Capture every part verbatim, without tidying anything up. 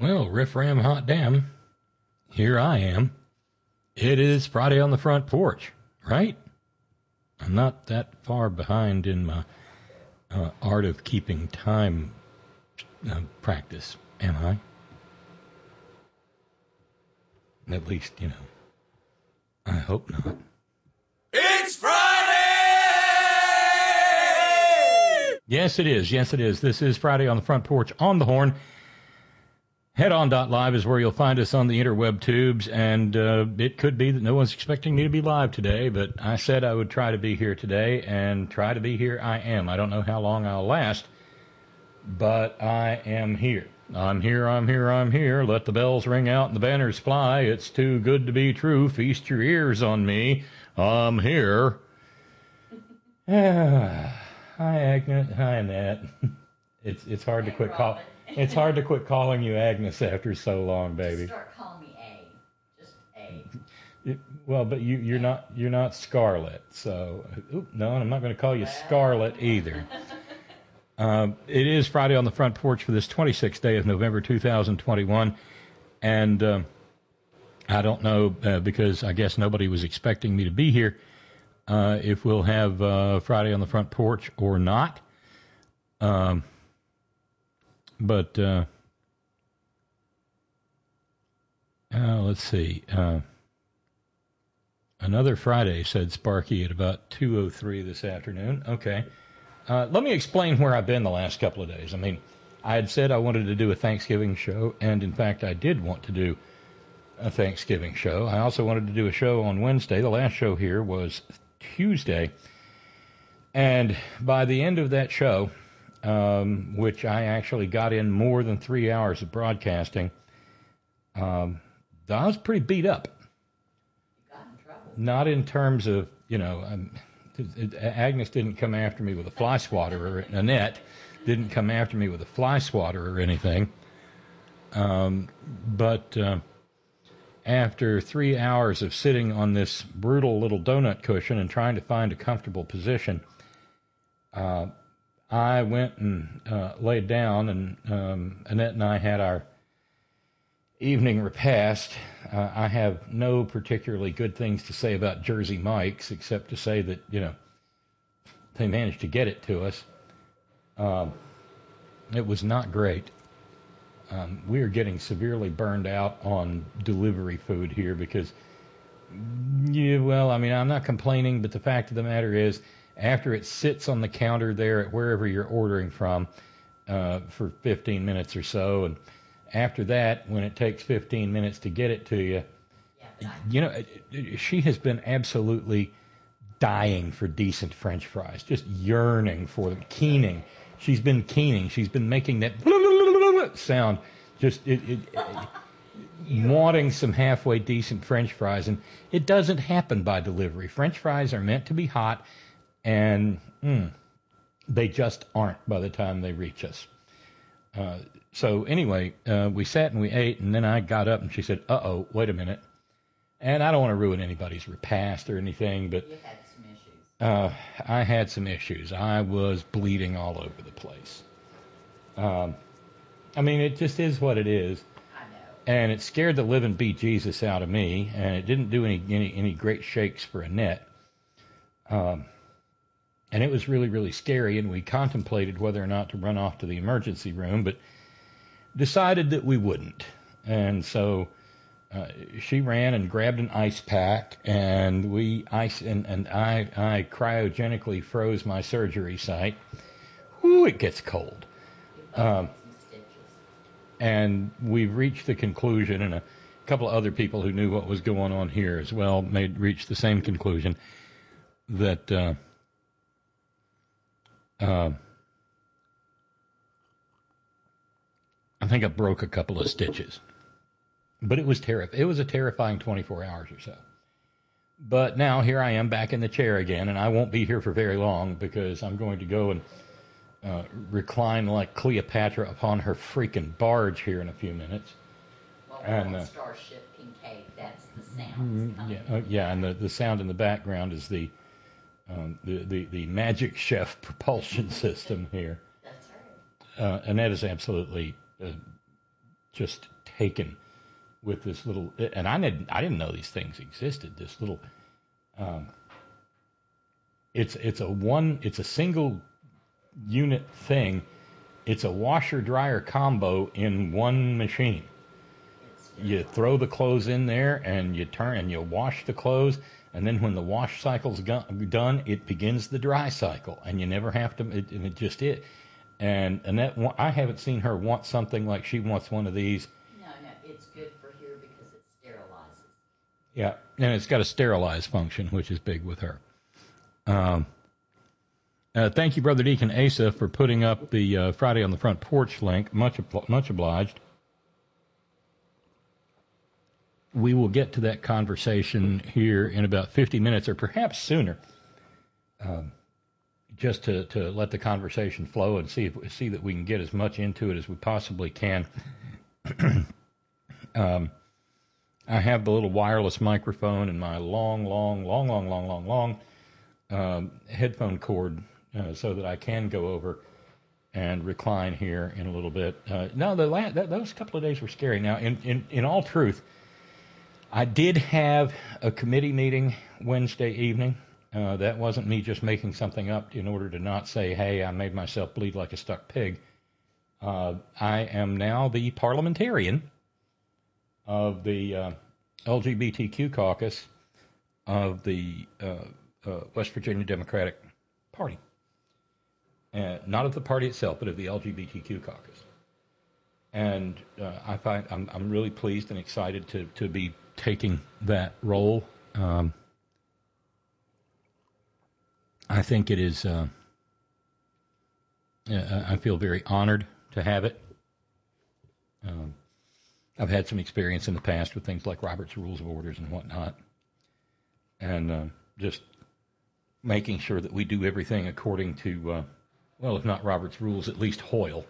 Well, riff ram hot damn, here I am. It is Friday on the front porch, right? I'm not that far behind in my uh, art of keeping time uh, practice, am I? At least, you know, I hope not. It's Friday! Yes, it is. Yes, it is. This is Friday on the front porch on the horn. Headon.live is where you'll find us on the interweb tubes, and uh, it could be that no one's expecting me to be live today, but I said I would try to be here today, and try to be here I am. I don't know how long I'll last, but I am here. I'm here, I'm here, I'm here. Let the bells ring out and the banners fly. It's too good to be true. Feast your ears on me. I'm here. Hi, Agnes. Hi, Annette. It's it's hard to quit call. It's hard to quit calling you Agnes after so long, baby. Just start calling me A. Just A. It, well, but you you're not you're not Scarlet, so oop, no, and I'm not going to call you Scarlet either. Um, it is Friday on the front porch for this twenty-sixth day of November two thousand twenty-one, and um, I don't know uh, because I guess nobody was expecting me to be here. Uh, if we'll have uh, Friday on the front porch or not. Um, but uh, uh, let's see. Uh, another Friday, said Sparky at about two oh three this afternoon. Okay. Uh, let me explain where I've been the last couple of days. I mean, I had said I wanted to do a Thanksgiving show, and in fact, I did want to do a Thanksgiving show. I also wanted to do a show on Wednesday. The last show here was Tuesday, and by the end of that show, um, which I actually got in more than three hours of broadcasting, um, I was pretty beat up. You got in trouble. Not in terms of, you know, um, Agnes didn't come after me with a fly swatter, or Annette didn't come after me with a fly swatter or anything. Um, but uh, after three hours of sitting on this brutal little donut cushion and trying to find a comfortable position, uh, I went and uh, laid down, and um, Annette and I had our evening repast. Uh, I have no particularly good things to say about Jersey Mike's, except to say that, you know, they managed to get it to us. Um, it was not great. Um, we are getting severely burned out on delivery food here because, yeah, well, I mean, I'm not complaining, but the fact of the matter is, after it sits on the counter there at wherever you're ordering from uh, for fifteen minutes or so, and after that, when it takes fifteen minutes to get it to you, Yeah, you know, she has been absolutely dying for decent French fries, just yearning for them, keening. She's been keening. She's been making that sound, just it, it, it, wanting some halfway decent French fries, and it doesn't happen by delivery. French fries are meant to be hot, and mm, they just aren't by the time they reach us. Uh, so anyway, uh, we sat and we ate, and then I got up and she said, uh-oh, wait a minute. And I don't want to ruin anybody's repast or anything, but You had some issues. uh, I had some issues. I was bleeding all over the place. Um, I mean, it just is what it is. I know. And it scared the living bejesus out of me, and it didn't do any any, any great shakes for Annette. Um, and it was really, really scary, and we contemplated whether or not to run off to the emergency room, but decided that we wouldn't. And so uh, she ran and grabbed an ice pack, and we ice and, and I, I cryogenically froze my surgery site. Ooh, it gets cold. Um, and we've reached the conclusion, and a couple of other people who knew what was going on here as well made reached the same conclusion, that uh, uh, I think I broke a couple of stitches. But it was terrifying. It was a terrifying twenty-four hours or so. But now here I am back in the chair again, and I won't be here for very long because I'm going to go and uh, recline like Cleopatra upon her freaking barge here in a few minutes. Well, And, on uh, Starship Kincaid, that's the sound. Yeah, uh, yeah, and the, the sound in the background is the um, the, the the Magic Chef propulsion system here. That's right. Uh, Annette is absolutely uh, just taken with this little, and I didn't, I didn't know these things existed. This little, um, it's it's a one, it's a single unit thing. It's a washer dryer combo in one machine. You throw the clothes in there and you turn and you wash the clothes, and then when the wash cycle's go- done, it begins the dry cycle, and you never have to. It, and it just it. And Annette, I haven't seen her want something like she wants one of these. No, no, it's good for here because it sterilizes. Yeah, and it's got a sterilize function, which is big with her. Um, uh, thank you, Brother Deacon Asa, for putting up the uh, Friday on the Front Porch link. Much, much obliged. We will get to that conversation here in about fifty minutes, or perhaps sooner, um, just to, to let the conversation flow and see if see that we can get as much into it as we possibly can. um, I have the little wireless microphone and my long, long, long, long, long, long, long um, headphone cord, uh, so that I can go over and recline here in a little bit. Uh, no, the la- that, those couple of days were scary. Now, in, in, in all truth, I did have a committee meeting Wednesday evening. Uh, that wasn't me just making something up in order to not say, hey, I made myself bleed like a stuck pig. Uh, I am now the parliamentarian of the uh, L G B T Q caucus of the uh, uh, West Virginia Democratic Party. Uh, not of the party itself, but of the L G B T Q caucus. And uh, I find I'm, I'm really pleased and excited to, to be taking that role. Um, I think it is, uh, uh, I feel very honored to have it. Um, I've had some experience in the past with things like Robert's Rules of Orders and whatnot. And uh, just making sure that we do everything according to, uh, well, if not Robert's Rules, at least Hoyle.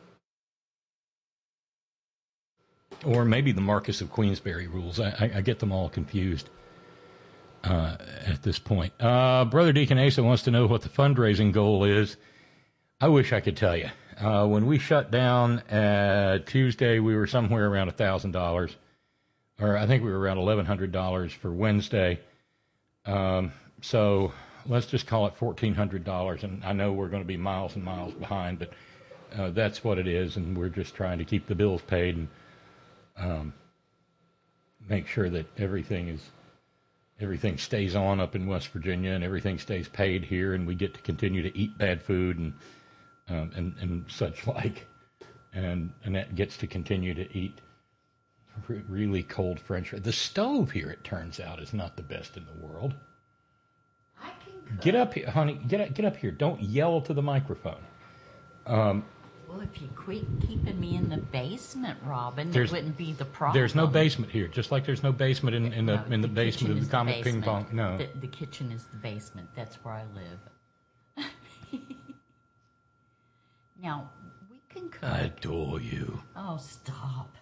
Or maybe the Marquess of Queensberry rules. I, I, I get them all confused uh, at this point. Uh, Brother Deacon Asa wants to know what the fundraising goal is. I wish I could tell you. Uh, when we shut down uh, Tuesday, we were somewhere around one thousand dollars. Or I think we were around eleven hundred dollars for Wednesday. Um, so let's just call it fourteen hundred dollars. And I know we're going to be miles and miles behind, but uh, that's what it is. And we're just trying to keep the bills paid and Um, make sure that everything is everything stays on up in West Virginia and everything stays paid here, and we get to continue to eat bad food and um, and and such like, and Annette gets to continue to eat re- really cold French fries. The stove here, it turns out, is not the best in the world. I can cook. Get up here, honey. Get up, get up here. Don't yell to the microphone. Um, Well, if you quit keeping me in the basement, Robin, There's- it wouldn't be the problem. there's no basement here, just like there's no basement in, in the No, in the, kitchen basement of is the Comet Ping basement. Pong. No. The, the kitchen is the basement. That's where I live. Now, we can cook. I adore you. Oh, stop.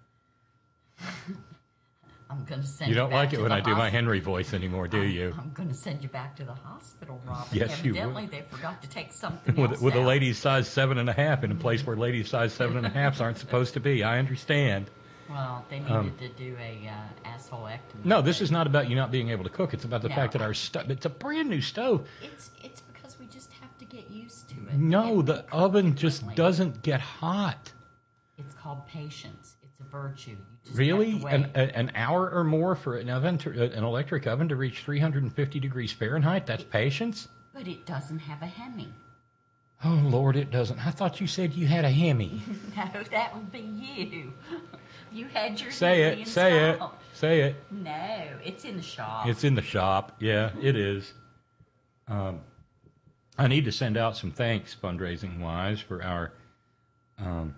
I'm going to send You you don't back like it to when the I do my hos- Henry voice anymore, do I'm- you? I'm going to send you back to the hospital, Robin. Yes, you Evidently, will. they forgot to take something With, else with a out. ladies size seven and a half in a place where ladies size seven and a halfs aren't supposed to be. I understand. Well, they needed Um, to do a uh, assholectomy. No, this is not about you not being able to cook. It's about the No. fact that our stove, it's a brand new stove. It's it's because we just have to get used to it. No, It the will cook oven just differently. doesn't get hot. It's called patience. It's a virtue. You just Really? have to An, wait. a- an hour or more for an oven, to, an electric oven to reach three hundred fifty degrees Fahrenheit? That's patience? But it doesn't have a Hemi. Oh, Lord, it doesn't. I thought you said you had a Hemi. No, that would be you. You had your Say Hemi it, say it, installed. say it. No, it's in the shop. It's in the shop. Yeah, it is. Um, I need to send out some thanks, fundraising wise, for our um,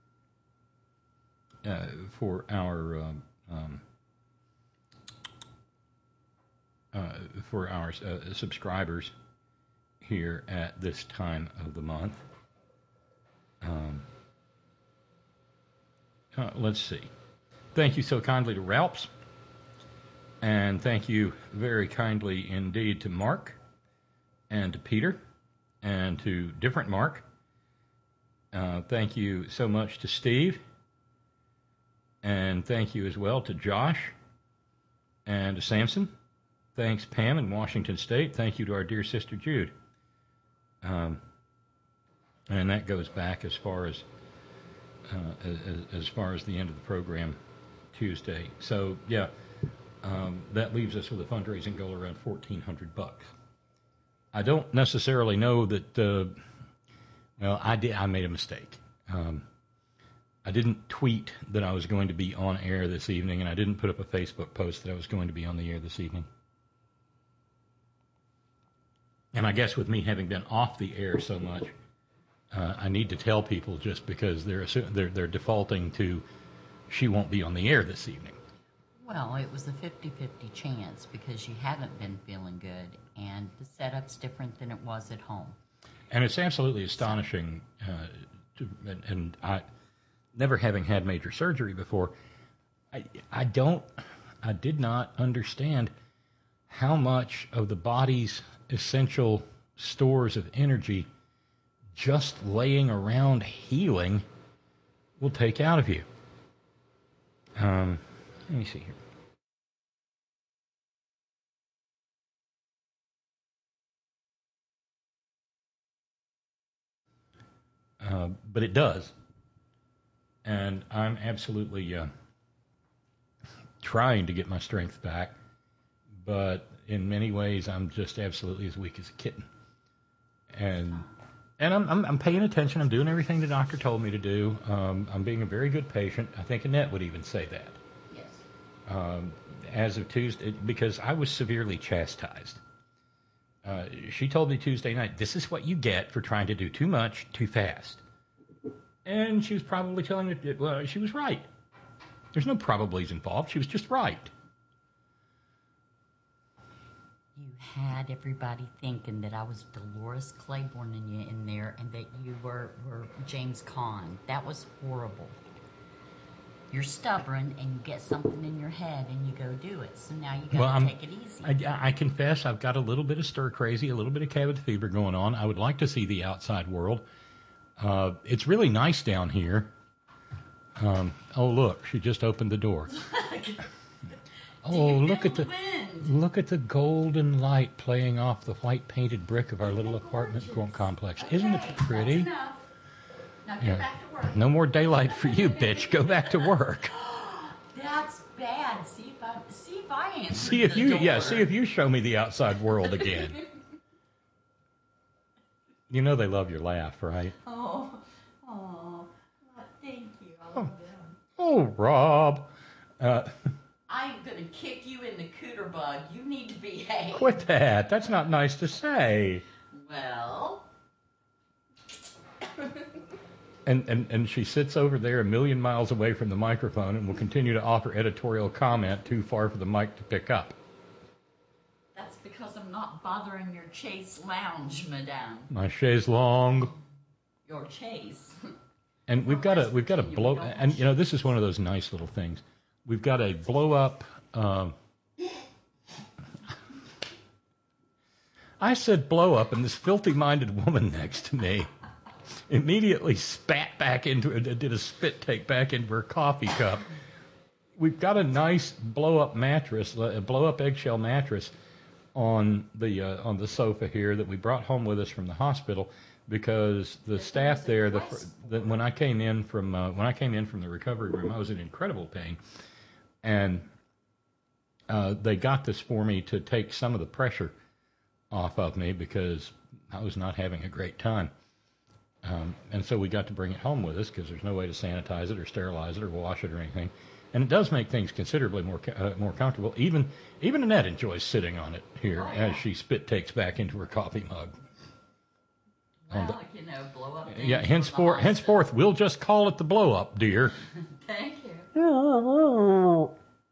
uh, for our um, um, uh, for our uh, subscribers here at this time of the month. Um, uh, let's see. Thank you so kindly to Ralphs. And thank you very kindly indeed to Mark and to Peter and to different Mark. Uh, thank you so much to Steve And thank you as well to Josh and to Samson. Thanks, Pam in Washington State. Thank you to our dear sister Jude. Um, and that goes back as far as, uh, as as far as the end of the program Tuesday. So yeah, um, that leaves us with a fundraising goal around fourteen hundred bucks. I don't necessarily know that. Uh, well, I did. I made a mistake. Um, I didn't tweet that I was going to be on air this evening, and I didn't put up a Facebook post that I was going to be on the air this evening. And I guess with me having been off the air so much, uh, I need to tell people just because they're, they're they're defaulting to she won't be on the air this evening. Well, it was a fifty-fifty chance because you haven't been feeling good, and the setup's different than it was at home. And it's absolutely astonishing, uh, to, and, and I, never having had major surgery before, I, I don't, I did not understand how much of the body's essential stores of energy just laying around healing will take out of you. Um, let me see here. Uh, but it does. And I'm absolutely uh, trying to get my strength back. But in many ways, I'm just absolutely as weak as a kitten. And and I'm, I'm, I'm paying attention. I'm doing everything the doctor told me to do. Um, I'm being a very good patient. I think Annette would even say that. Yes. Um, as of Tuesday, because I was severely chastised. Uh, she told me Tuesday night, this is what you get for trying to do too much, too fast. And she was probably telling me, well, she was right. There's no probablys involved. She was just right. You had everybody thinking that I was Dolores Claiborne in, you, in there and that you were, were James Caan. That was horrible. You're stubborn and you get something in your head and you go do it. So now you got to well, take it easy. I, I confess I've got a little bit of stir crazy, a little bit of cabin fever going on. I would like to see the outside world. Uh, it's really nice down here. Um, oh, look, she just opened the door. Oh, look at the look at the golden light playing off the white painted brick of our little apartment complex. Okay, Isn't it pretty? Now get Yeah. back to work. No more daylight for you, bitch. Go back to work. That's bad. See if I see if I answer. See if the you door. yeah, see if you show me the outside world again. You know they love your laugh, right? Oh, oh, thank you. I love them. Oh, Rob. Uh, I'm gonna kick you in the cooter bug. You need to behave. quit that. That's not nice to say. Well. And, and and she sits over there a million miles away from the microphone and will continue to offer editorial comment too far for the mic to pick up. That's because I'm not bothering your chaise lounge, madame. My chaise longue. Your chaise. And we've got a we've got a blow, and you know this is one of those nice little things. We've got a blow up. Um, I said blow up, and this filthy minded woman next to me immediately spat back into it, did a spit take back into her coffee cup. We've got a nice blow up mattress, a blow up eggshell mattress on the uh, on the sofa here that we brought home with us from the hospital because the staff there, the, the when I came in from uh, when I came in from the recovery room, I was in incredible pain, and uh, they got this for me to take some of the pressure off of me because I was not having a great time. Um, and so we got to bring it home with us because there's no way to sanitize it or sterilize it or wash it or anything. And it does make things considerably more uh, more comfortable. Even even Annette enjoys sitting on it here Oh, yeah. as she spit takes back into her coffee mug. Well, the, you know, blow up. yeah, henceforth, henceforth, we'll just call it the blow up, dear. Thank you.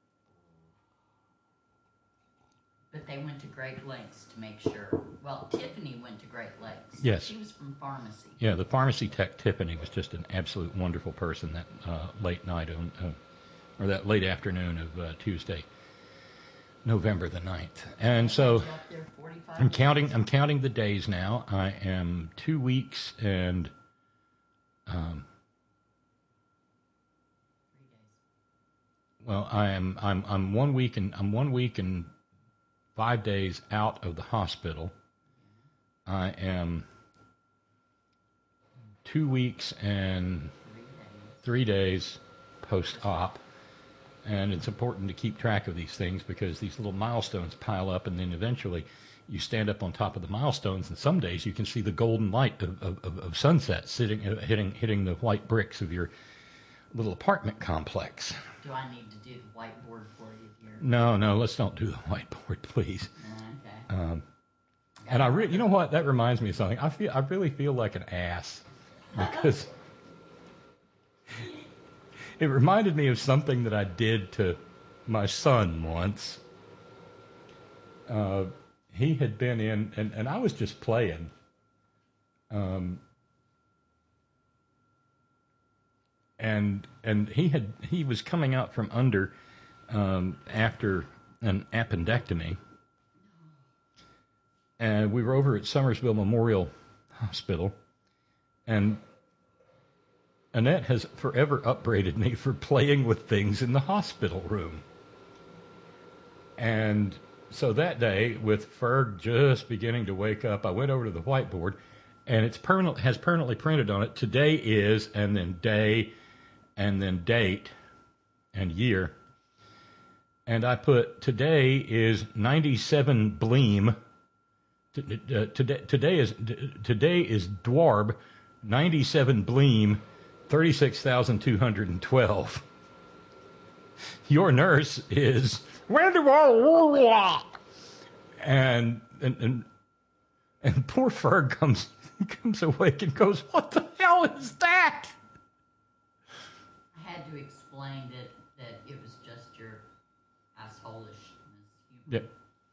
But they went to great lengths to make sure. Well, Tiffany went to great lengths. Yes. She was from pharmacy. Yeah, the pharmacy tech Tiffany was just an absolute wonderful person that uh, late night on, uh, or that late afternoon of uh, Tuesday, November the ninth. And so Up there forty-five I'm counting. minutes. I'm counting the days now. I am two weeks and um, Three days. Well, I am. I'm. I'm one week and I'm one week and five days out of the hospital. I am two weeks and three days post-op, and it's important to keep track of these things because these little milestones pile up, and then eventually you stand up on top of the milestones, and some days you can see the golden light of, of, of sunset sitting, uh, hitting, hitting the white bricks of your little apartment complex. Do I need to do the whiteboard for you here? No, no, let's don't do the whiteboard, please. Okay. Um, and I, re- you know what? That reminds me of something. I feel, I really feel like an ass because it reminded me of something that I did to my son once. Uh, he had been in, and, and I was just playing. Um, and and he had he was coming out from under um, after an appendectomy, and we were over at Somersville Memorial Hospital, and Annette has forever upbraided me for playing with things in the hospital room. And so that day, with Ferg just beginning to wake up, I went over to the whiteboard, and it's permanent has permanently printed on it, today is, and then day, and then date, and year. And I put, today is ninety-seven Bleem. Today, today is today is Dwarb, ninety-seven Bleem, thirty-six thousand two hundred twelve. Your nurse is and and and and poor Ferg comes comes awake and goes, "What the hell is that?" I had to explain that that it was just your assholishness. Yep.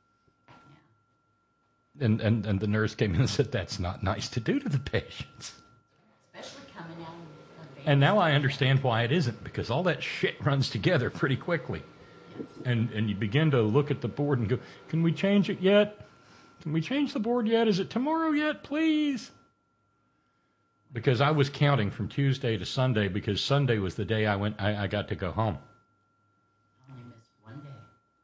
Yeah. And and and the nurse came in and said, "That's not nice to do to the patients." Especially coming out of the And now I understand why it isn't, because all that shit runs together pretty quickly. Yes. And and you begin to look at the board and go, "Can we change it yet? Can we change the board yet? Is it tomorrow yet, please?" Because I was counting from Tuesday to Sunday, because Sunday was the day I went. I, I got to go home. I only missed one day.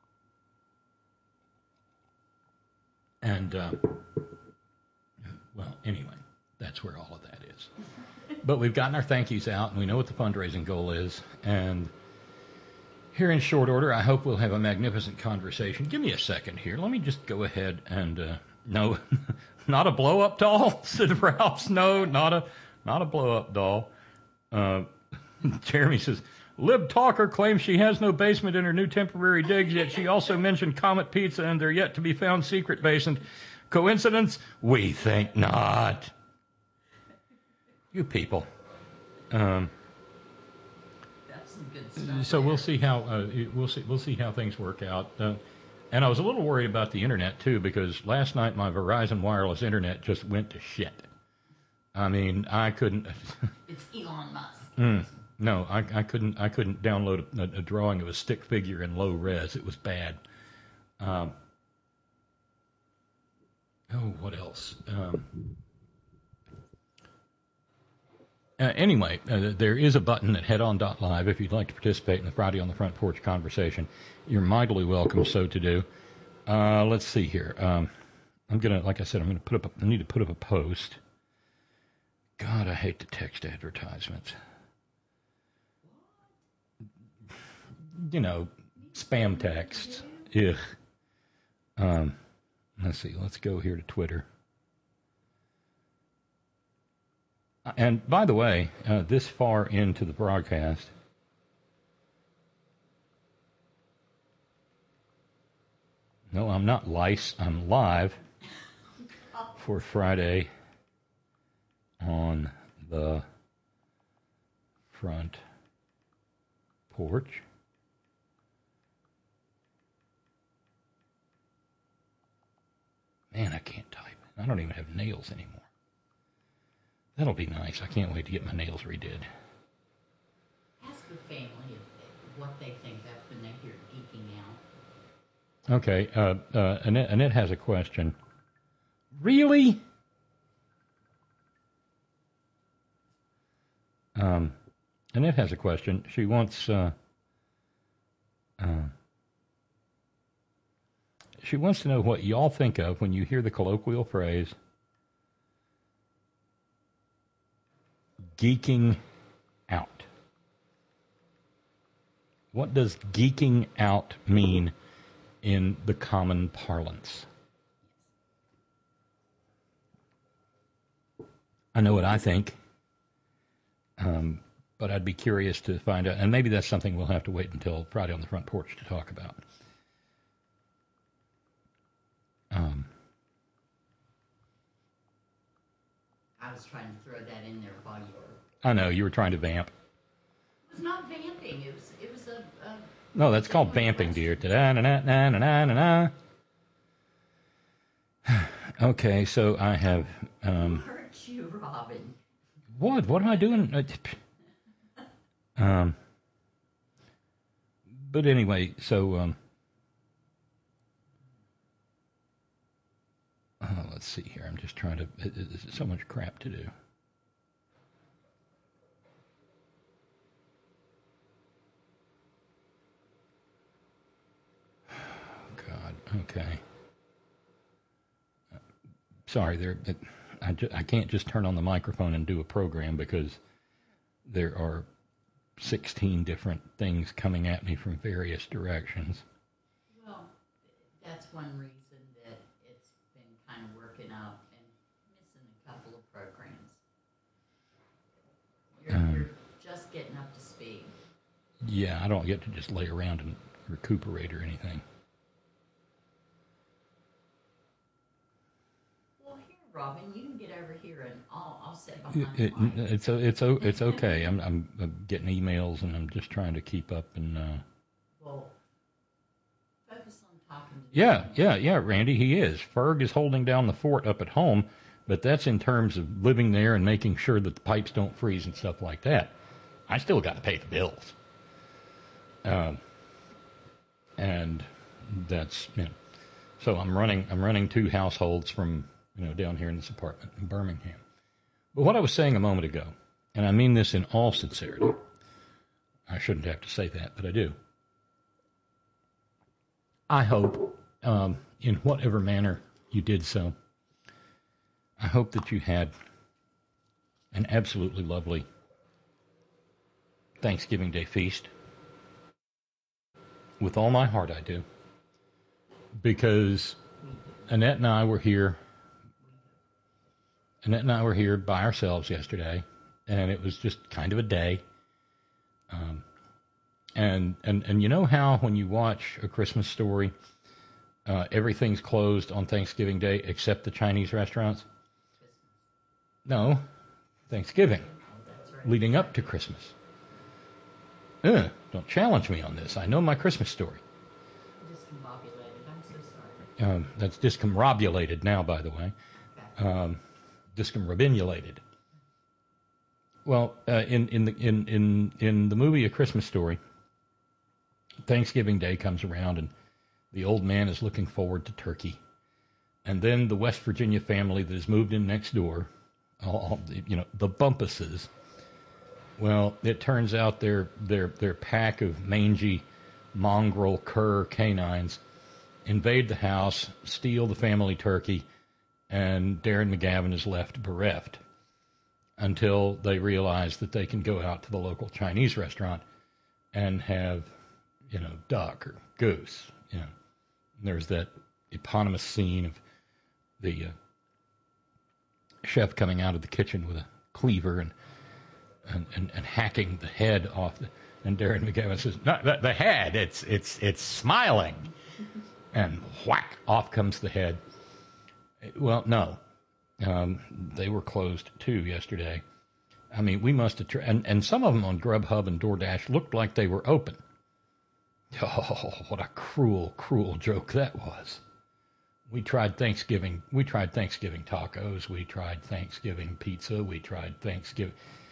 And uh, well, anyway, that's where all of that is. But we've gotten our thank yous out, and we know what the fundraising goal is. And here in short order, I hope we'll have a magnificent conversation. Give me a second here. Let me just go ahead and uh, no, not a blow-up doll, said Ralph's. No, not a not a blow-up doll. Uh, Jeremy says, Lib Talker claims she has no basement in her new temporary digs, yet she also mentioned Comet Pizza and their yet-to-be-found secret basement. Coincidence? We think not. You people. Um, That's some good stuff. so there. we'll see how uh, we'll see we'll see how things work out. Uh, and I was a little worried about the internet too, because last night my Verizon wireless internet just went to shit. I mean, I couldn't. It's Elon Musk. mm, no, I, I couldn't. I couldn't download a, a drawing of a stick figure in low res. It was bad. Um, oh, what else? Um, Uh, anyway, uh, there is a button at headon dot live if you'd like to participate in the Friday on the Front Porch conversation. You're mightily welcome so to do. Uh, let's see here. Um, I'm gonna, like I said, I'm gonna put up. A, I need to put up a post. God, I hate the text advertisements. You know, spam texts. Ugh. Um, let's see. Let's go here to Twitter. And by the way, uh, this far into the broadcast, no, I'm not lice. I'm live for Friday on the Front Porch. Man, I can't type. I don't even have nails anymore. That'll be nice. I can't wait to get my nails redid. Ask the family if, what they think of when they hear geeking out. Okay, uh, uh, Annette, Annette has a question. Really? Um, Annette has a question. She wants uh, Uh, she wants to know what y'all think of when you hear the colloquial phrase geeking out. What does geeking out mean in the common parlance? I know what I think, um, but I'd be curious to find out, and maybe that's something we'll have to wait until Friday on the Front Porch to talk about. Um, I was trying to throw that in there while you were... I know, you were trying to vamp. It was not vamping. It was, it was a... a No, that's called vamping, dear. Da-da-na-na-na-na-na-na. Okay, so I have... Um, hurt you, Robin. What? What am I doing? Um, but anyway, so... Um, uh, let's see here. I'm just trying to... There's so much crap to do. God, okay. Sorry, there. I, ju- I can't just turn on the microphone and do a program because there are sixteen different things coming at me from various directions. Well, that's one reason that it's been kind of working out and missing a couple of programs. You're, um, you're just getting up to speed. Yeah, I don't get to just lay around and recuperate or anything. Robin, you can get over here and I'll, I'll sit behind it, the mic. It's it's it's okay. I'm, I'm I'm getting emails and I'm just trying to keep up and. Uh, well, focus on talking. To yeah, yeah, yeah, Randy, he is. Ferg is holding down the fort up at home, but that's in terms of living there and making sure that the pipes don't freeze and stuff like that. I still got to pay the bills. Um, and that's you know, so I'm running I'm running two households from. You know, down here in this apartment in Birmingham. But what I was saying a moment ago, and I mean this in all sincerity, I shouldn't have to say that, but I do. I hope, um, in whatever manner you did so, I hope that you had an absolutely lovely Thanksgiving Day feast. With all my heart, I do. Because Annette and I were here Annette and I were here by ourselves yesterday, and it was just kind of a day. Um, and and and you know how when you watch A Christmas Story, uh, everything's closed on Thanksgiving Day except the Chinese restaurants? No, Thanksgiving, leading up to Christmas. Uh, don't challenge me on this. I know my Christmas story. Discombobulated. I'm so sorry. Um, that's discombobulated now, by the way. Okay. Um, discombobulated. Well, uh, in in the in, in in the movie A Christmas Story, Thanksgiving Day comes around and the old man is looking forward to turkey, and then the West Virginia family that has moved in next door, all, all you know, the Bumpuses. Well, it turns out their their their pack of mangy mongrel cur canines invade the house, steal the family turkey. And Darren McGavin is left bereft until they realize that they can go out to the local Chinese restaurant and have, you know, duck or goose. You know, and there's that eponymous scene of the uh, chef coming out of the kitchen with a cleaver and and, and, and hacking the head off. The, and Darren McGavin says, "No, the, the head. It's it's it's smiling," and whack, off comes the head. Well, no, um, they were closed too yesterday. I mean, we must have, tr- and, and some of them on Grubhub and DoorDash looked like they were open. Oh, what a cruel, cruel joke that was. We tried Thanksgiving, we tried Thanksgiving tacos, we tried Thanksgiving pizza, we tried Thanksgiving,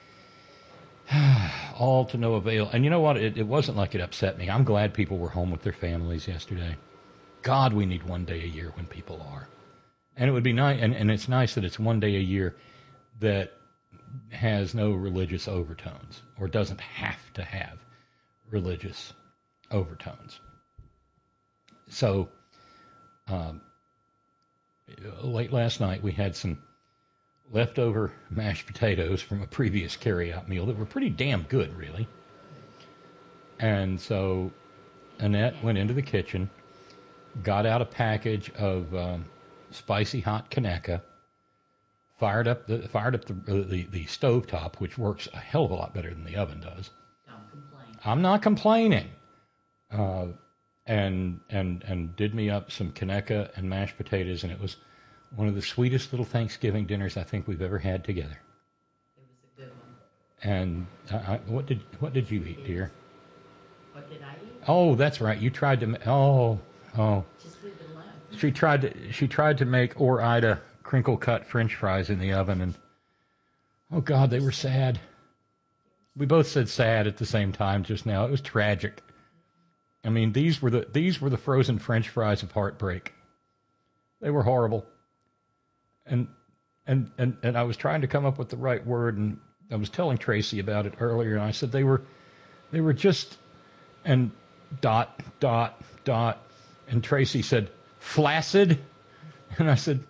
all to no avail. And you know what? It, it wasn't like it upset me. I'm glad people were home with their families yesterday. God, we need one day a year when people are. And it would be nice, and, and it's nice that it's one day a year that has no religious overtones or doesn't have to have religious overtones. So, um, late last night, we had some leftover mashed potatoes from a previous carry-out meal that were pretty damn good, really. And so Annette went into the kitchen, got out a package of um, spicy hot Conecuh, fired up the fired up the the, the stovetop, which works a hell of a lot better than the oven does. Don't complain. I'm not complaining. Uh, and and and did me up some Conecuh and mashed potatoes, and it was one of the sweetest little Thanksgiving dinners I think we've ever had together. It was a good one. And I, I, what did what did you eat, dear? What did I eat? Oh, that's right. You tried to. Ma- oh, oh. Just leave it alone. She tried to. She tried to make or Ida crinkle cut French fries in the oven, and oh God, they were sad. We both said sad at the same time just now. It was tragic. I mean, these were the these were the frozen French fries of heartbreak. They were horrible. And and and and I was trying to come up with the right word, and I was telling Tracy about it earlier, and I said they were they were just and dot dot dot, and Tracy said flaccid, and I said,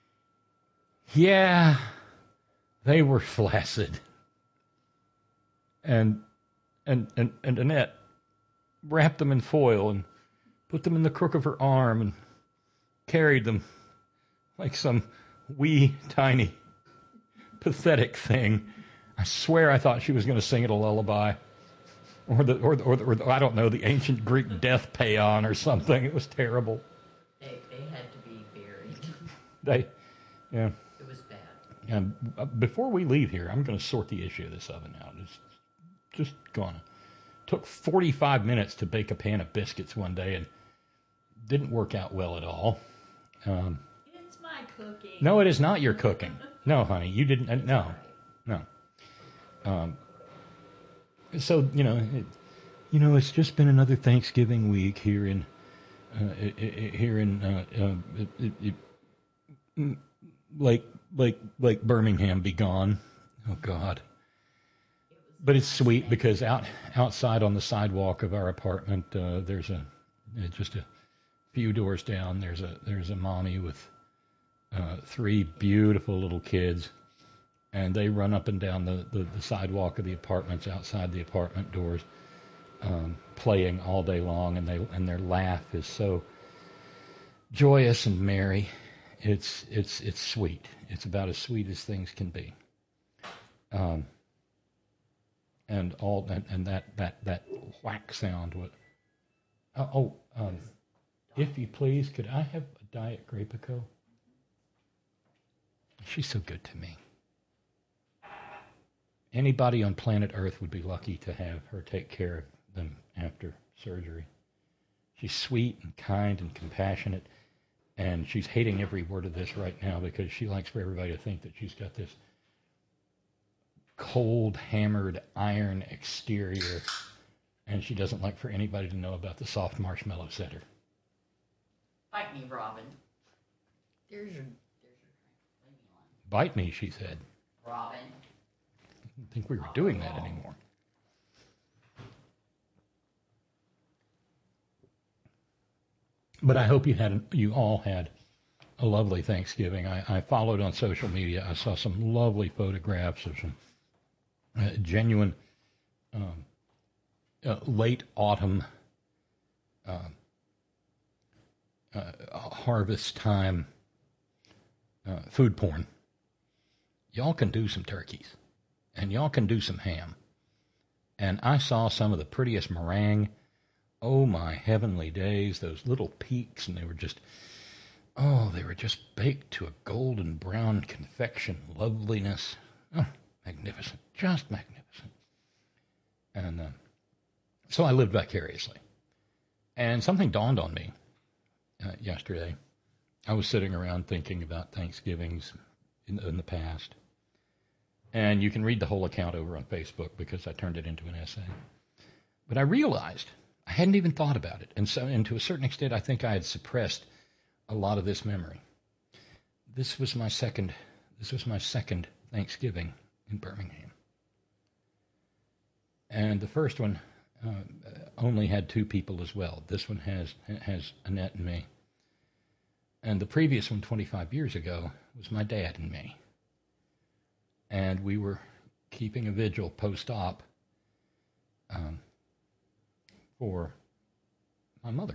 yeah, they were flaccid. And and and and Annette wrapped them in foil and put them in the crook of her arm and carried them like some wee, tiny, pathetic thing. I swear I thought she was going to sing it a lullaby. Or the, or the, or the, or the, I don't know, the ancient Greek death paean or something. It was terrible. They, they had to be buried. They, yeah. It was bad. And before we leave here, I'm going to sort the issue of this oven out. It's just gonna. Took forty-five minutes to bake a pan of biscuits one day and didn't work out well at all. Um, It's my cooking. no, it is not your cooking. No, honey, you didn't. Uh, no, no. Um, so you know, it, you know, it's just been another Thanksgiving week here in uh, i i here in uh, uh, it, it, it, Lake Lake Lake Birmingham. Be gone. Oh God. But it's sweet because out outside on the sidewalk of our apartment, uh, there's a just a few doors down. There's a there's a mommy with uh, three beautiful little kids, and they run up and down the, the, the sidewalk of the apartments outside the apartment doors, um, playing all day long, and they and their laugh is so joyous and merry. It's it's it's sweet. It's about as sweet as things can be. Um, And all and, and that, that, that whack sound. What? Uh, oh, um, if you please, could I have a Diet Grapico? She's so good to me. Anybody on planet Earth would be lucky to have her take care of them after surgery. She's sweet and kind and compassionate, and she's hating every word of this right now because she likes for everybody to think that she's got this cold, hammered iron exterior, and she doesn't like for anybody to know about the soft marshmallow center. Bite me, Robin. There's your, there's your drink. Leave me alone. Bite me, she said. Robin. I didn't think we were doing that anymore. But I hope you had, you all had a lovely Thanksgiving. I, I followed on social media. I saw some lovely photographs of some uh, genuine um, uh, late autumn uh, uh, harvest time uh, food porn. Y'all can do some turkeys, and y'all can do some ham. And I saw some of the prettiest meringue. Oh, my heavenly days, those little peaks, and they were just, oh, they were just baked to a golden brown confection loveliness. Oh, magnificent, just magnificent. And uh, so I lived vicariously. And something dawned on me uh, yesterday. I was sitting around thinking about Thanksgivings in, in the past. And you can read the whole account over on Facebook because I turned it into an essay. But I realized I hadn't even thought about it. And so, and to a certain extent, I think I had suppressed a lot of this memory. This was my second, this was my second Thanksgiving in Birmingham. And the first one, uh, only had two people as well. This one has has Annette and me. And the previous one, twenty-five years ago, was my dad and me. And we were keeping a vigil post-op um, for my mother.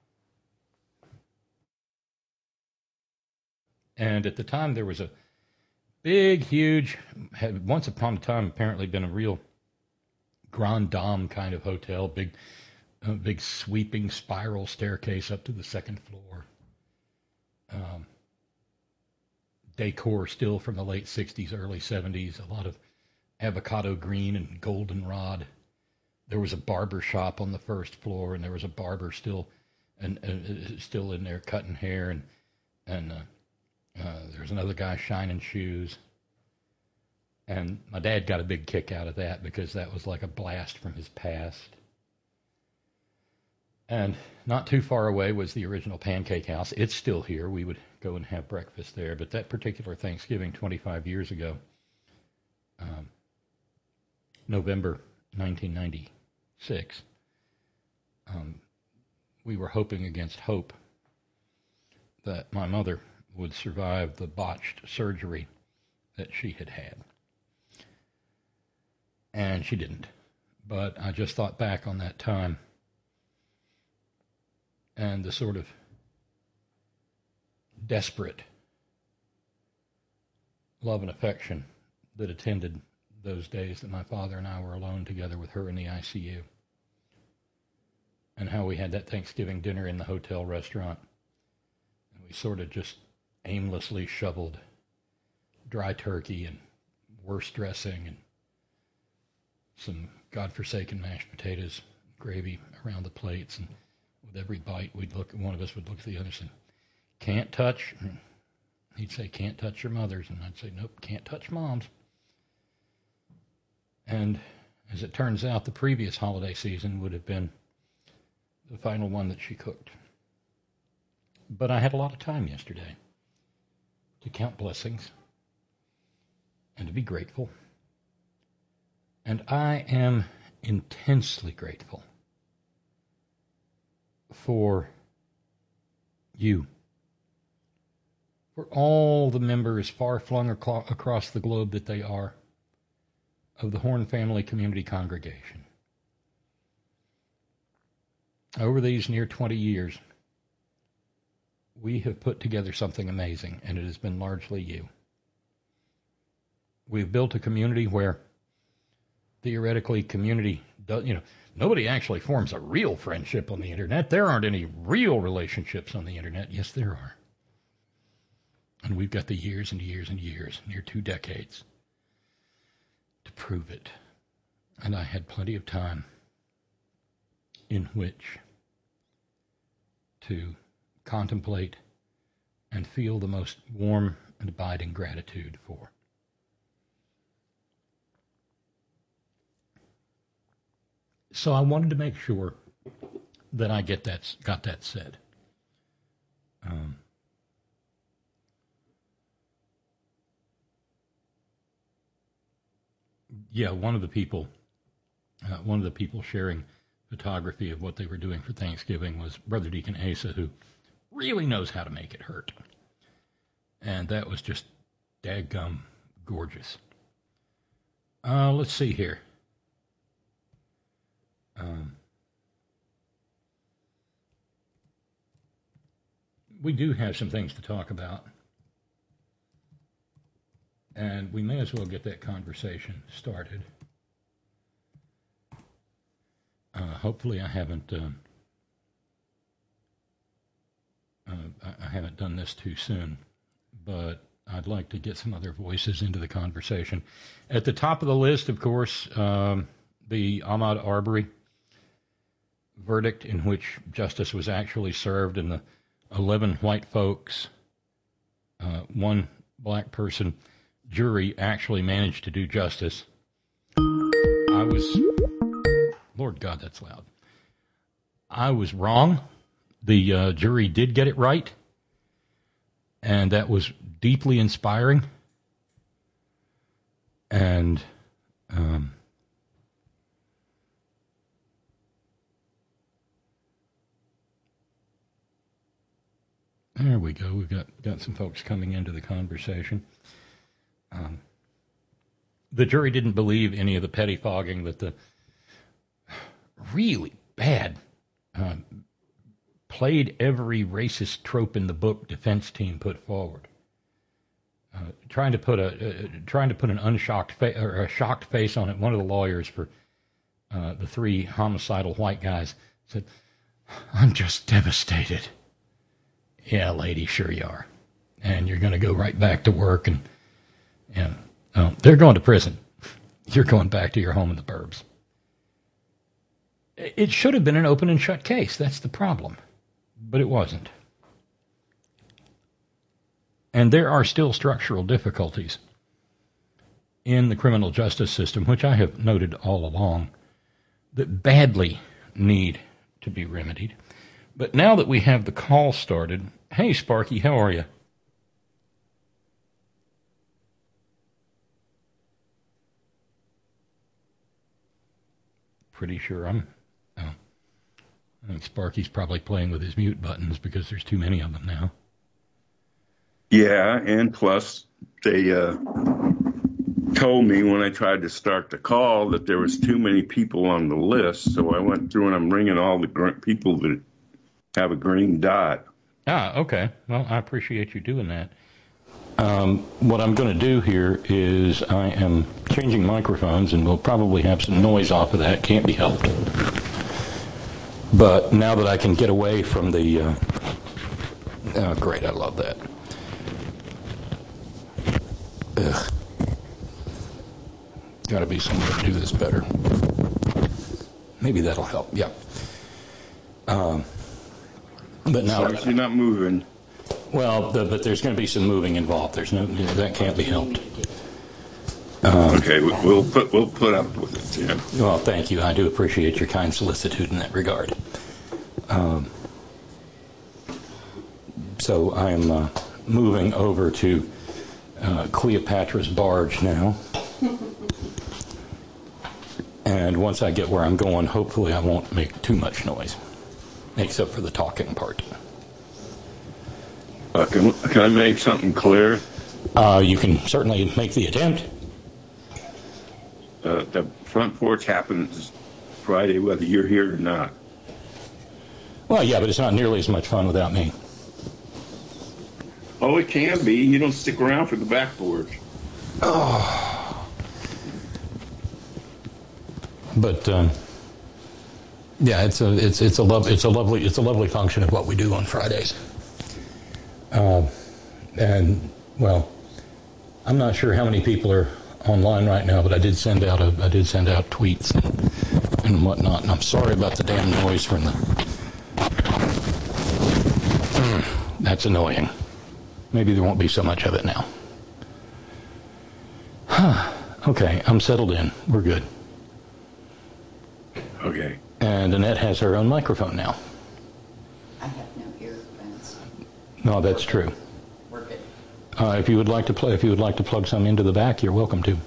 And at the time, there was a big, huge, had once upon a time apparently been a real Grand Dame kind of hotel, big, uh, big sweeping spiral staircase up to the second floor. Um, decor still from the late sixties, early seventies, a lot of avocado green and goldenrod. There was a barber shop on the first floor, and there was a barber still, and uh, still in there cutting hair, and and uh, uh, there was another guy shining shoes. And my dad got a big kick out of that because that was like a blast from his past. And not too far away was the original Pancake House. It's still here. We would go and have breakfast there. But that particular Thanksgiving twenty-five years ago, um, November nineteen ninety-six, um, we were hoping against hope that my mother would survive the botched surgery that she had had. And she didn't. But I just thought back on that time and the sort of desperate love and affection that attended those days that my father and I were alone together with her in the I C U. And how we had that Thanksgiving dinner in the hotel restaurant. And we sort of just aimlessly shoveled dry turkey and worst dressing and some godforsaken mashed potatoes, gravy around the plates, and with every bite, we'd look. One of us would look at the other and say, "Can't touch." And he'd say, "Can't touch your mother's," and I'd say, "Nope, can't touch mom's." And as it turns out, the previous holiday season would have been the final one that she cooked. But I had a lot of time yesterday to count blessings and to be grateful. And I am intensely grateful for you, for all the members far-flung across the globe that they are of the Horn Family Community Congregation. Over these near twenty years, we have put together something amazing, and it has been largely you. We've built a community where theoretically community does, you know, nobody actually forms a real friendship on the internet. There aren't any real relationships on the internet. Yes, there are. And we've got the years and years and years, near two decades, to prove it. And I had plenty of time in which to contemplate and feel the most warm and abiding gratitude for. So I wanted to make sure that I get that got that said. Um, yeah, one of the people, uh, one of the people sharing photography of what they were doing for Thanksgiving was Brother Deacon Asa, who really knows how to make it hurt, and that was just dadgum gorgeous. Uh, let's see here. Um, we do have some things to talk about, and we may as well get that conversation started. Uh, hopefully, I haven't uh, uh, I haven't done this too soon, but I'd like to get some other voices into the conversation. At the top of the list, of course, um, the Ahmaud Arbery verdict, in which justice was actually served, and the eleven white folks, uh, one black person jury actually managed to do justice. I was, Lord God, that's loud. I was wrong. The uh, jury did get it right, and that was deeply inspiring. And um, There we go. We've got, got some folks coming into the conversation. Um, the jury didn't believe any of the pettifogging that the really bad, uh, played every racist trope in the book defense team put forward. Uh, trying to put a uh, trying to put an unshocked fa- or a shocked face on it. One of the lawyers for uh, the three homicidal white guys said, "I'm just devastated." Yeah, lady, sure you are, and you're going to go right back to work, and and uh, they're going to prison. You're going back to your home in the burbs. It should have been an open and shut case. That's the problem, but it wasn't. And there are still structural difficulties in the criminal justice system, which I have noted all along, that badly need to be remedied. But now that we have the call started, hey, Sparky, how are you? Pretty sure I'm... Oh, I think Sparky's probably playing with his mute buttons because there's too many of them now. Yeah, and plus they uh, told me when I tried to start the call that there was too many people on the list, so I went through and I'm ringing all the gr- people that have a green dot. Ah, okay. Well, I appreciate you doing that. Um, what I'm going to do here is I am changing microphones, and we'll probably have some noise off of that. Can't be helped. But now that I can get away from the... Uh, oh, great, I love that. Ugh. Got to be some way to do this better. Maybe that'll help. Yeah. Um, but now Sorry, you're not moving. Well, the, but there's going to be some moving involved. There's no that can't be helped. Um, okay, we'll put we'll put up with it, Tim. Well, thank you. I do appreciate your kind solicitude in that regard. Um, so I'm uh, moving over to uh, Cleopatra's barge now. And once I get where I'm going, hopefully I won't make too much noise, except for the talking part. Uh, can, can I make something clear? Uh, you can certainly make the attempt. Uh, the front porch happens Friday, whether you're here or not. Well, yeah, but it's not nearly as much fun without me. Oh, it can be. You don't stick around for the back porch. Oh. But um, yeah, it's a it's it's a love it's a lovely it's a lovely function of what we do on Fridays. Uh, and well, I'm not sure how many people are online right now, but I did send out a I did send out tweets and, and whatnot. And I'm sorry about the damn noise from the. Mm, that's annoying. Maybe there won't be so much of it now. Huh. Okay, I'm settled in. We're good. Okay. And Annette has her own microphone now. I have no earphones. No, that's true. We're good. Uh, if you would like to play, if you would like to plug some into the back, you're welcome to.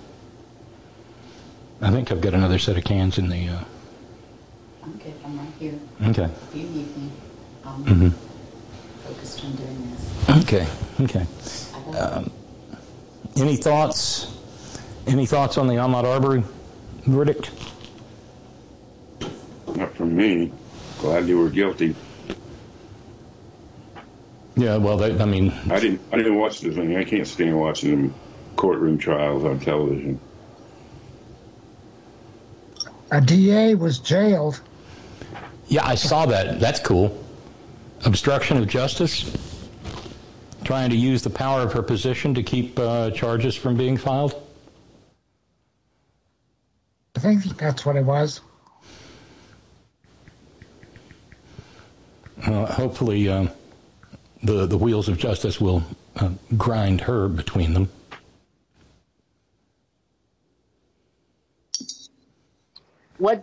I think I've got another set of cans in the. Uh... I'm good. I'm right here. Okay. If you need me, I'm Mm-hmm. focused on doing this. Okay. Okay. Um, any thoughts? Any thoughts on the Ahmaud Arbery verdict? Not from me. Glad you were guilty. Yeah. Well, they, I mean, I didn't. I didn't watch the thing. I can't stand watching them courtroom trials on television. A D A was jailed. yeah, I saw that. That's cool. Obstruction of justice. Trying to use the power of her position to keep uh, charges from being filed. I think that's what it was. Uh, hopefully, uh, the the wheels of justice will uh, grind her between them. What?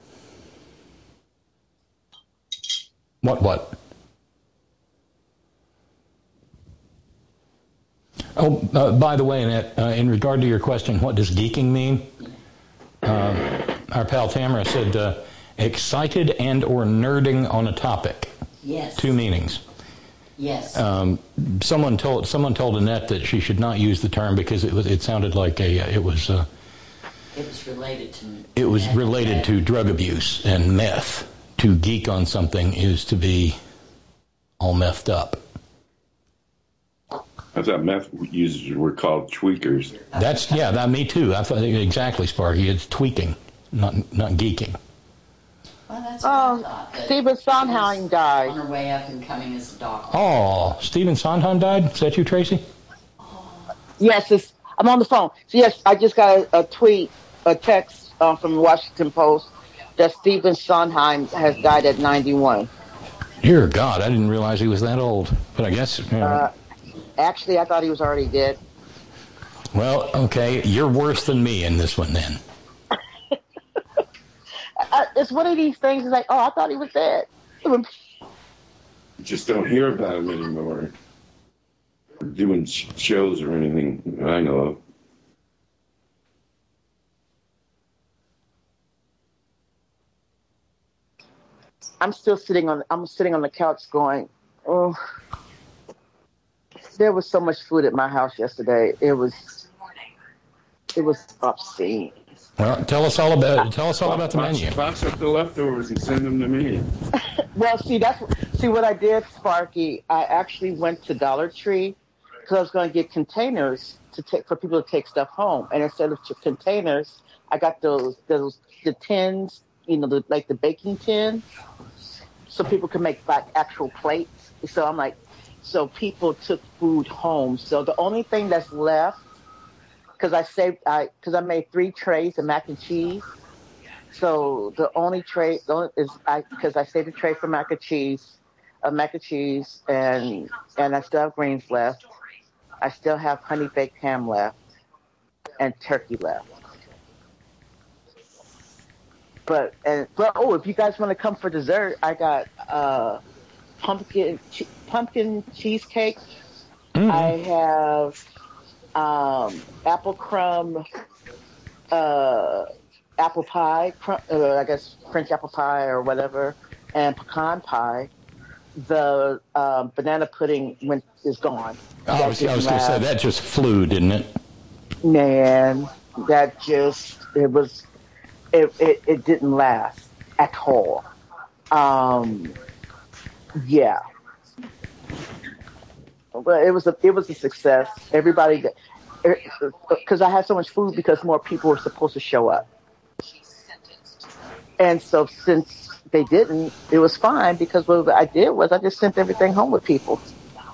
What? What? Oh, uh, by the way, Annette, uh, in regard to your question, what does geeking mean? Uh, our pal Tamara said, uh, excited and or nerding on a topic. Yes. Two meanings. Yes. Um, someone told someone told Annette that she should not use the term because it was it sounded like a it was uh, it was related to. it was meth. related to drug abuse and meth. To geek on something is to be all methed up. I thought meth users were called tweakers. That's yeah, that me too. I thought exactly, Sparky. It's tweaking, not not geeking. Well, that's what I Oh, thought. that Stephen Sondheim she was died. on her way up and coming as a doctor. Oh, Stephen Sondheim died. Is that you, Tracy? Yes, it's, I'm on the phone. So yes, I just got a, a tweet, a text uh, from the Washington Post that Stephen Sondheim has died at ninety-one. Dear God, I didn't realize he was that old. But I guess. Uh, Uh, actually, I thought he was already dead. well, okay, you're worse than me in this one then. I, it's one of these things. It's like, oh, I thought he was dead. You just don't hear about him anymore. Or doing sh- shows or anything I know of. I'm still sitting on. I'm sitting on the couch going, oh. There was so much food at my house yesterday. It was, it was obscene. Well, tell us all about tell us all about the menu. Box up the leftovers and send them to me. Well, see, that's see what I did, Sparky. I actually went to Dollar Tree because I was going to get containers to take for people to take stuff home, and instead of t- containers, I got those those the tins, you know, the, like the baking tins, so people can make like actual plates. So I'm like, so people took food home. So the only thing that's left, because I saved, I because I made three trays of mac and cheese. So the only tray the only, is I because I saved a tray for mac and cheese, of mac and cheese, and and I still have greens left. I still have honey baked ham left, and turkey left. But and but oh, if you guys want to come for dessert, I got uh, pumpkin che- pumpkin cheesecake. Mm. I have um, apple crumb, uh, apple pie, crumb, uh, I guess French apple pie or whatever, and pecan pie. The um, banana pudding went is gone. I was, I was going to say that just flew, didn't it? Man, that just it was it it, it didn't last at all. Um, yeah. But it was a it was a success. Everybody, because I had so much food because more people were supposed to show up, and so since they didn't, it was fine because what I did was I just sent everything home with people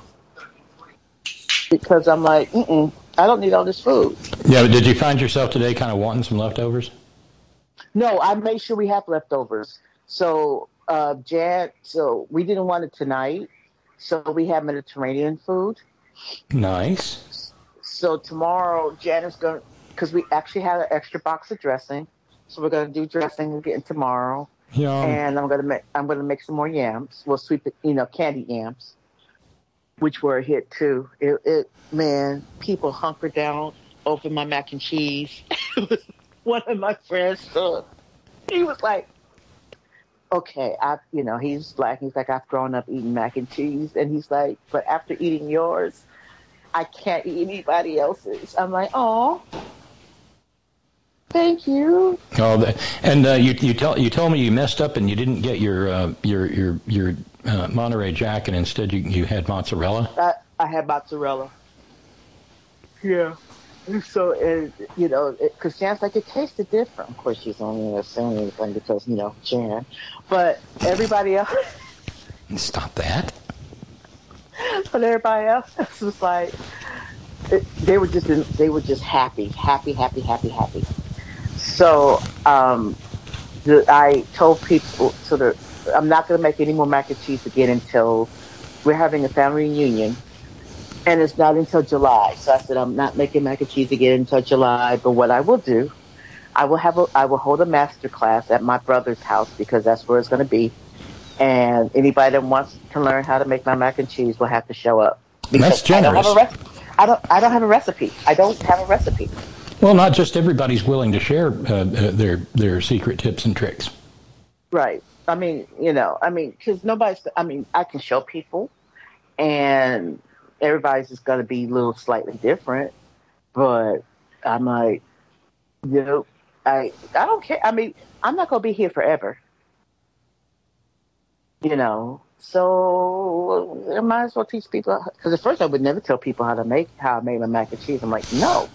because I'm like, mm-mm, I don't need all this food. Yeah, but did you find yourself today kind of wanting some leftovers? No, I made sure we have leftovers. So, uh, Jan, so we didn't want it tonight. So we have Mediterranean food. Nice. So tomorrow, Jan is going, because we actually had an extra box of dressing. So we're going to do dressing again tomorrow. Yeah. And I'm going to make, I'm going to make some more yams. We'll sweep it, you know, candied yams, which were a hit too. It, it man, people hunkered down over my mac and cheese. One of my friends, uh, he was like, okay, I, you know, he's black. He's like, I've grown up eating mac and cheese. And he's like, but after eating yours, I can't eat anybody else's. I'm like, oh, thank you. Oh, the, and uh, you you tell you told me you messed up and you didn't get your uh, your your your uh, Monterey Jack, and instead you you had mozzarella. I, I had mozzarella. Yeah. So, it, you know, because Jan's like, it tasted different. Of course, she's only going to say anything because, you know, Jan. But everybody else... Stop that. But everybody else was like, it, they were just in, they were just happy, happy, happy, happy, happy. So, um, the, I told people, so that I'm not going to make any more mac and cheese again until we're having a family reunion. And it's not until July. So I said, I'm not making mac and cheese again until July. But what I will do, I will have a, I will hold a master class at my brother's house because that's where it's going to be. And anybody that wants to learn how to make my mac and cheese will have to show up. That's generous. I don't, have a rec- I don't, I don't have a recipe. I don't have a recipe. Well, not just everybody's willing to share uh, uh, their their secret tips and tricks. Right. I mean, you know, I mean, because nobody's, I mean, I can show people. and everybody's just going to be a little slightly different. But I'm like, you know, I I don't care. I mean, I'm not going to be here forever. You know, so I might as well teach people. Because at first I would never tell people how to make how I made my mac and cheese. I'm like, no.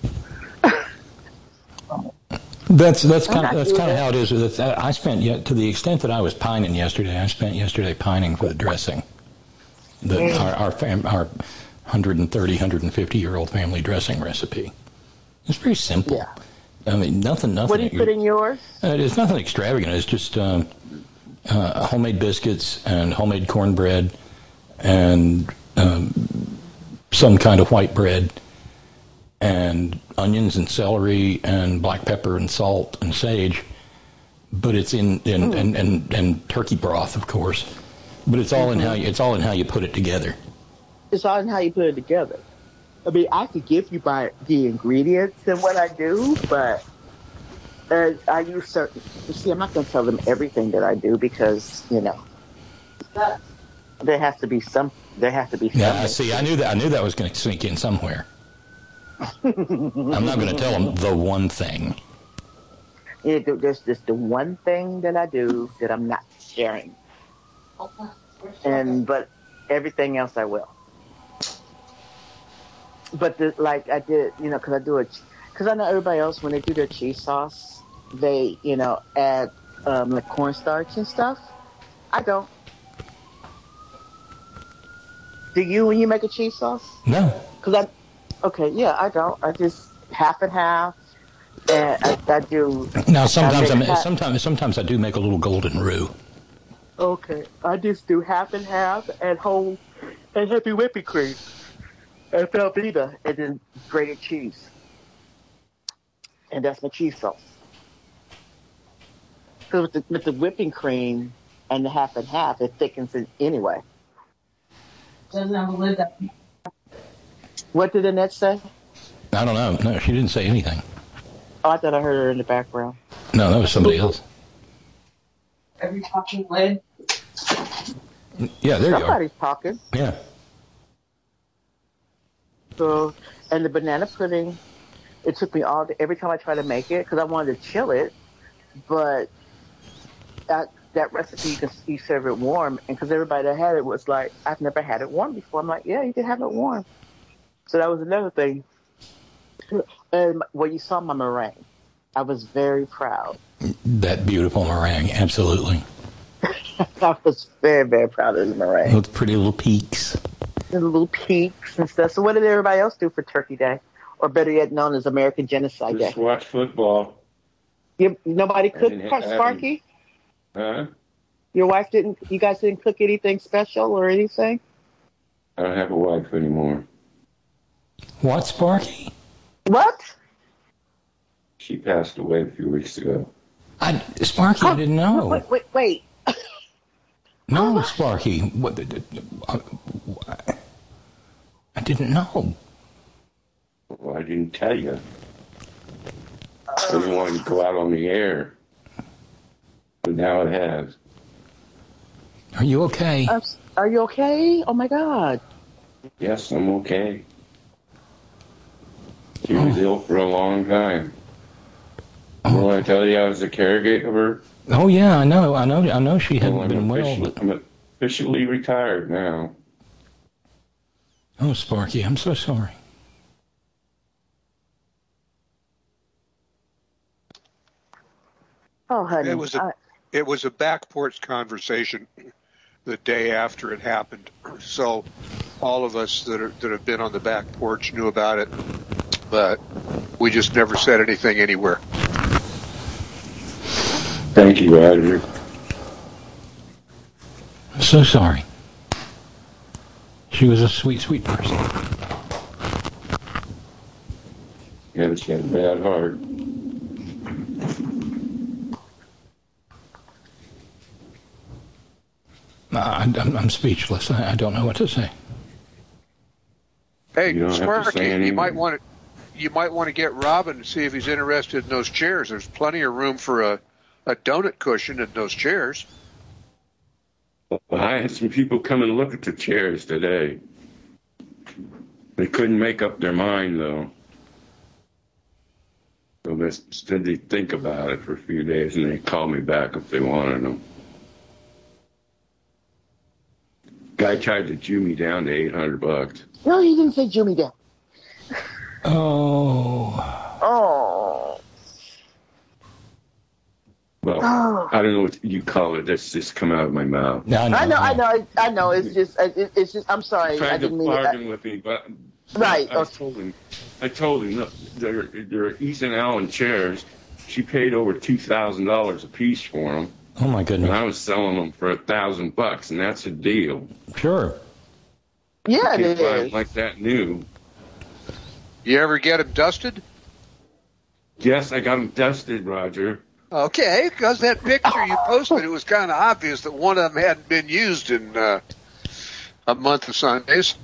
That's that's kind of I'm not that's doing kind of that. how it is. With it. I spent yet to the extent that I was pining yesterday. I spent yesterday pining for the dressing. The Mm. our our, fam, our one hundred thirty, one hundred fifty year old family dressing recipe. It's very simple. Yeah. I mean, nothing, nothing. What do you put in yours? Uh, it's nothing extravagant. It's just um, uh, homemade biscuits and homemade cornbread and um, some kind of white bread and onions and celery and black pepper and salt and sage. But it's in, in Mm. and, and, and turkey broth, of course. But it's all in how you, it's all in how you put it together. It's all in how you put it together. I mean, I could give you my the ingredients and what I do, but uh, I use certain. You see, I'm not going to tell them everything that I do because you know there has to be some. There has to be Yeah, I something. see. I knew that. I knew that was going to sneak in somewhere. I'm not going to tell them the one thing. Yeah, there- there's just the one thing that I do that I'm not sharing, and but everything else I will. But the, like I did, you know, because I do it, because I know everybody else when they do their cheese sauce, they, you know, add um, like cornstarch and stuff. I don't. Do you when you make a cheese sauce? No. Because I, okay, yeah, I don't. I just half and half, and I, I do. Now sometimes I I make half- sometimes sometimes I do make a little golden roux. Okay, I just do half and half and whole and heavy whipping cream and Velveeta and then grated cheese, and that's my cheese sauce. Because with the, with the whipping cream and the half and half, it thickens it anyway. Doesn't have a lid that. What did Annette say? I don't know. No, she didn't say anything. Oh, I thought I heard her in the background. No, that was somebody else. Every fucking lid. Yeah, there you are. Somebody's talking. Yeah. So, and the banana pudding, it took me all day, every time I try to make it because I wanted to chill it, but that that recipe you can you serve it warm, and because everybody that had it was like, I've never had it warm before. I'm like, yeah, you can have it warm. So that was another thing. And well, you saw my meringue. I was very proud. That beautiful meringue, absolutely. I was very, very proud of the meringue. With pretty little peaks. The little peaks and stuff. So what did everybody else do for Turkey Day? Or better yet known as American Genocide Day? Just watch football. You, nobody cooked didn't for have- Sparky? Huh? Your wife didn't, you guys didn't cook anything special or anything? I don't have a wife anymore. What, Sparky? What? She passed away a few weeks ago. I, Sparky, I didn't know. Wait, wait, wait. No, Sparky. What? the- the- uh, I didn't know. Well, I didn't tell you. I didn't want to go out on the air. But now it has. Are you okay? Uh, Are you okay? Oh my God. Yes, I'm okay. She was ill for a long time. Well, I tell you, I was a caregiver. Oh yeah, I know. I know. I know she Well, hadn't I'm, been well. officially, But, I'm officially retired now. oh, Sparky, I'm so sorry. Oh, honey. It was a I- it was a back porch conversation the day after it happened. So all of us that are, that have been on the back porch knew about it, but we just never said anything anywhere. Thank you, Roger. I'm so sorry. She was a sweet, sweet person. Yeah, but she had a bad heart. I, I'm, I'm speechless. I, I don't know what to say. Hey, You don't have to Sparky, say you anything. might want to you might want to get Robin and see if he's interested in those chairs. There's plenty of room for a, a donut cushion in those chairs. I had some people come and look at the chairs today. They couldn't make up their mind, though. So they said they'd think about it for a few days, and they'd call me back if they wanted them. Guy tried to Jew me down to eight hundred bucks. No, he didn't say Jew me down. Oh. Oh. Well, Oh. I don't know what you call it. That's just come out of my mouth. No, no, I know, no. I know, I know. It's just, it, it's just. I'm sorry. Tried I to didn't mean bargain it. with me, but Right. I, I told him. I told him, look, they're, they're Ethan Allen chairs. She paid over two thousand dollars a piece for them. Oh my goodness. And I was selling them for a thousand bucks, and that's a deal. Sure. Yeah, You it can't buy 'em is. like that new. You ever get them dusted? Yes, I got them dusted, Roger. Okay, because that picture you posted, it was kind of obvious that one of them hadn't been used in uh, a month of Sundays.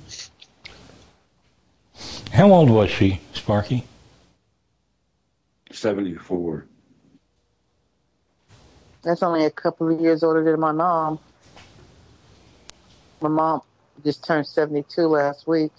How old was she, Sparky? seventy-four. That's only a couple of years older than my mom. My mom just turned seventy-two last week.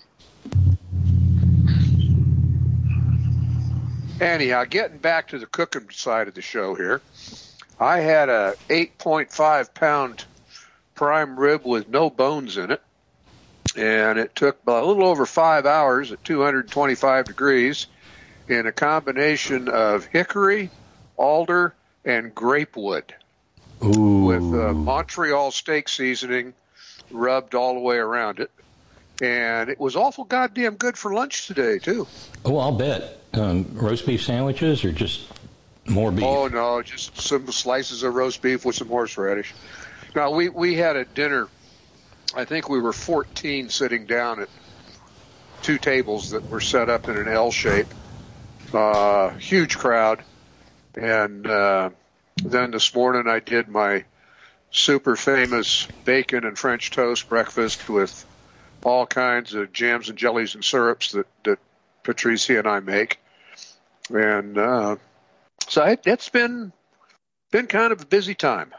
Anyhow, getting back to the cooking side of the show here, I had a eight point five pound prime rib with no bones in it, and it took a little over five hours at two hundred twenty-five degrees in a combination of hickory, alder, and grapewood. Ooh. With uh, Montreal steak seasoning rubbed all the way around it. And it was awful goddamn good for lunch today, too. Oh, I'll bet. Um, roast beef sandwiches or just more beef? Oh, no, just some slices of roast beef with some horseradish. Now, we, we had a dinner. I think we were fourteen sitting down at two tables that were set up in an L shape. Uh, huge crowd. And uh, then this morning I did my super famous bacon and French toast breakfast with all kinds of jams and jellies and syrups that, that Patricia and I make. And uh, so it, it's been been kind of a busy time.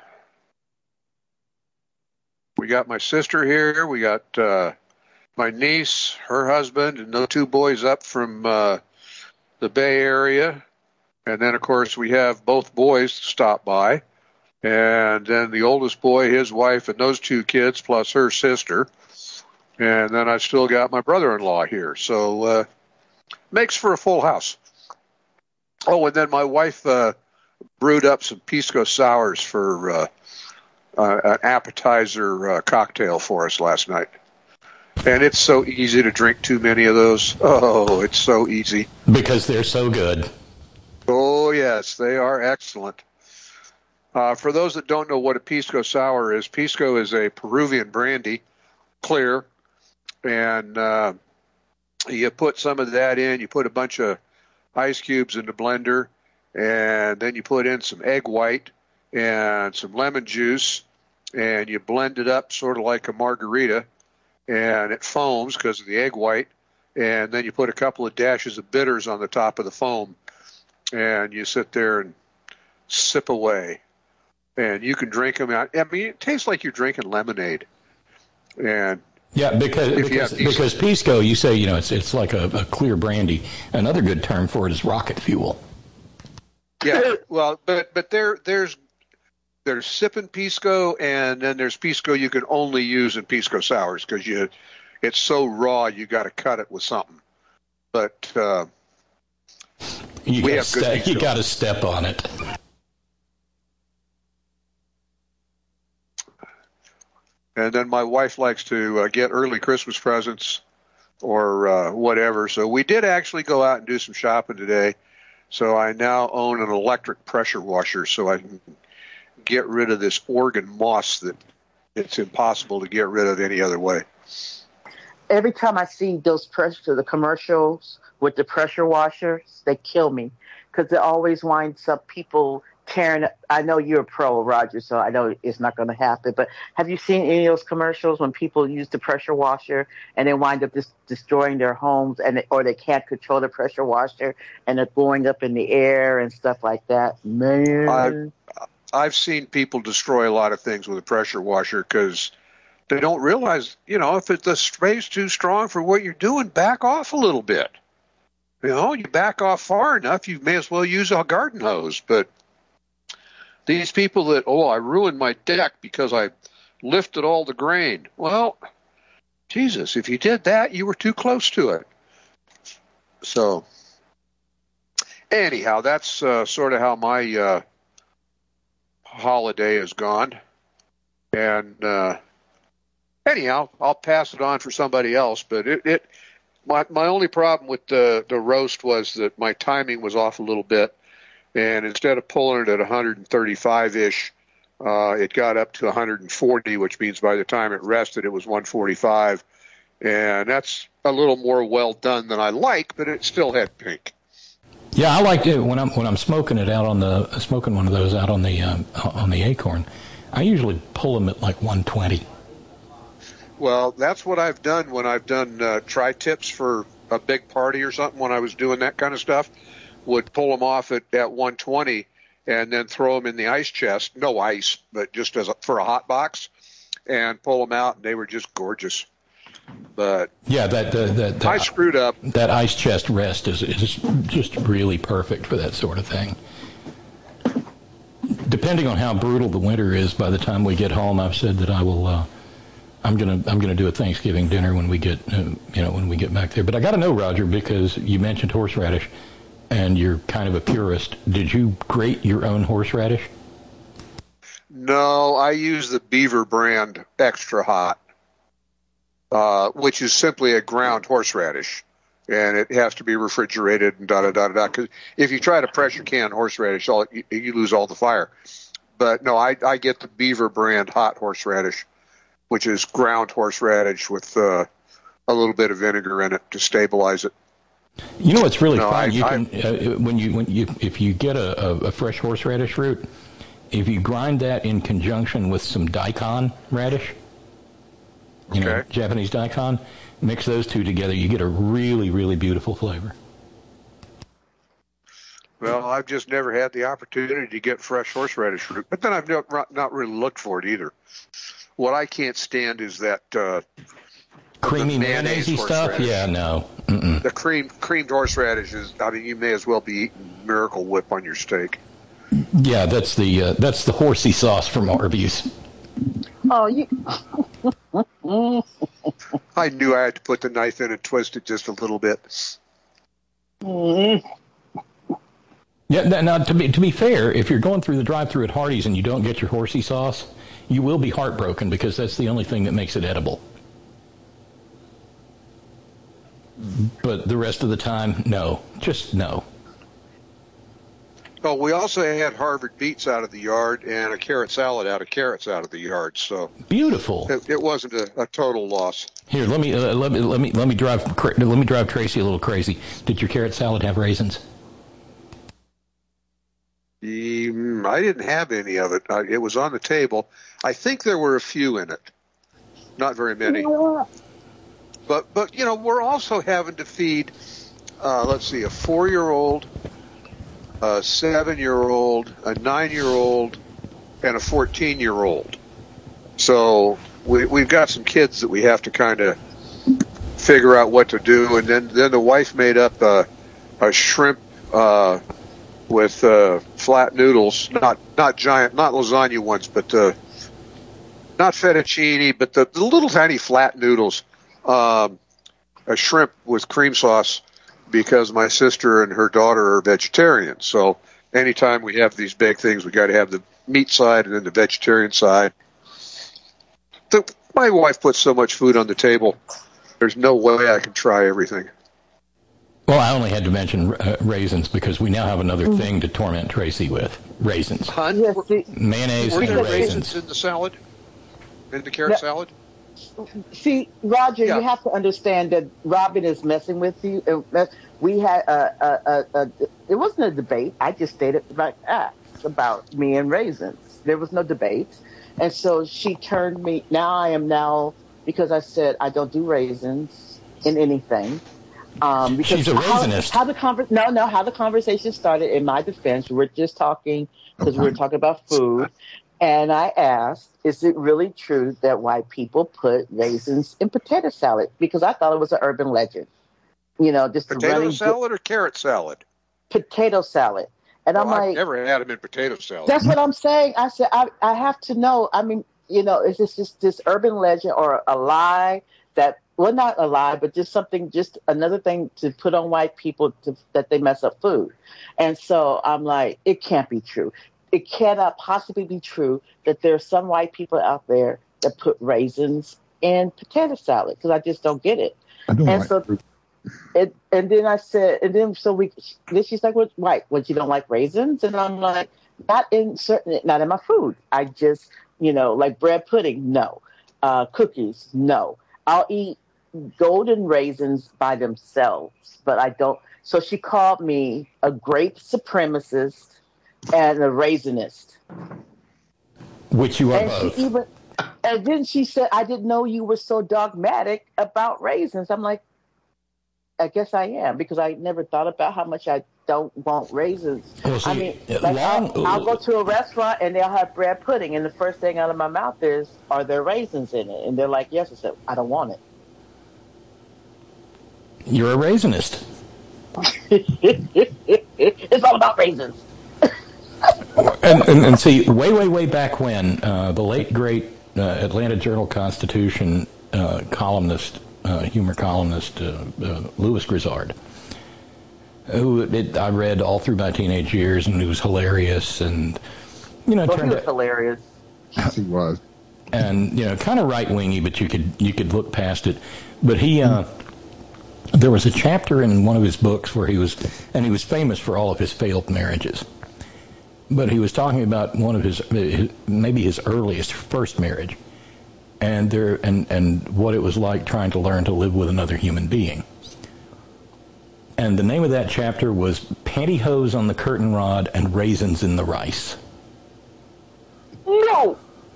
We got my sister here. We got uh, my niece, her husband, and the two boys up from uh, the Bay Area. And then, of course, we have both boys stop by. And then the oldest boy, his wife, and those two kids, plus her sister. And then I still got my brother-in-law here. So uh makes for a full house. Oh, and then my wife uh, brewed up some pisco sours for uh, uh, an appetizer uh, cocktail for us last night. And it's so easy to drink too many of those. Oh, it's so easy. Because they're so good. Oh, yes, they are excellent. Uh, for those that don't know what a pisco sour is, pisco is a Peruvian brandy, clear, and uh, you put some of that in. You put a bunch of ice cubes in the blender, and then you put in some egg white and some lemon juice, and you blend it up sort of like a margarita, and it foams because of the egg white, and then you put a couple of dashes of bitters on the top of the foam, and you sit there and sip away. And you can drink them out. I mean, it tastes like you're drinking lemonade. And Yeah, because because, because pisco, you say, you know, it's it's like a, a clear brandy. Another good term for it is rocket fuel. Yeah, well, but but there there's there's sipping pisco, and then there's pisco you can only use in pisco sours because you it's so raw you got to cut it with something. But uh, you we gotta have good ste- pisco. You got to step on it. And then my wife likes to uh, get early Christmas presents or uh, whatever. So we did actually go out and do some shopping today. So I now own an electric pressure washer so I can get rid of this Oregon moss that it's impossible to get rid of any other way. Every time I see those pressure, the commercials with the pressure washers, they kill me because it always winds up people tearing. I know you're a pro, Roger, so I know it's not going to happen. But have you seen any of those commercials when people use the pressure washer and they wind up just destroying their homes, and they, or they can't control the pressure washer and they're blowing up in the air and stuff like that? Man, I've, I've seen people destroy a lot of things with a pressure washer because they don't realize, you know, if it, the spray's too strong for what you're doing, back off a little bit. You know, you back off far enough, you may as well use a garden hose. But these people that, oh, I ruined my deck because I lifted all the grain. Well, Jesus, if you did that, you were too close to it. So, anyhow, that's uh, sort of how my uh, holiday has gone. And uh, anyhow, I'll pass it on for somebody else. But it, it my my only problem with the the roast was that my timing was off a little bit, and instead of pulling it at one thirty-five ish, uh, it got up to one forty, which means by the time it rested, it was one forty-five, and that's a little more well done than I like, but it still had pink. Yeah, I like it when I'm when I'm smoking it out on the smoking one of those out on the um, on the Acorn. I usually pull them at like one twenty. Well, that's what I've done when I've done uh, tri-tips for a big party or something. When I was doing that kind of stuff, would pull them off at, at one twenty and then throw them in the ice chest. No ice, but just as a, for a hot box, and pull them out, and they were just gorgeous. But yeah, that, that, that, that I screwed up. That ice chest rest is is just really perfect for that sort of thing. Depending on how brutal the winter is, by the time we get home, I've said that I will. Uh, I'm gonna I'm gonna do a Thanksgiving dinner when we get uh, you know when we get back there. But I got to know, Roger, because you mentioned horseradish, and you're kind of a purist. Did you grate your own horseradish? No, I use the Beaver brand Extra Hot, uh, which is simply a ground horseradish, and it has to be refrigerated and da da da da. Because if you try to pressure can horseradish, all you, you lose all the fire. But no, I I get the Beaver brand hot horseradish, which is ground horseradish with uh, a little bit of vinegar in it to stabilize it. You know what's really no, fun? I, you I, can uh, when you when you if you get a, a, a fresh horseradish root, if you grind that in conjunction with some daikon radish, you okay. know, Japanese daikon, mix those two together, you get a really really beautiful flavor. Well, I've just never had the opportunity to get fresh horseradish root, but then I've not, not really looked for it either. What I can't stand is that uh, creamy mayonnaise stuff. Yeah, no. Mm-mm. The cream creamed horseradish is. I mean, you may as well be eating Miracle Whip on your steak. Yeah, that's the uh, that's the horsey sauce from Arby's. Oh, you. I knew I had to put the knife in and twist it just a little bit. Mm-hmm. Yeah. Now, to be to be fair, if you're going through the drive-thru at Hardee's and you don't get your horsey sauce, you will be heartbroken because that's the only thing that makes it edible. But the rest of the time, no. Just no. Oh, we also had Harvard beets out of the yard and a carrot salad out of carrots out of the yard. So beautiful. It, it wasn't a, a total loss. Here, let me uh, let me let me let me drive let me drive Tracy a little crazy. Did your carrot salad have raisins? Um, I didn't have any of it. I, it was on the table. I think there were a few in it. Not very many. But, but you know, we're also having to feed, uh, let's see, a four-year-old, a seven-year-old, a nine-year-old, and a fourteen-year-old. So we, we've got some kids that we have to kind of figure out what to do. And then, then the wife made up a, a shrimp uh, with uh, flat noodles, not not giant, not lasagna ones, but uh, not fettuccine, but the, the little tiny flat noodles. Um, a shrimp with cream sauce because my sister and her daughter are vegetarians. So anytime we have these big things, we got to have the meat side and then the vegetarian side. The, my wife puts so much food on the table. There's no way I can try everything. Well, I only had to mention uh, raisins because we now have another mm. thing to torment Tracy with. Raisins. Hun, yes, see, mayonnaise were and there raisins. raisins in the salad? In the carrot no. salad? See, Roger, yeah. you have to understand that Robin is messing with you. We had a, a, a, a it wasn't a debate. I just stated my facts about me and raisins. There was no debate. And so she turned me, now I am now, because I said I don't do raisins in anything. Um, because She's a raisinist. How, how the conver- no, no, how the conversation started, in my defense, we were just talking, because we were talking about food. And I asked, is it really true that white people put raisins in potato salad? Because I thought it was an urban legend. You know, just Potato running salad or carrot salad? Potato salad. And Well, I'm like, I've never had them in potato salad. that's what I'm saying. I said, I, I have to know. I mean, you know, is this just this urban legend or a lie that, well, not a lie, but just something, just another thing to put on white people to, that they mess up food. And so I'm like, it can't be true. It cannot possibly be true that there are some white people out there that put raisins in potato salad, because I just don't get it. I don't and like so, it, and then I said, and then so we, then she's like, "What, white? What, you don't like raisins?" And I'm like, "Not in certain, not in my food. I just, you know, like bread pudding, no. Uh, cookies, no. I'll eat golden raisins by themselves, but I don't." So she called me a grape supremacist and a raisinist. Which you are and both. She even, and then she said, "I didn't know you were so dogmatic about raisins." I'm like, I guess I am, because I never thought about how much I don't want raisins. Well, see, I mean, like long, I'll, I'll go to a restaurant and they'll have bread pudding, and the first thing out of my mouth is, "Are there raisins in it?" And they're like, "Yes." I said, "I don't want it." You're a raisinist. It's all about raisins. and, and, and see, way, way, way back when, uh, the late, great uh, Atlanta Journal-Constitution uh, columnist, uh, humor columnist, uh, uh, Louis Grizzard, who it, I read all through my teenage years, and he was hilarious, and, you know, Well, turned he was out, hilarious. Yes, he was. and, you know, kind of right-wingy, but you could, you could look past it. But he, uh, there was a chapter in one of his books where he was, and he was famous for all of his failed marriages. But he was talking about one of his, his, maybe his earliest, first marriage, and there, and and what it was like trying to learn to live with another human being. And the name of that chapter was "Pantyhose on the Curtain Rod and Raisins in the Rice." No.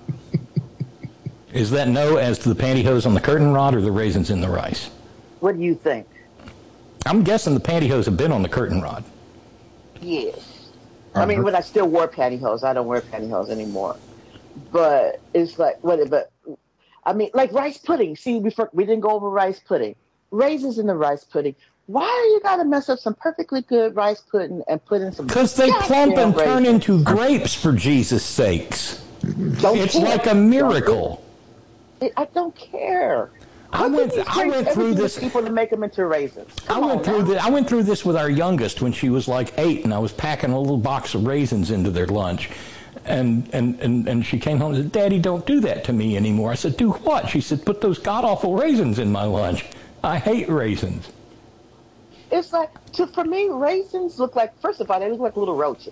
Is that no as to the pantyhose on the curtain rod or the raisins in the rice? What do you think? I'm guessing the pantyhose have been on the curtain rod. Yes. I mean, when I still wore pantyhose, I don't wear pantyhose anymore. But it's like, what? But I mean, like rice pudding. See, before we didn't go over rice pudding. Raisins in the rice pudding. Why do you got to mess up some perfectly good rice pudding and put in some? Because they plump and turn raisins? into grapes, for Jesus' sakes. Don't It's care. like a miracle. I don't care. I went. I went through Everything this. with people to make them into raisins. Come I went on through now. the, I went through this with our youngest when she was like eight, and I was packing a little box of raisins into their lunch, and and and, and she came home and said, "Daddy, don't do that to me anymore." I said, "Do what?" She said, "Put those god awful raisins in my lunch. I hate raisins." It's like, to, for me, raisins look like, first of all, they look like little roaches.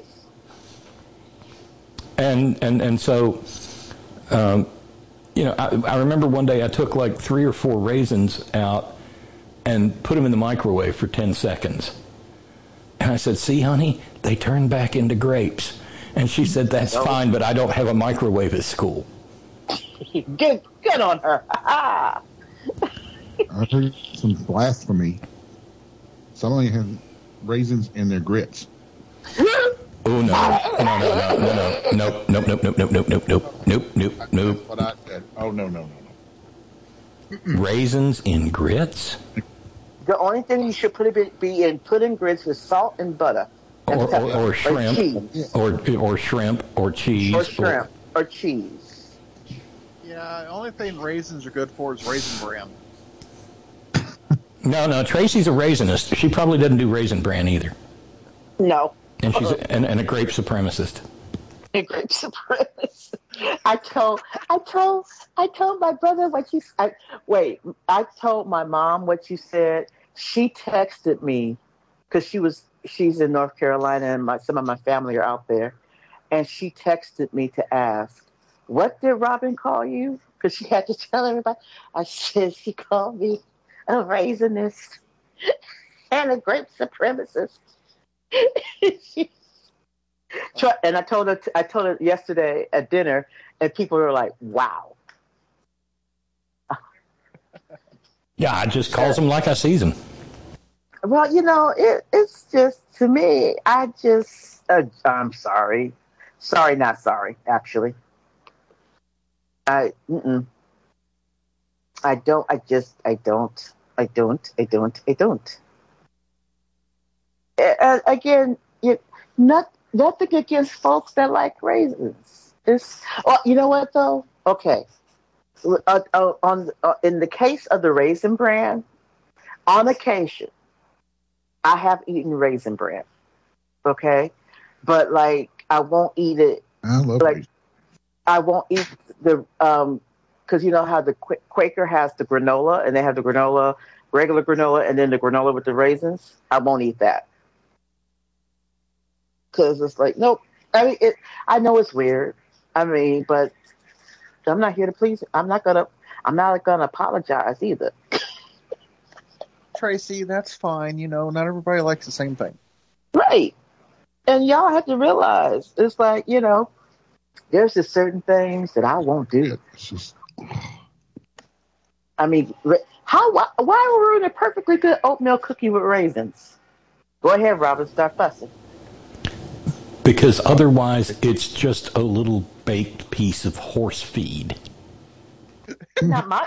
And and and so, um, you know, I, I remember one day I took like three or four raisins out and put them in the microwave for ten seconds. And I said, "See, honey, they turn back into grapes." And she said, "That's No. fine, but I don't have a microwave at school." Good, good on her. I heard some blasphemy. Somebody has raisins in their grits. Oh, no, no, no, no, no, no, nope, nope, nope, nope, nope, nope, nope, nope, nope, nope. That's what I said. Oh, no, no, no, no. Raisins in grits? The only thing you should put it be in pudding grits is salt and butter. And Or, pepper, or, or shrimp, cheese. or, or shrimp, or cheese. Or shrimp, or cheese. Yeah, the only thing raisins are good for is raisin bran. No, no, Tracy's a raisinist. She probably doesn't do raisin bran either. No. And she's a, and, and a grape supremacist. A grape supremacist. I told, I told, I told my brother what you. I, wait, I told my mom what you said. She texted me because she was, she's in North Carolina, and my, some of my family are out there, and she texted me to ask, "What did Robin call you?" Because she had to tell everybody. I said she called me a raisinist and a grape supremacist. And I told her, I told her yesterday at dinner, and people were like, "Wow." Yeah, I just calls them like I sees them. Well, you know, it, it's just, to me, I just, uh, I'm sorry. Sorry, not sorry, actually. I, mm-mm. I don't. I just. I don't. I don't. I don't. I don't. Uh, again, you, not nothing against folks that like raisins. It's. Well, you know what though? Okay. Uh, uh, on uh, in the case of the Raisin Bran, on occasion, I have eaten Raisin Bran. Okay, but like I won't eat it. I love like raisin. I won't eat the um because you know how the Qu- Quaker has the granola and they have the granola, regular granola, and then the granola with the raisins. I won't eat that because it's like nope. I mean, it, I know it's weird. I mean, but I'm not here to please. I'm not gonna. I'm not gonna apologize either. Tracy, that's fine. You know, not everybody likes the same thing. Right. And y'all have to realize it's like you know, there's just certain things that I won't do. It's just, I mean, how? Why, why ruin a perfectly good oatmeal cookie with raisins? Go ahead, Robin. Start fussing. Because otherwise, it's just a little baked piece of horse feed. Not my,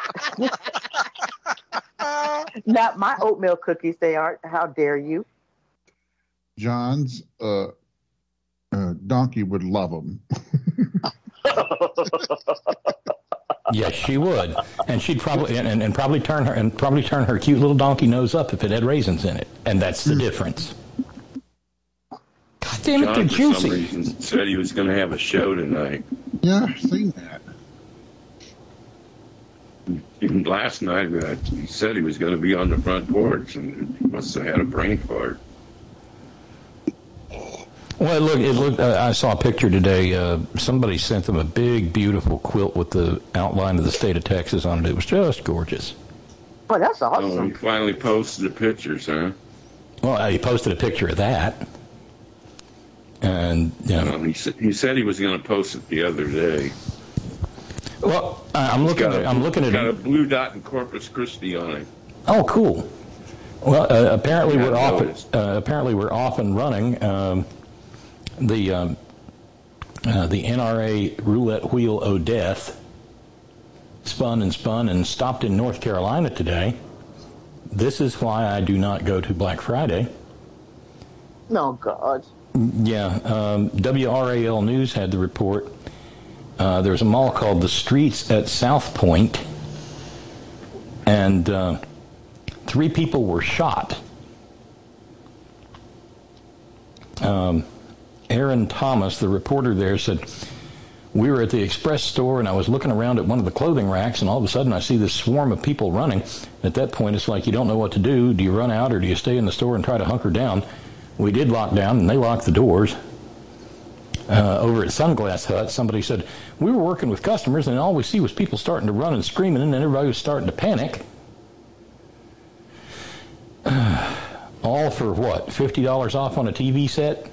not my oatmeal cookies. They aren't. How dare you? John's uh, uh, donkey would love them. Yes, she would, and she'd probably and, and probably turn her and probably turn her cute little donkey nose up if it had raisins in it, and that's the difference. God damn it, John, they're for some juicy. reason, said he was going to have a show tonight. Yeah, I've seen that. Even last night, uh, he said he was going to be on the front porch, and he must have had a brain fart. Well, look, it looked. Uh, I saw a picture today. Uh, somebody sent them a big, beautiful quilt with the outline of the state of Texas on it. It was just gorgeous. Well, that's Oh, awesome. he finally posted the pictures, huh? Well, uh, he posted a picture of that, and you know, Um, he, sa- he said he was going to post it the other day. well, uh, I'm looking. Got At, a- I'm looking at got a it. blue dot in Corpus Christi on it. Oh, cool. Well, uh, apparently Yeah, we're I off. noticed. Uh, apparently we're off and running. Um, the um, uh, the N R A roulette wheel o' death spun and spun and stopped in North Carolina today. This is why I do not go to Black Friday. No, God. Yeah, um, W R A L News had the report. Uh, there's a mall called The Streets at South Point, and uh, three people were shot. Um, Aaron Thomas, the reporter there, said, we were at the Express store, and I was looking around at one of the clothing racks, and all of a sudden I see this swarm of people running. At that point, it's like you don't know what to do. Do you run out, or do you stay in the store and try to hunker down? We did lock down, and they locked the doors. Uh, over at Sunglass Hut, somebody said, we were working with customers, and all we see was people starting to run and screaming, and then everybody was starting to panic. All for what, fifty dollars off on a T V set?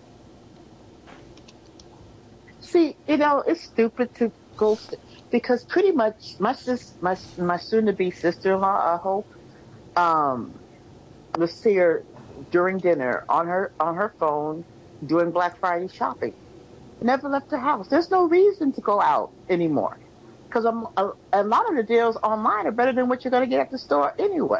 See, you know, it's stupid to go st- because pretty much my sis, my my soon-to-be sister-in-law, I hope, um, was here during dinner on her on her phone doing Black Friday shopping. Never left the house. There's no reason to go out anymore because a, a lot of the deals online are better than what you're going to get at the store anyway.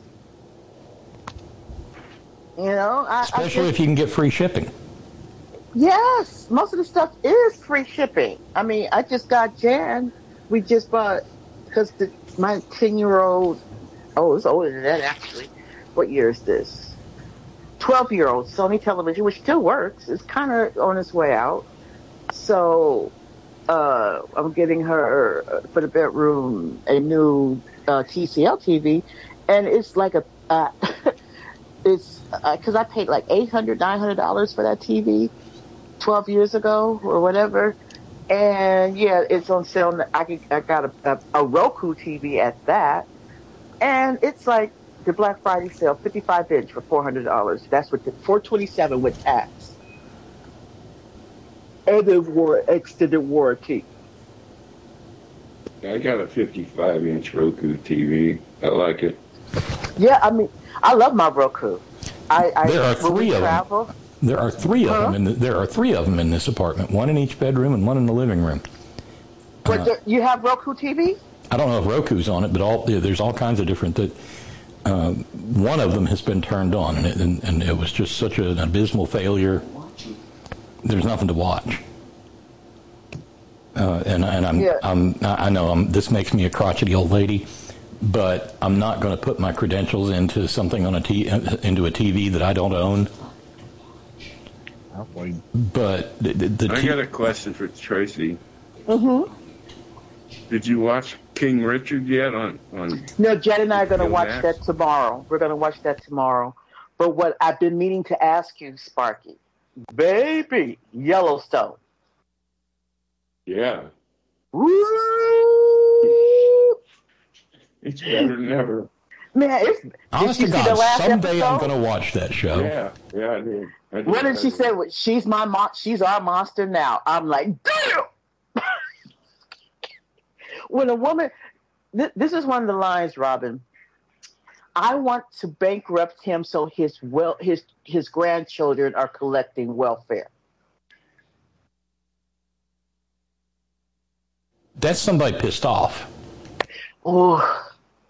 You know, I, Especially I just, if you can get free shipping. yes, most of the stuff is free shipping. I mean, I just got Jan. We just bought because my ten-year-old. Oh, it's older than that actually. What year is this? twelve-year-old Sony television, which still works. It's kind of on its way out. So uh, I'm getting her uh, for the bedroom a new uh, T C L T V, and it's like a. Uh, it's because uh, I paid like eight hundred dollars, nine hundred dollars for that T V twelve years ago or whatever. And yeah, it's on sale. I, can, I got a, a, a Roku T V at that. And it's like the Black Friday sale, fifty-five inch for four hundred dollars. That's what the four twenty-seven with tax. And the war, extended warranty. I got a fifty-five inch Roku T V. I like it. Yeah, I mean, I love my Roku. I, I There are when we three of travel, them. There are three of Huh? them. In the, there are three of them in this apartment. One in each bedroom and one in the living room. But Uh, there, you have Roku T V? I don't know if Roku's on it, but all yeah, there's all kinds of different. That uh, one of them has been turned on, and it, and, and it was just such an abysmal failure. There's nothing to watch. Uh, and and I'm, Yeah. I'm I know I'm, this makes me a crotchety old lady, but I'm not going to put my credentials into something on a t into a T V that I don't own. But the, the, the I t- got a question for Tracy. Mm-hmm. Did you watch King Richard yet on on? No, Jen and I are going to H B O watch Max? that tomorrow. We're going to watch that tomorrow. But what I've been meaning to ask you, Sparky, baby, Yellowstone. Yeah, Woo! it's better than ever. Man, it's, honest did to you see the God, last someday I'm episode? going to watch that show. Yeah, yeah, I did. I did. What I did she did. say? She's my mo- She's our monster now. I'm like, damn. When a woman, th- this is one of the lines, Robin. I want to bankrupt him so his well, his his grandchildren are collecting welfare. That's somebody pissed off. Oh,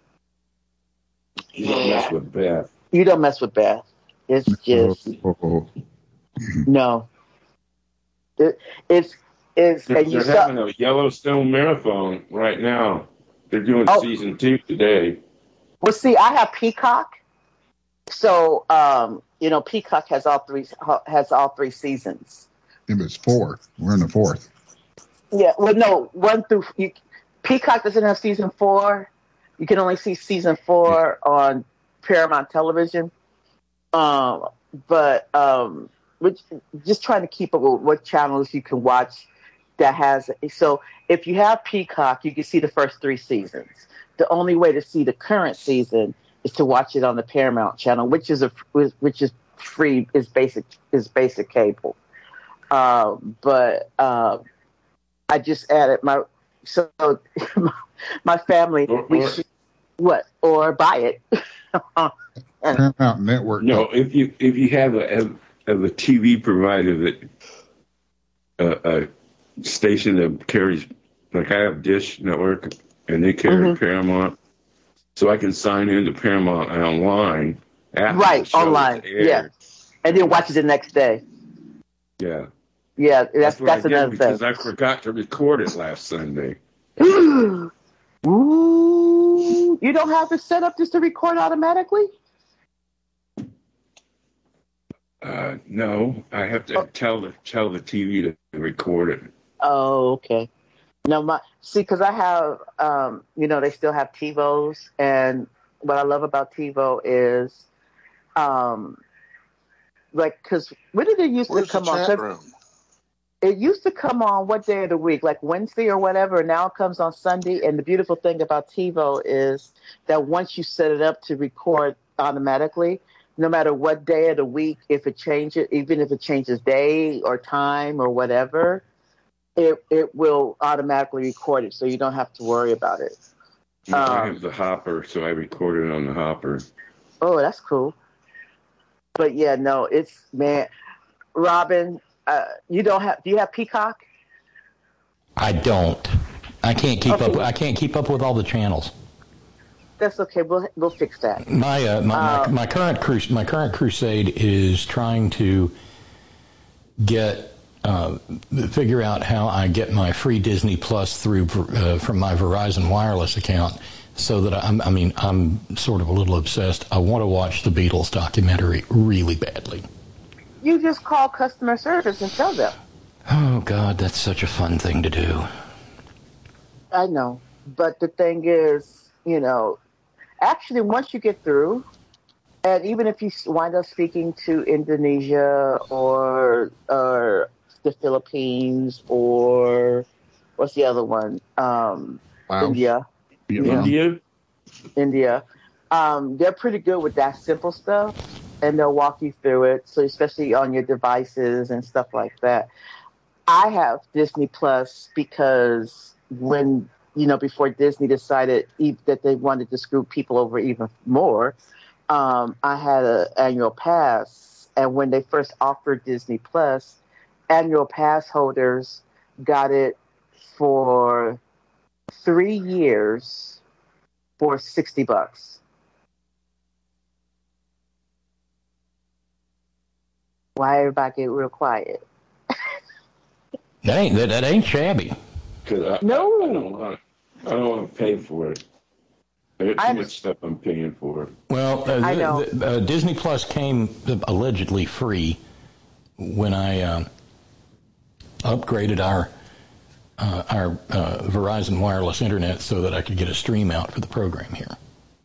You don't mess with Beth. you don't mess with Beth. It's just no. It, it's it's They're, and you they're saw. having a Yellowstone marathon right now. They're doing Oh. season two today. Well, see, I have Peacock, so um, you know, Peacock has all three has all three seasons. It was four. We're in the fourth. Yeah, well, no, one through you, Peacock doesn't have season four. You can only see season four on Paramount Television. Um, but um, which, just trying to keep up with what channels you can watch that has. So if you have Peacock, you can see the first three seasons. The only way to see the current season is to watch it on the Paramount channel, which is a which is free, is basic is basic cable. Uh, but uh, I just added my so my family Or- we or- should, what or buy it. Paramount Network. No, if you if you have a have, have a T V provider that uh, a station that carries, like I have Dish Network and they carry Mhm. Paramount, so I can sign into Paramount online. After the Right, show online, is aired. yeah, and then watch it the next day. Yeah, Yeah, that's what that's I did another because thing. I forgot to record it last Sunday. Ooh, you don't have to set up just to record automatically? Uh, no, I have to tell the tell the T V to record it. Oh, okay. No, my see, because I have, um, you know, they still have TiVos, and what I love about TiVo is, um, like, because when did it used Where's to come the on? chat 'Cause room? It used to come on what day of the week, like Wednesday or whatever. And now it comes on Sunday. And the beautiful thing about TiVo is that once you set it up to record automatically, no matter what day of the week, if it changes, even if it changes day or time or whatever, it it will automatically record it, so you don't have to worry about it. No, I Um, have the Hopper, so I record it on the Hopper. Oh, that's cool. But yeah, no, it's man, Robin. Uh, you don't have? Do you have Peacock? I don't. I can't keep Okay. up. I can't keep up with all the channels. That's okay. We'll we'll fix that. My uh, my, Uh, my my current crus- my current crusade is trying to get uh, figure out how I get my free Disney Plus through uh, from my Verizon wireless account, so that I'm I mean I'm sort of a little obsessed. I want to watch the Beatles documentary really badly. You just call customer service and tell them. Oh God, that's such a fun thing to do. I know, but the thing is, you know, actually, once you get through, and even if you wind up speaking to Indonesia or or the Philippines or what's the other one? Um, Wow. India. Vietnam. India? India. Um, they're pretty good with that simple stuff, and they'll walk you through it. So especially on your devices and stuff like that. I have Disney Plus because when, you know, before Disney decided e- that they wanted to screw people over even more, um, I had an annual pass. And when they first offered Disney Plus, annual pass holders got it for three years for sixty bucks. Why everybody get real quiet? That ain't that, that ain't shabby. Cause I, No. I, I don't want I don't want to pay for it. I got too I'm- much stuff I'm paying for. Well, uh, I know. the- uh, Disney Plus came allegedly free when I uh, upgraded our uh, our uh, Verizon wireless internet so that I could get a stream out for the program here.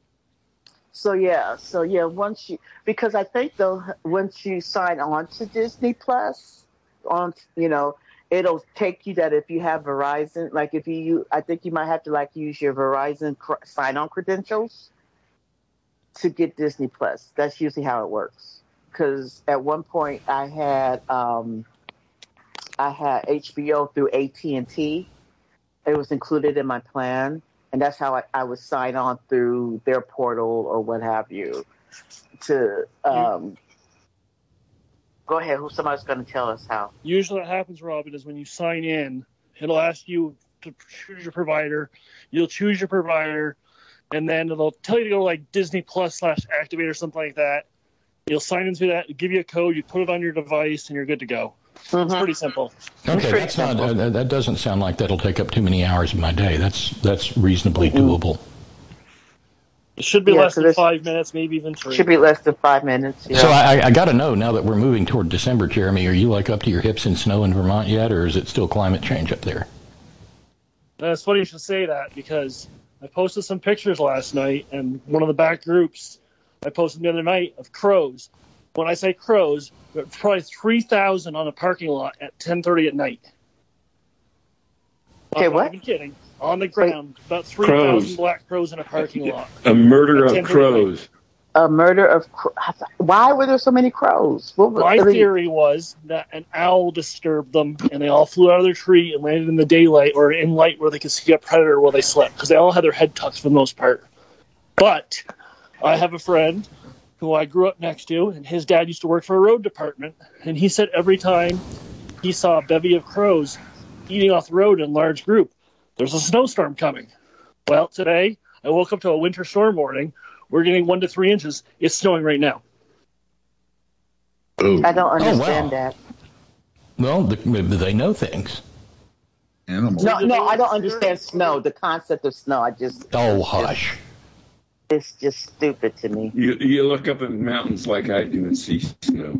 So yeah, so yeah, once you because I think though once you sign on to Disney Plus, on you know, it'll take you that if you have Verizon, like if you, I think you might have to like use your Verizon cr- sign-on credentials to get Disney Plus. That's usually how it works. Because at one point I had um, I had H B O through A T and T. It was included in my plan, and that's how I, I would sign on through their portal or what have you. To um, go ahead, who somebody's going to tell us how? Usually what happens, Robin, is when you sign in, it'll ask you to choose your provider. You'll choose your provider, and then it'll tell you to go like Disney Plus slash Activate or something like that. You'll sign into that, give you a code, you put it on your device, and you're good to go. Mm-hmm. It's pretty simple. Okay, that's not. Uh, that doesn't sound like that'll take up too many hours of my day. That's that's reasonably doable. It should be Yeah, less so than this- five minutes, maybe even three. Should be less than five minutes. Yeah. So I, I got to know now that we're moving toward December, Jeremy. Are you like up to your hips in snow in Vermont yet, or is it still climate change up there? Uh, it's funny you should say that because I posted some pictures last night, and one of the back groups I posted the other night of crows. When I say crows, there are probably three thousand on a parking lot at ten thirty at night. Okay, I'm what? not even kidding. On the ground, about three Crows. thousand black crows in a parking lot. A murder At of ten thirty. crows. A murder of cro- why were there so many crows? What was, My I mean, theory was that an owl disturbed them, and they all flew out of their tree and landed in the daylight or in light where they could see a predator while they slept, because they all had their head tucked for the most part. But I have a friend who I grew up next to, and his dad used to work for a road department, and he said every time he saw a bevy of crows eating off the road in a large group, there's a snowstorm coming. Well, today I woke up to a winter storm warning. We're getting one to three inches. It's snowing right now. I don't understand Oh, wow. that. Well, the, they know things. Animals. No, no, I don't understand snow. The concept of snow, I just Oh, hush. it's just stupid to me. You you look up in the mountains like I do and see snow.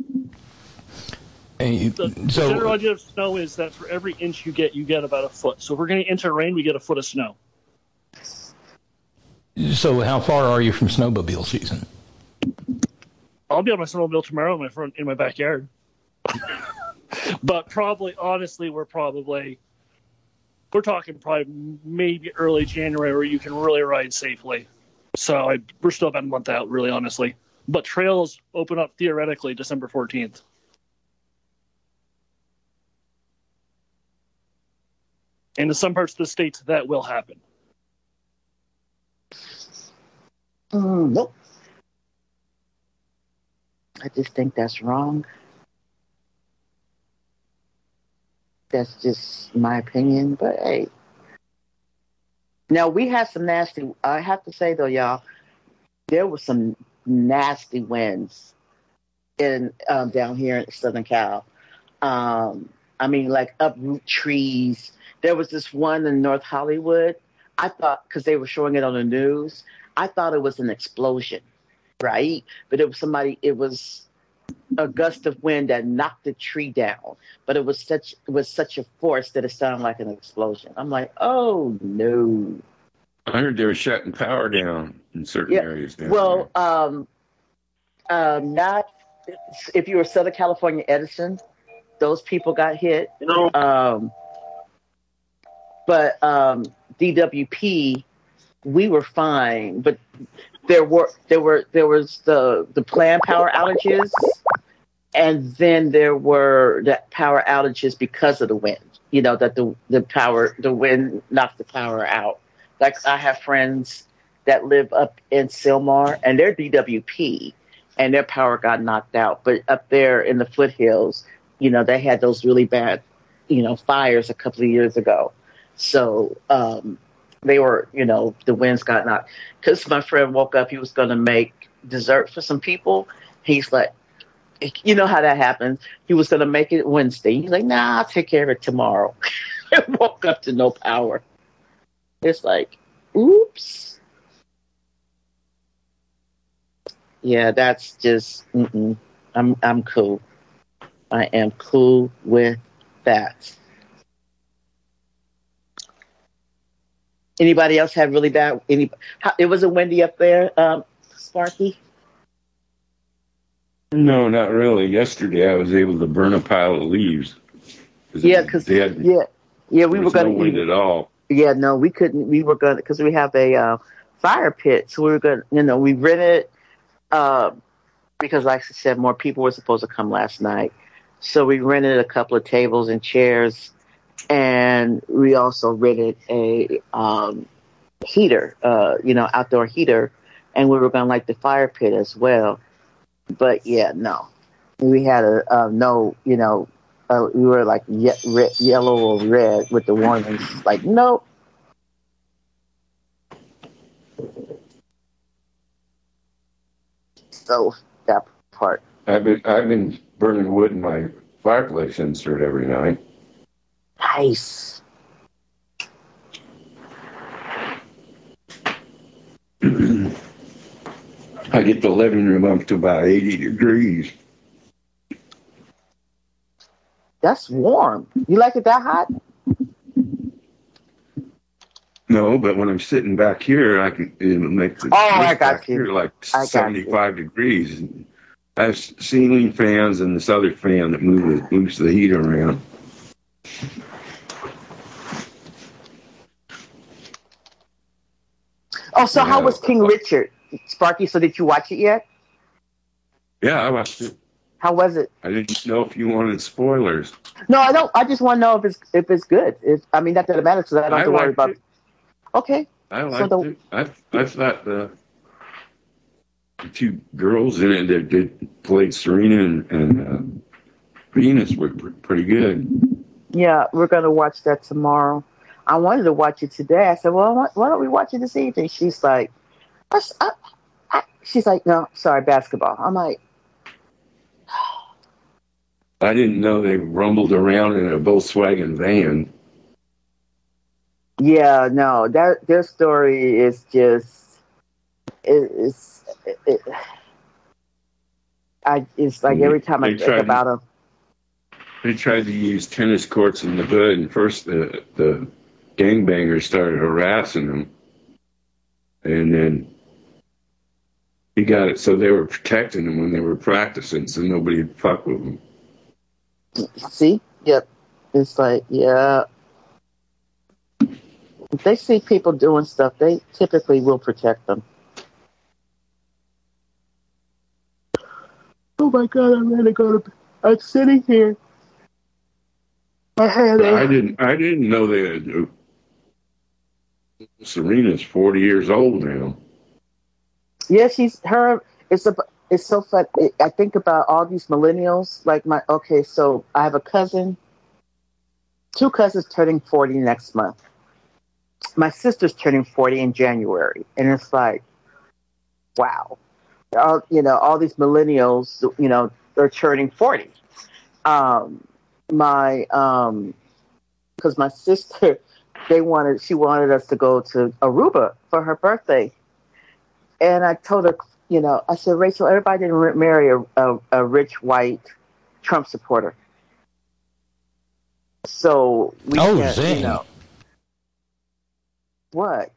And The, the so, general idea of snow is that for every inch you get, you get about a foot. So if we're getting inch of rain, we get a foot of snow. so how far are you from snowmobile season? I'll be on my snowmobile tomorrow in my front in my backyard. But probably, honestly, we're probably we're talking probably maybe early January where you can really ride safely. So I, we're still about a month out, really, honestly. But trails open up theoretically December fourteenth. And in some parts of the states, that will happen. Mm, nope. I just think that's wrong. That's just my opinion, but hey. Now, we had some nasty, I have to say though, y'all, there was some nasty winds in um, down here in Southern Cal. Um, I mean, like uproot trees. There was this one in North Hollywood. I thought, because they were showing it on the news, I thought it was an explosion, right? But it was somebody, it was a gust of wind that knocked the tree down. But it was such it was such a force that it sounded like an explosion. I'm like, oh no. I heard they were shutting power down in certain Yeah, areas down well, um, um, not if you were Southern California Edison, those people got hit. Um, but um, D W P, we were fine. But there were there were there was the the planned power outages, and then there were the power outages because of the wind. You know that the the power the wind knocked the power out. Like I have friends that live up in Sylmar, and they're D W P, and their power got knocked out. But up there in the foothills, you know, they had those really bad, you know, fires a couple of years ago. So um, they were, you know, the winds got knocked. Because my friend woke up, he was going to make dessert for some people. He's like, you know how that happens. He was going to make it Wednesday. He's like, nah, I'll take care of it tomorrow. And woke up to no power. It's like, oops. Yeah, that's just, mm-mm. I'm I'm cool. I am cool with that. Anybody else have really bad? Any? How, it wasn't windy up there, um, Sparky. No, not really. Yesterday, I was able to burn a pile of leaves. Yeah, because yeah, yeah, we there were was going no wind to. at all. Yeah, no, we couldn't. We were going because we have a uh, fire pit, so we were going. You know, we rented uh, because, like I said, more people were supposed to come last night, so we rented a couple of tables and chairs, and we also rented a um, heater, uh, you know, outdoor heater, and we were going to light the fire pit as well. But yeah, no, we had a uh, no, you know, uh, we were like ye- red, yellow or red with the warnings. Like, nope. So that part. I've been I've been burning wood in my fireplace insert every night. Nice. I get the living room up to about eighty degrees. That's warm. You like it that hot? No, but when I'm sitting back here, I can it make the oh, I got back you. here like I seventy-five degrees. I have ceiling fans and this other fan that moves moves the heat around. Oh, so yeah. How was King Richard, Sparky? So did you watch it yet? Yeah, I watched it. How was it? I didn't know if you wanted spoilers. No, I don't. I just want to know if it's if it's good. If I mean, that doesn't matter because I don't have to worry about. It. Okay. I liked so the... it. I I thought the two girls in it that did played Serena and, and uh, Venus were pr- pretty good. Yeah, we're gonna watch that tomorrow. I wanted to watch it today. I said, "Well, why don't we watch it this evening?" She's like, I, I, I, "She's like, no, sorry, basketball." I'm like, I didn't know they rumbled around in a Volkswagen van. Yeah, no, that their story is just it, it's it, it, I it's like every time I think about them. They tried to use tennis courts in the hood, and first the the gangbangers started harassing them, and then he got it so they were protecting them when they were practicing, so nobody would fuck with them. See, yep, it's like yeah. If they see people doing stuff, they typically will protect them. Oh my God, I'm ready to go to. I'm sitting here. I had. A... I didn't. I didn't know that. Serena's forty years old now. Yeah, she's her. It's a. It's so fun. I think about all these millennials. Like my. Okay, so I have a cousin. Two cousins turning forty next month. My sister's turning forty in January, and it's like, wow, all, you know, all these millennials, you know, they're turning forty. Um, my, um, because my sister, they wanted, she wanted us to go to Aruba for her birthday, and I told her, you know, I said, Rachel, everybody didn't marry a, a, a rich white Trump supporter, so we oh, can't, zing. you know. What?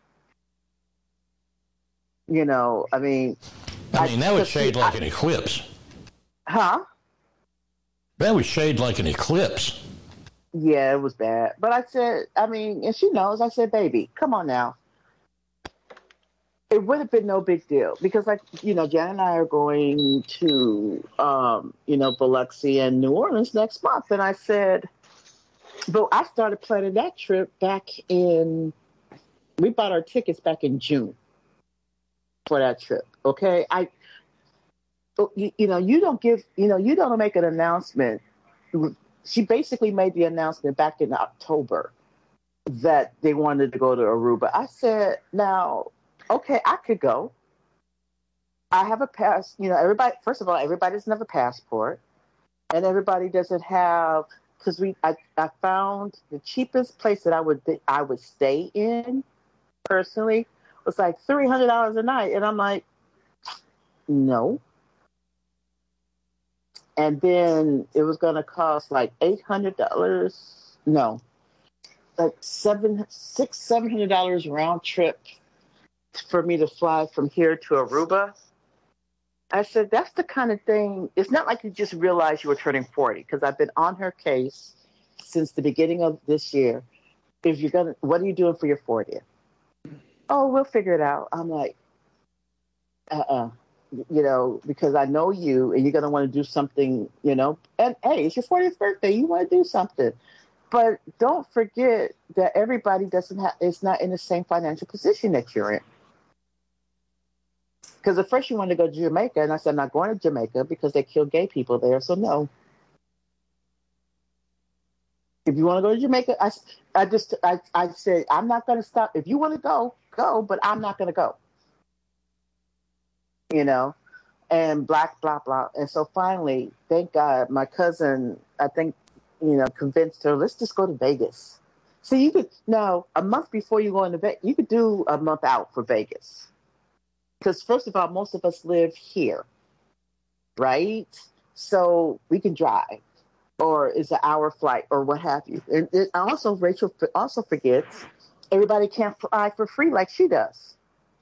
You know, I mean... I mean, I, that would shade like I, an eclipse. Huh? That would shade like an eclipse. Yeah, it was bad. But I said, I mean, and she knows, I said, baby, come on now. It would have been no big deal. Because, like, you know, Jan and I are going to, um, you know, Biloxi and New Orleans next month. And I said... But I started planning that trip back in... We bought our tickets back in June for that trip. Okay, I, you, you know, you don't give, you know, you don't make an announcement. She basically made the announcement back in October, that they wanted to go to Aruba. I said, now, okay, I could go. I have a pass. You know, everybody. First of all, everybody doesn't have a passport, and everybody doesn't have. Because we, I, I found the cheapest place that I would I would stay in, personally, was like three hundred dollars a night, and I'm like, no. And then it was going to cost like eight hundred dollars. No, like seven, six, seven hundred dollars round trip for me to fly from here to Aruba. I said, that's the kind of thing. It's not like you just realized you were turning forty, because I've been on her case since the beginning of this year. If you're gonna, what are you doing for your fortieth? Oh, we'll figure it out. I'm like, uh-uh, you know, because I know you, and you're gonna want to do something, you know. And hey, it's your fortieth birthday. You want to do something, but don't forget that everybody doesn't have. It's not in the same financial position that you're in. Because at first you wanted to go to Jamaica, and I said, I'm not going to Jamaica because they kill gay people there, so no. If you want to go to Jamaica, I, I just, I, I said, I'm not going to stop. If you want to go, go, but I'm not going to go. You know, and blah, blah, blah. And so finally, thank God, my cousin, I think, you know, convinced her, let's just go to Vegas. So you could, now, a month before you go into Vegas, you could do a month out for Vegas. Because first of all, most of us live here, right? So we can drive, or it's an hour flight, or what have you. And it also, Rachel also forgets, everybody can't fly for free like she does.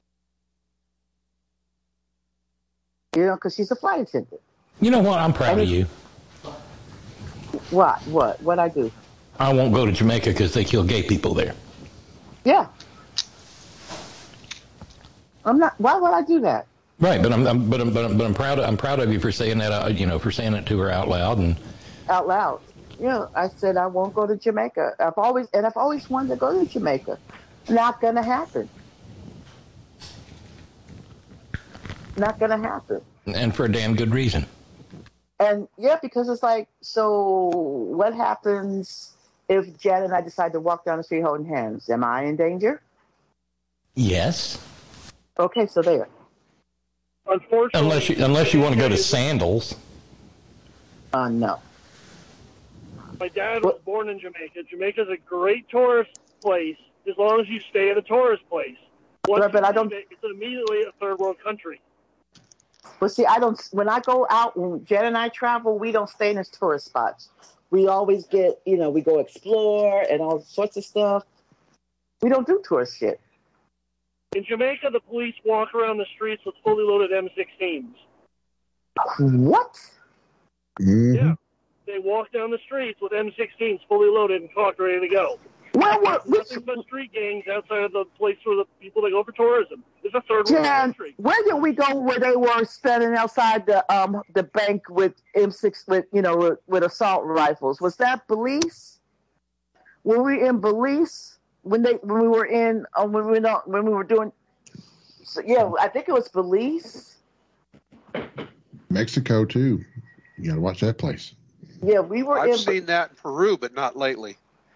You know, because she's a flight attendant. You know what? I'm proud and of you. What? What? What I do? I won't go to Jamaica because they kill gay people there. Yeah. I'm not. Why would I do that? Right, but I'm, I'm but I'm but I'm but I'm proud of, I'm proud of you for saying that. Uh, you know, for saying it to her out loud and out loud. You know, I said I won't go to Jamaica. I've always and I've always wanted to go to Jamaica. Not gonna happen. Not gonna happen. And for a damn good reason. And yeah, because it's like, so what happens if Jan and I decide to walk down the street holding hands? Am I in danger? Yes. Okay, so there. Unfortunately, unless you unless you want to go to Sandals. Uh, no. My dad was born in Jamaica. Jamaica's a great tourist place as long as you stay at a tourist place. Once Right, but you I don't. leave it, it's immediately a third world country. But see, I don't. When I go out, when Jen and I travel, we don't stay in the tourist spots. We always get, you know, we go explore and all sorts of stuff. We don't do tourist shit. In Jamaica, the police walk around the streets with fully loaded M sixteens. What? Mm-hmm. Yeah. They walk down the streets with M sixteens fully loaded and cocked, ready to go. Where were nothing but street gangs outside of the place for the people that go for tourism. It's a third world Jan, country. where did we go where they were standing outside the um the bank with M six with you know with, with assault rifles? Was that Belize? Were we in Belize when they when we were in um, when we were not, when we were doing? So, yeah, I think it was Belize. Mexico too. You got to watch that place. Yeah, we were. I've in, seen that in Peru, but not lately.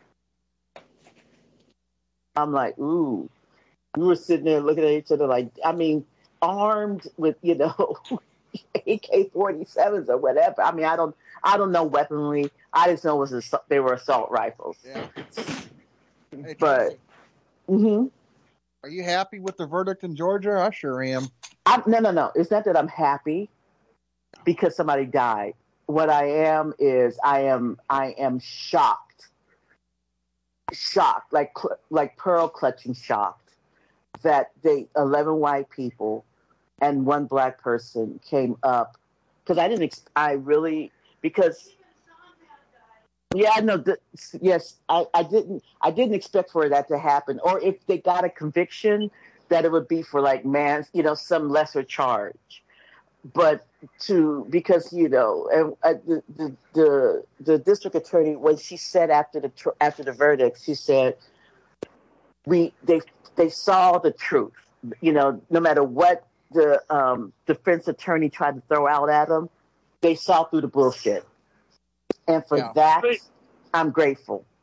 I'm like, ooh. We were sitting there looking at each other like, I mean, armed with, you know, A K forty-sevens or whatever. I mean, I don't, I don't know weaponry. I just know it was assault, they were assault rifles. Yeah. Hey, but, mm-hmm. Are you happy with the verdict in Georgia? I sure am. I'm, no, no, no. It's not that I'm happy because somebody died. What I am is I am, I am shocked, shocked, like, like pearl clutching shocked that they eleven white people and one black person came up because I didn't. I really because yeah, I know. That, yes, I, I didn't. I didn't expect for that to happen. Or if they got a conviction, that it would be for like man, you know, some lesser charge. But to because you know, and uh, the, the the the district attorney when she said after the after the verdict, she said we they. They saw the truth, you know, no matter what the um, defense attorney tried to throw out at them, they saw through the bullshit. And for yeah. that, I'm grateful.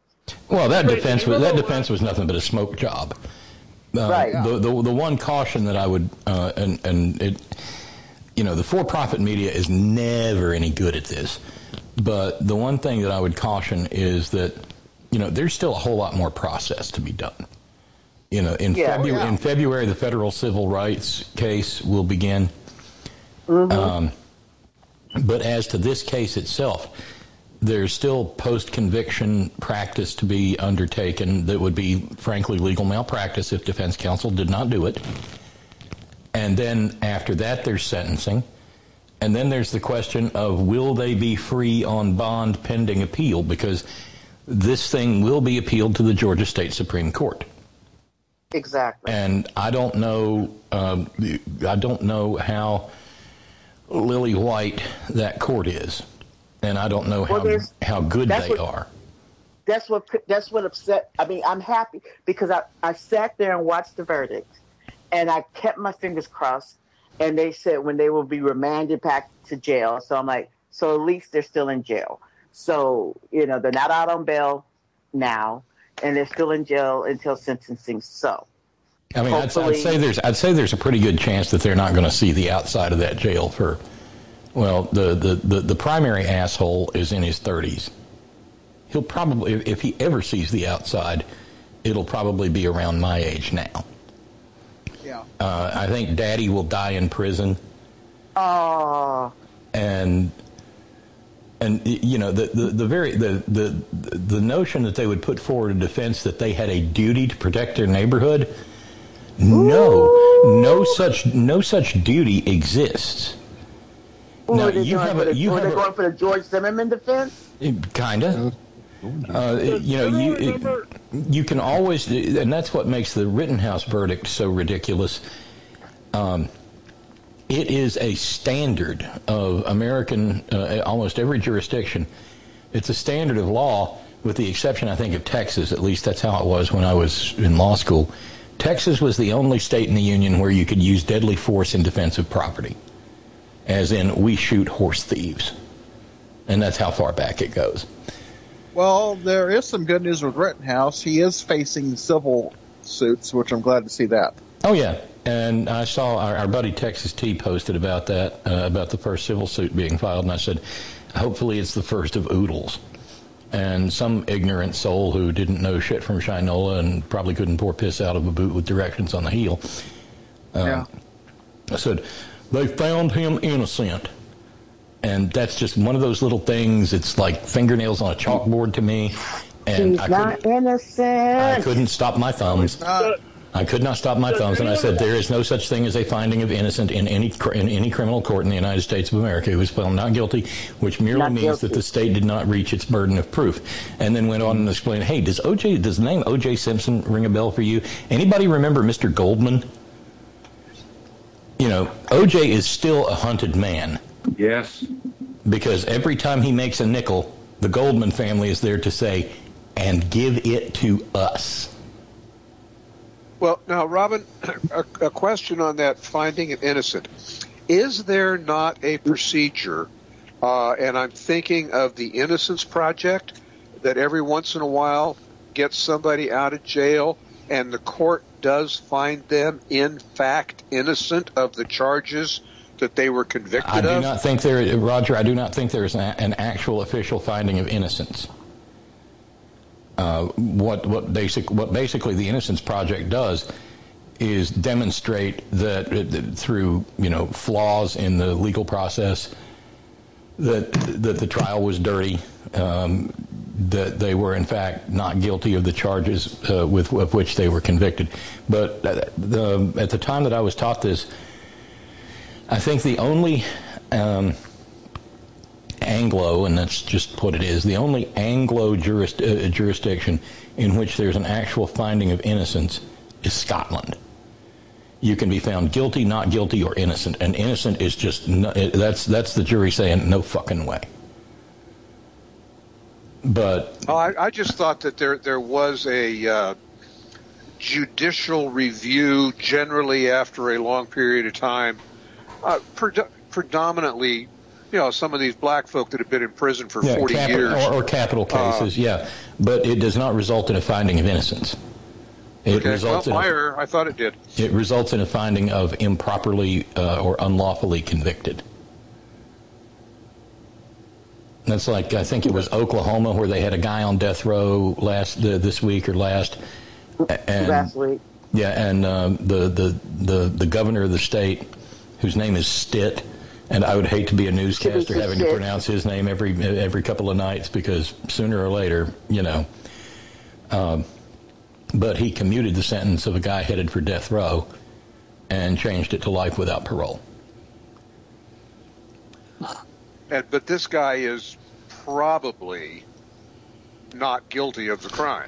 Well, that Wait, defense you was that remember defense was nothing but a smoke job. Uh, Right. The, the the one caution that I would uh, and and it, you know, the for-profit media is never any good at this. But the one thing that I would caution is that, you know, there's still a whole lot more process to be done. You know, in Yeah. February, Oh, yeah. in February, the federal civil rights case will begin. Mm-hmm. Um, but as to this case itself, there's still post-conviction practice to be undertaken that would be, frankly, legal malpractice if defense counsel did not do it. And then after that, there's sentencing. And then there's the question of will they be free on bond pending appeal, because this thing will be appealed to the Georgia State Supreme Court. Exactly. And I don't know, um, I don't know how lily white that court is, and I don't know Well, how there's- how good that's they what- are. That's what that's what upset. I mean, I'm happy because I, I sat there and watched the verdict, and I kept my fingers crossed. And they said when they will be remanded back to jail. So I'm like, so at least they're still in jail. So you know they're not out on bail now, and they're still in jail until sentencing. So I mean, I'd, I'd hopefully- say there's I'd say there's a pretty good chance that they're not going to see the outside of that jail for. Well, the, the, the, the primary asshole is in his thirties. He'll probably, if he ever sees the outside, it'll probably be around my age now. Yeah. Uh, I think Daddy will die in prison, oh, and and you know the, the, the very the, the the notion that they would put forward a defense that they had a duty to protect their neighborhood. No, no such no such duty exists. who Now, are they you doing have for a- the, you who are have they a- going for the George Zimmerman defense? Kinda. Uh, you know, you it, you can always, and that's what makes the Rittenhouse verdict so ridiculous. Um, it is a standard of American, uh, almost every jurisdiction. It's a standard of law, with the exception, I think, of Texas. At least that's how it was when I was in law school. Texas was the only state in the union where you could use deadly force in defense of property, as in we shoot horse thieves, and that's how far back it goes. Well, there is some good news with Rittenhouse. He is facing civil suits, which I'm glad to see that. Oh, yeah. And I saw our, our buddy Texas T posted about that, uh, about the first civil suit being filed, and I said, hopefully it's the first of oodles. And some ignorant soul who didn't know shit from Shinola and probably couldn't pour piss out of a boot with directions on the heel. Um, Yeah. I said, they found him innocent. And that's just one of those little things. It's like fingernails on a chalkboard to me. And He's I not couldn't, innocent. I couldn't stop my thumbs. Uh, I could not stop my thumbs, and I said, there is no such thing as a finding of innocent in any cr- in any criminal court in the United States of America who was found not guilty, which merely Not means guilty. that the state did not reach its burden of proof. And then went on and explained, hey, does O J does the name O J Simpson ring a bell for you? Anybody remember Mister Goldman? You know, O J is still a hunted man. Yes. Because every time he makes a nickel, the Goldman family is there to say, and give it to us. Well, now, Robin, a, a question on that finding of innocent. Is there not a procedure, uh, and I'm thinking of the Innocence Project, that every once in a while gets somebody out of jail and the court does find them, in fact, innocent of the charges that they were convicted I do of? not think there, Roger, I do not think there is an, an actual official finding of innocence. Uh, what what basic what basically the Innocence Project does is demonstrate that, uh, that through you know flaws in the legal process that that the trial was dirty, um, that they were in fact not guilty of the charges uh, with of which they were convicted. But uh, the, at the time that I was taught this, I think the only um, Anglo, and that's just what it is, the only Anglo juris, uh, jurisdiction in which there's an actual finding of innocence is Scotland. You can be found guilty, not guilty, or innocent, and innocent is just no, that's that's the jury saying no fucking way. But Oh, I, I just thought that there there was a uh, judicial review generally after a long period of time, uh, pred- predominantly you know, some of these black folk that have been in prison for yeah, forty capital, years. Or, or capital cases, uh, yeah. But it does not result in a finding of innocence. It okay, results well, in Meyer, I thought it did. It results in a finding of improperly uh, or unlawfully convicted. That's like, I think it was Oklahoma where they had a guy on death row last uh, this week or last. And, last week. Yeah, and um, the, the, the, the governor of the state, whose name is Stitt, and I would hate to be a newscaster having to pronounce his name every every couple of nights because sooner or later, you know. Um, but he commuted the sentence of a guy headed for death row and changed it to life without parole. And, but this guy is probably not guilty of the crime.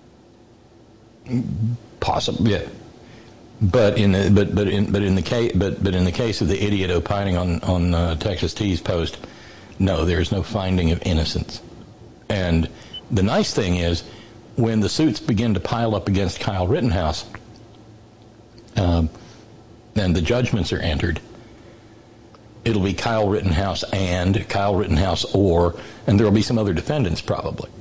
Possibly, yeah. But in the but but in but in the case but but in the case of the idiot opining on on uh, Texas T's post, no, there is no finding of innocence. And the nice thing is, when the suits begin to pile up against Kyle Rittenhouse, um, and the judgments are entered, it'll be Kyle Rittenhouse and Kyle Rittenhouse or, and there will be some other defendants probably.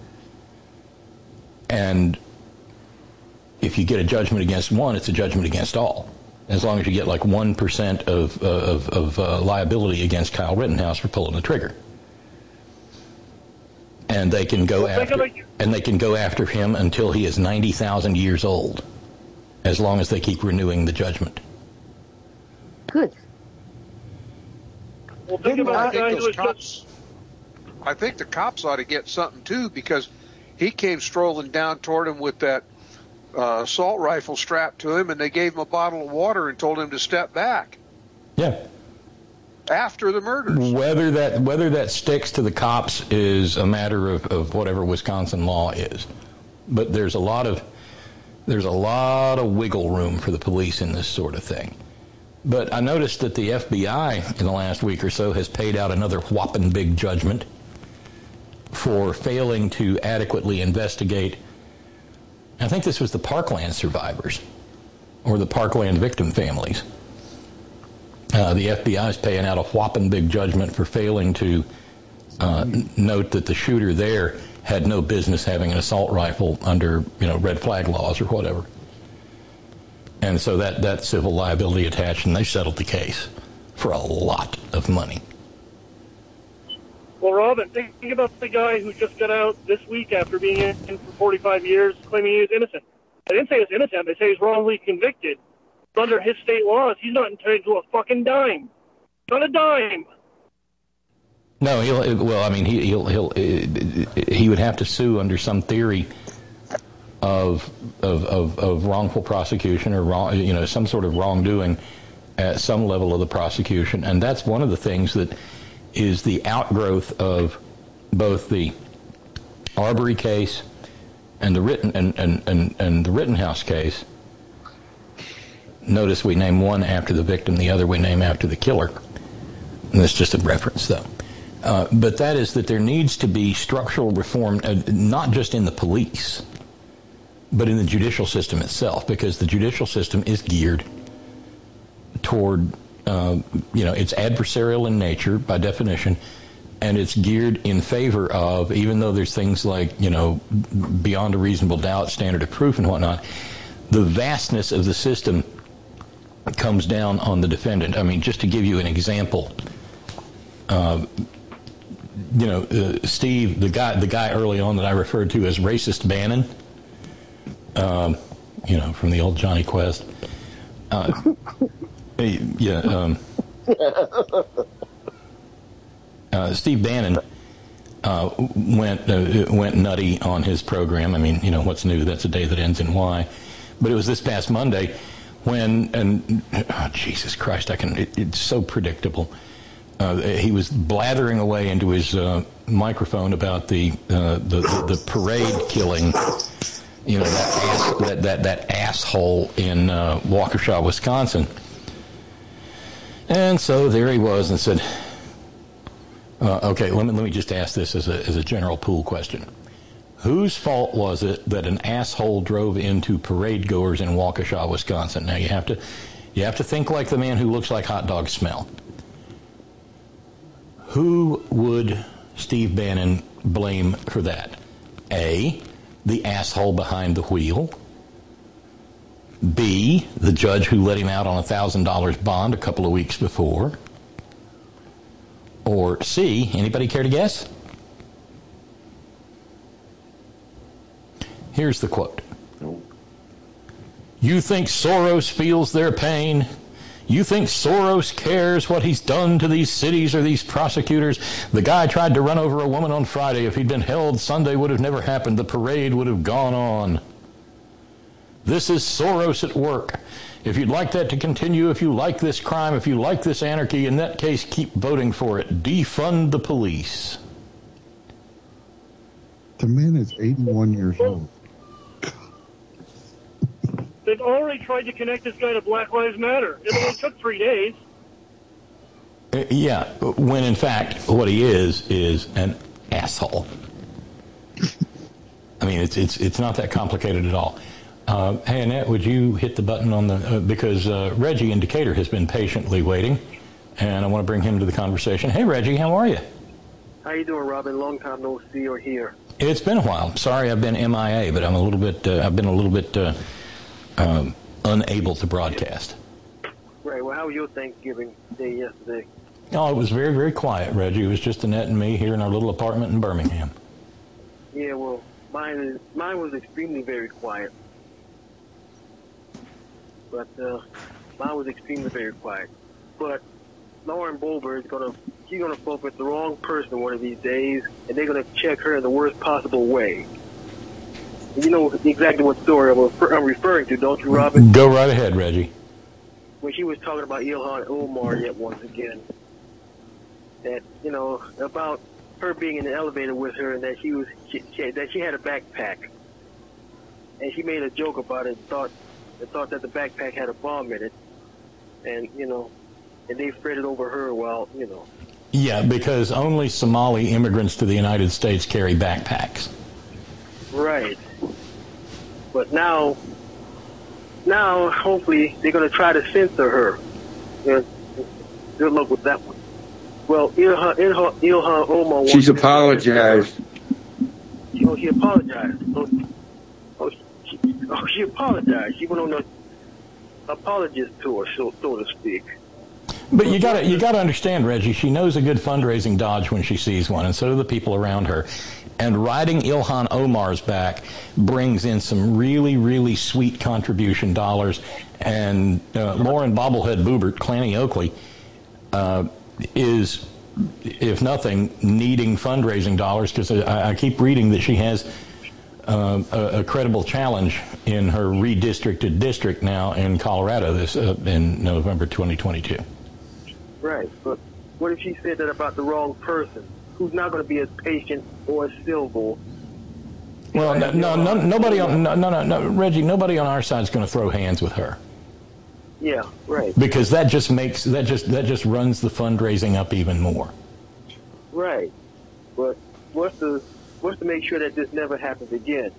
And if you get a judgment against one, it's a judgment against all, as long as you get like one percent of, uh, of, of uh, liability against Kyle Rittenhouse for pulling the trigger. And they can go well, after, like and they can go after him until he is ninety thousand years old, as long as they keep renewing the judgment. Good. Well, think about the guy who was cops, I think the cops ought to get something too, because he came strolling down toward him with that uh, assault rifle strapped to him, and they gave him a bottle of water and told him to step back. Yeah. After the murders. Whether that whether that sticks to the cops is a matter of, of whatever Wisconsin law is. But there's a lot of there's a lot of wiggle room for the police in this sort of thing. But I noticed that the F B I in the last week or so has paid out another whopping big judgment for failing to adequately investigate. I think this was the Parkland survivors or the Parkland victim families. Uh, the F B I is paying out a whopping big judgment for failing to uh, n- note that the shooter there had no business having an assault rifle under, you know, red flag laws or whatever. And so that, that civil liability attached, and they settled the case for a lot of money. Well, Robin, think about the guy who just got out this week after being in for forty-five years, claiming he was innocent. They didn't say he's innocent. They say he's wrongly convicted. Under his state laws, he's not entitled to a fucking dime. Not a dime. No, he'll. Well, I mean, he, he'll. He'll. He would have to sue under some theory of of of, of wrongful prosecution or wrong, you know, some sort of wrongdoing at some level of the prosecution, and that's one of the things that is the outgrowth of both the Arbery case and the Ritten and and and, and the Rittenhouse case. Notice we name one after the victim, the other we name after the killer. And that's just a reference, though. Uh, but that is that there needs to be structural reform, uh, not just in the police, but in the judicial system itself, because the judicial system is geared toward, uh, you know, it's adversarial in nature by definition, and it's geared in favor of, even though there's things like, you know, beyond a reasonable doubt, standard of proof and whatnot, the vastness of the system comes down on the defendant. I mean, just to give you an example, uh, you know, uh, Steve, the guy, the guy early on that I referred to as racist Bannon, um, you know, from the old Johnny Quest. Uh, yeah, um, uh, Steve Bannon uh, went uh, went nutty on his program. I mean, you know, what's new? That's a day that ends in Y. But it was this past Monday. When, and oh, Jesus Christ, I can, it, it's so predictable. Uh, he was blathering away into his uh, microphone about the, uh, the, the the parade killing, you know, that ass, that, that, that asshole in uh, Waukesha, Wisconsin. And so there he was and said, uh, okay, let me, let me just ask this as a, as a general pool question. Whose fault was it that an asshole drove into parade goers in Waukesha, Wisconsin? Now you have to, you have to think like the man who looks like hot dog smell. who would Steve Bannon blame for that? A, the asshole behind the wheel. B, the judge who let him out on a one thousand dollars bond a couple of weeks before. Or C, anybody care to guess? Here's the quote. You think Soros feels their pain? You think Soros cares what he's done to these cities or these prosecutors? The guy tried to run over a woman on Friday. If he'd been held, Sunday would have never happened. The parade would have gone on. This is Soros at work. If you'd like that to continue, if you like this crime, if you like this anarchy, in that case, keep voting for it. Defund the police. The man is eighty-one years old. They've already tried to connect this guy to Black Lives Matter. It only took three days. Uh, yeah, when in fact, what he is, is an asshole. I mean, it's it's it's not that complicated at all. Uh, hey, Annette, would you hit the button on the, uh, because uh, Reggie in Decatur has been patiently waiting, and I want to bring him to the conversation. Hey, Reggie, how are you? How you doing, Robin? Long time no see or hear. It's been a while. Sorry I've been M I A, but I'm a little bit, uh, I've been a little bit uh, um, unable to broadcast. Right, well, how was your Thanksgiving day yesterday? Oh, it was very, very quiet, Reggie. It was just Annette and me here in our little apartment in Birmingham. Yeah, well, mine is, mine was extremely very quiet. But uh, mine was extremely very quiet. But Lauren Boebert is gonna she's gonna fall with the wrong person one of these days, and they're gonna check her in the worst possible way. You know exactly what story I'm, refer- I'm referring to, don't you, Robin? Go right ahead, Reggie. When she was talking about Ilhan Omar yet once again, that you know about her being in the elevator with her, and that she was she, she, that she had a backpack, and she made a joke about it, and thought. They thought that the backpack had a bomb in it, and, you know, and they fretted over her while, you know. Yeah, because only Somali immigrants to the United States carry backpacks. Right. But now, now, hopefully, they're going to try to censor her. Yeah, good luck with that one. Well, Ilhan, Ilhan, Ilhan Omar... She's apologized. Oh, she apologized. Oh, oh She, oh, she apologized. She went on a apologist tour, so, so to speak. But you got to you got to understand, Reggie. She knows a good fundraising dodge when she sees one, and so do the people around her. And riding Ilhan Omar's back brings in some really, really sweet contribution dollars. And uh, Lauren Bobblehead Boebert, Clanny Oakley, uh, is, if nothing, needing fundraising dollars because I, I keep reading that she has. Uh, a, a credible challenge in her redistricted district now in Colorado this uh, in November twenty twenty-two. Right, but what if she said that about the wrong person, who's not going to be as patient or as civil? Well, no, no, no, nobody on no, no, no, Reggie, nobody on our side is going to throw hands with her. Yeah, right. Because that just makes that just that just runs the fundraising up even more. Right, but what's the What's to make sure that this never happens again?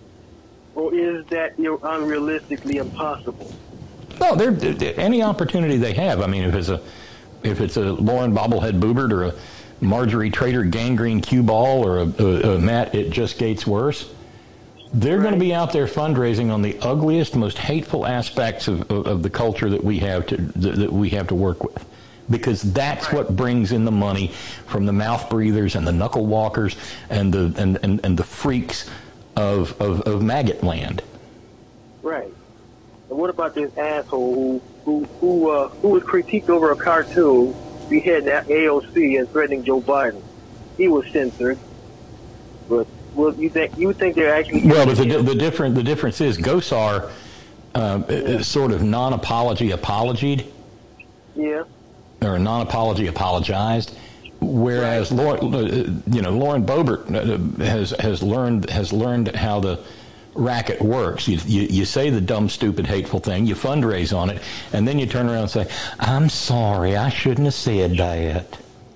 Or is that unrealistically impossible? No, they're, any opportunity they have. I mean, if it's a if it's a Lauren Bobblehead Boebert or a Marjorie Trader Gangrene Cue Ball or a, a, a Matt It Just Gates Worse, they're right. going to be out there fundraising on the ugliest, most hateful aspects of, of, of the culture that we have to that we have to work with. Because that's right. what brings in the money from the mouth breathers and the knuckle walkers and the and, and, and the freaks of, of, of maggot land. Right. And what about this asshole who who who uh, who was critiqued over a cartoon beheading A O C and threatening Joe Biden? He was censored. But well, you think you think they're actually well, but the the different the difference is Gosar uh, yeah. is sort of non-apology apologied. Yeah. Or non-apology apologized, whereas right. Lauren, you know, Lauren Boebert has has learned has learned how the racket works. You, you you say the dumb, stupid, hateful thing, you fundraise on it, and then you turn around and say, "I'm sorry, I shouldn't have said that."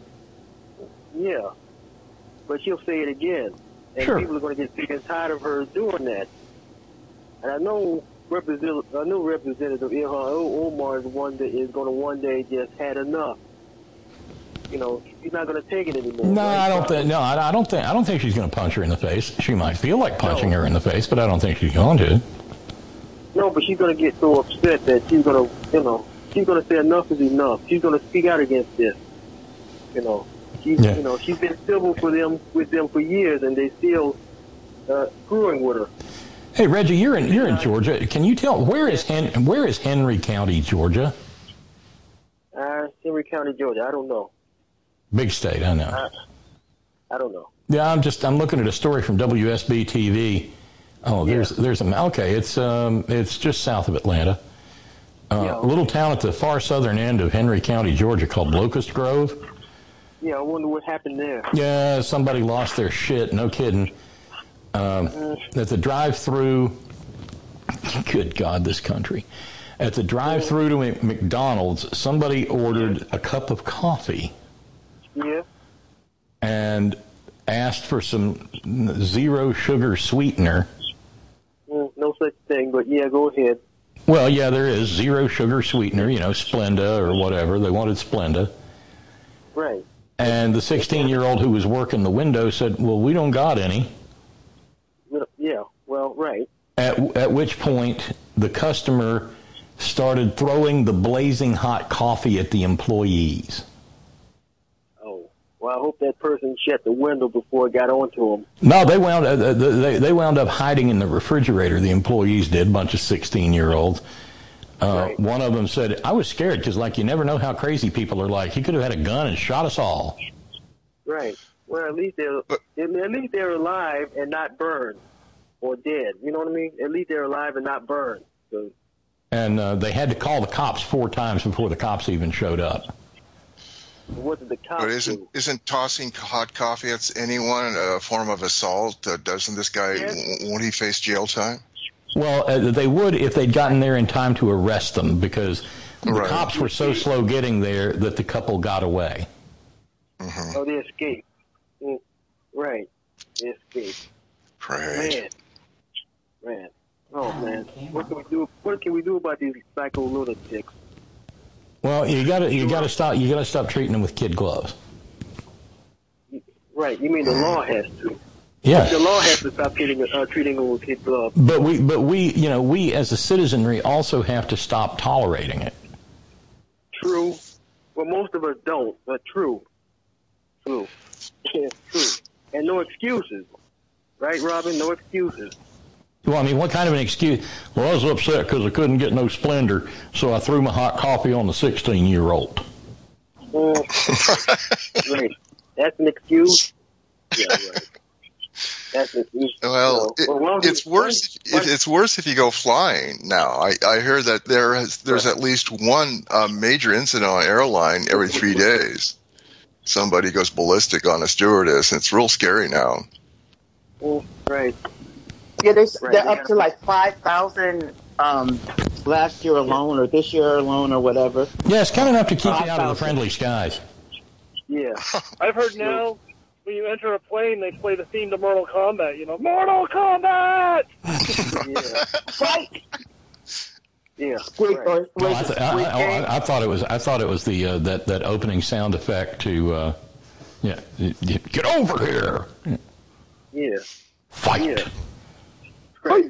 Yeah, but she'll say it again, and sure. people are going to get sick and tired of her doing that. And I know. Representative, I know Representative Ilhan Omar is one that is going to one day just had enough. you know, she's not going to take it anymore. No, right? I don't think. No, I, I don't think. I don't think she's going to punch her in the face. She might feel like punching No. her in the face, but I don't think she's going to. No, but she's going to get so upset that she's going to, you know, she's going to say enough is enough. She's going to speak out against this. You know, she's, Yeah. you know, she's been civil for them with them for years, and they still uh, screwing with her. Hey, Reggie, you're in you're in Georgia. Can you tell where is Hen, where is Henry County, Georgia? Uh, Henry County, Georgia. I don't know. Big state, I know. I, I don't know. Yeah, I'm just I'm looking at a story from W S B T V. Oh, there's there's a okay. It's um it's just south of Atlanta. Uh, Yeah. A little town at the far southern end of Henry County, Georgia, called Locust Grove. Yeah, I wonder what happened there. Yeah, somebody lost their shit. No kidding. Um, at the drive-through, good God, this country. At the drive-through to Mc- McDonald's, somebody ordered a cup of coffee Yeah. and asked for some zero sugar sweetener. Mm, no such thing, but yeah, go ahead. Well, yeah, there is zero sugar sweetener, you know, Splenda or whatever. They wanted Splenda. Right. And the sixteen-year-old who was working the window said, well, we don't got any. Yeah, well, right. At, at which point, the customer started throwing the blazing hot coffee at the employees. Oh, well, I hope that person shut the window before it got onto them. No, they wound uh, they they wound up hiding in the refrigerator. The employees did, a bunch of sixteen-year-olds. Uh, Right. One of them said, "I was scared because, like, you never know how crazy people are. Like, he could have had a gun and shot us all." Right. Well, at least they're at least they're alive and not burned or dead. You know what I mean? At least they're alive and not burned. So, And uh, they had to call the cops four times before the cops even showed up. what did the cops But isn't do? isn't tossing hot coffee at anyone a form of assault? Uh, doesn't this guy Yes. won't he face jail time? Well, uh, they would if they'd gotten there in time to arrest them, because the Right. cops were so slow getting there that the couple got away. Mm-hmm. Oh, they escaped. Mm, right. They escaped. Right. Man. Man. Oh, man. What can we do? What can we do about these psycho lunatics? Well, you got to you got to stop you got to stop treating them with kid gloves. Right. You mean the law has to? Yeah. The law has to stop treating uh, treating them with kid gloves. But we, but we, you know, we as a citizenry also have to stop tolerating it. True. Well, most of us don't, but true. True. Yeah, true. And no excuses. Right, Robin? No excuses. Well, I mean, what kind of an excuse? Well, I was upset because I couldn't get no Splendor, so I threw my hot coffee on the sixteen-year-old. Mm. Right. That's an excuse? Yeah, right. That's an excuse. Well, You know, it, well, it's worse. If, it, it's worse if you go flying now. I, I hear that there has, there's at least one uh, major incident on an airline every three days. Somebody goes ballistic on a stewardess, and it's real scary now. Mm, right. Yeah, they, Right, they're they up gotta- to like five thousand um, last year alone, or this year alone, or whatever. Yeah, it's kind enough to keep you Five out of the thousand. friendly skies. Yeah. I've heard now when you enter a plane, they play the theme to Mortal Kombat. You know, Mortal Kombat. Yeah. Right. Yeah. Squeak, Right. or, No, was I, it th- I, Squeak I, Game? I thought it was. I thought it was the uh, that that opening sound effect to. Uh, yeah, get over here. Yeah. Fight. Yeah. Right.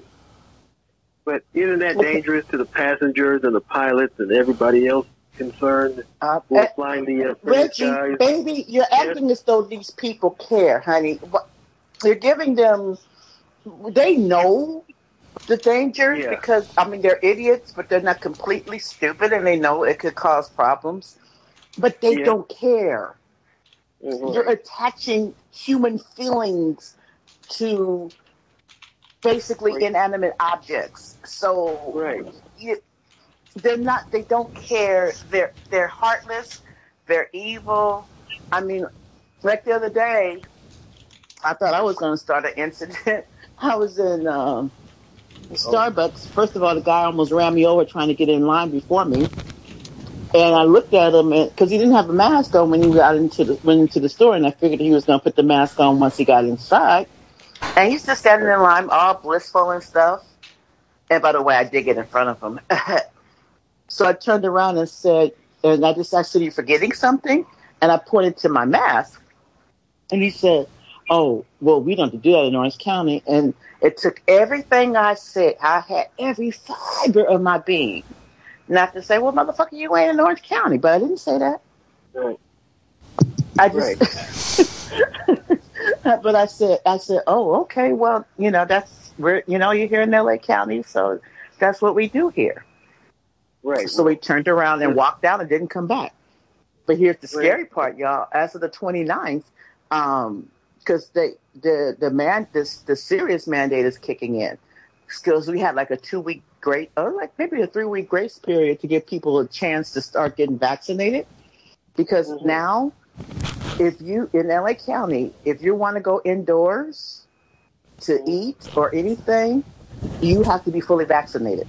But isn't that dangerous to the passengers and the pilots and everybody else concerned Uh, who are eh, flying the uh, friendly Reggie, skies? baby, you're acting as though these people care, honey. What, you're giving them, they know the dangers Yeah. because, I mean, they're idiots, but they're not completely stupid, and they know it could cause problems. But they Yeah. don't care. Mhm. You're attaching human feelings to basically Right. inanimate objects. So Right. you, they're not. They don't care. They're they're heartless. They're evil. I mean, like the other day, I thought I was going to start an incident. I was in um, Starbucks. First of all, the guy almost ran me over trying to get in line before me. And I looked at him because he didn't have a mask on when he got into the went into the store, and I figured he was going to put the mask on once he got inside. And he's just standing in line, all blissful and stuff. And by the way, I did get in front of him. So I turned around and said, and I just asked, "Are you forgetting something?" And I pointed to my mask, and he said, oh, well, we don't have to do that in Orange County. And it took everything I said. I had every fiber of my being not to say, well, motherfucker, you ain't in Orange County. But I didn't say that. Right. I just, right. But I said, I said, oh, okay, well, you know, that's where, you know, you're here in L A County, so that's what we do here. Right. So we turned around and walked out and didn't come back. But here's the scary right. part, y'all. As of the twenty-ninth, um, because the the the man this the serious mandate is kicking in, because we had like a two week grace, or like maybe a three week grace period to give people a chance to start getting vaccinated. Because mm-hmm. now, if you in L A County, if you want to go indoors to eat or anything, you have to be fully vaccinated.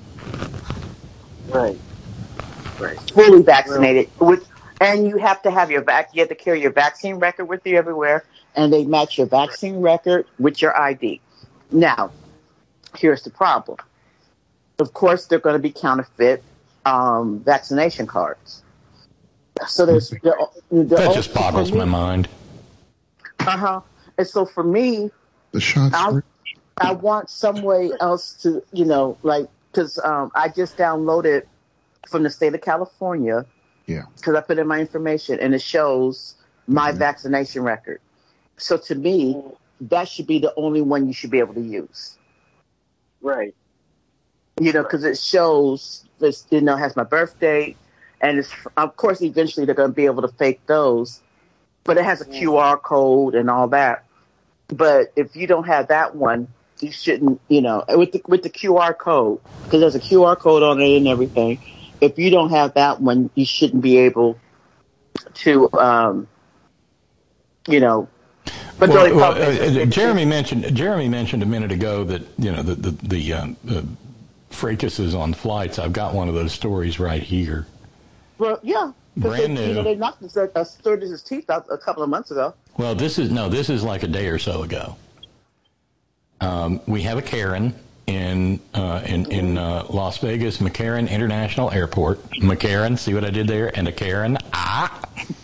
Right. Right. Fully vaccinated well, with. And you have to have your vac. You have to carry your vaccine record with you everywhere, and they match your vaccine record with your I D. Now, here's the problem. Of course, they're going to be counterfeit um, vaccination cards. So there's the, the that just boggles my mind. Uh huh. And so for me, the shots. I, I want some way else to, you know, like because um, I just downloaded from the state of California. Yeah. Because I put in my information and it shows my mm-hmm. vaccination record. So to me, that should be the only one you should be able to use. Right. You know, because it shows this, you know, has my birth date, and it's of course eventually they're going to be able to fake those, but it has a mm-hmm. Q R code and all that. But if you don't have that one, you shouldn't, you know, with the with the Q R code, because there's a Q R code on it and everything. If you don't have that one, you shouldn't be able to, um, you know. But well, well, uh, Jeremy mentioned Jeremy mentioned a minute ago that you know the the, the um, uh, fracases on flights. I've got one of those stories right here. Well, yeah, brand they, new. You know, they knocked his, uh, his teeth out a couple of months ago. Well, this is no, this is like a day or so ago. Um, we have a Karen. In uh, in in uh, Las Vegas, McCarran International Airport. McCarran, see what I did there? And a Karen. Ah.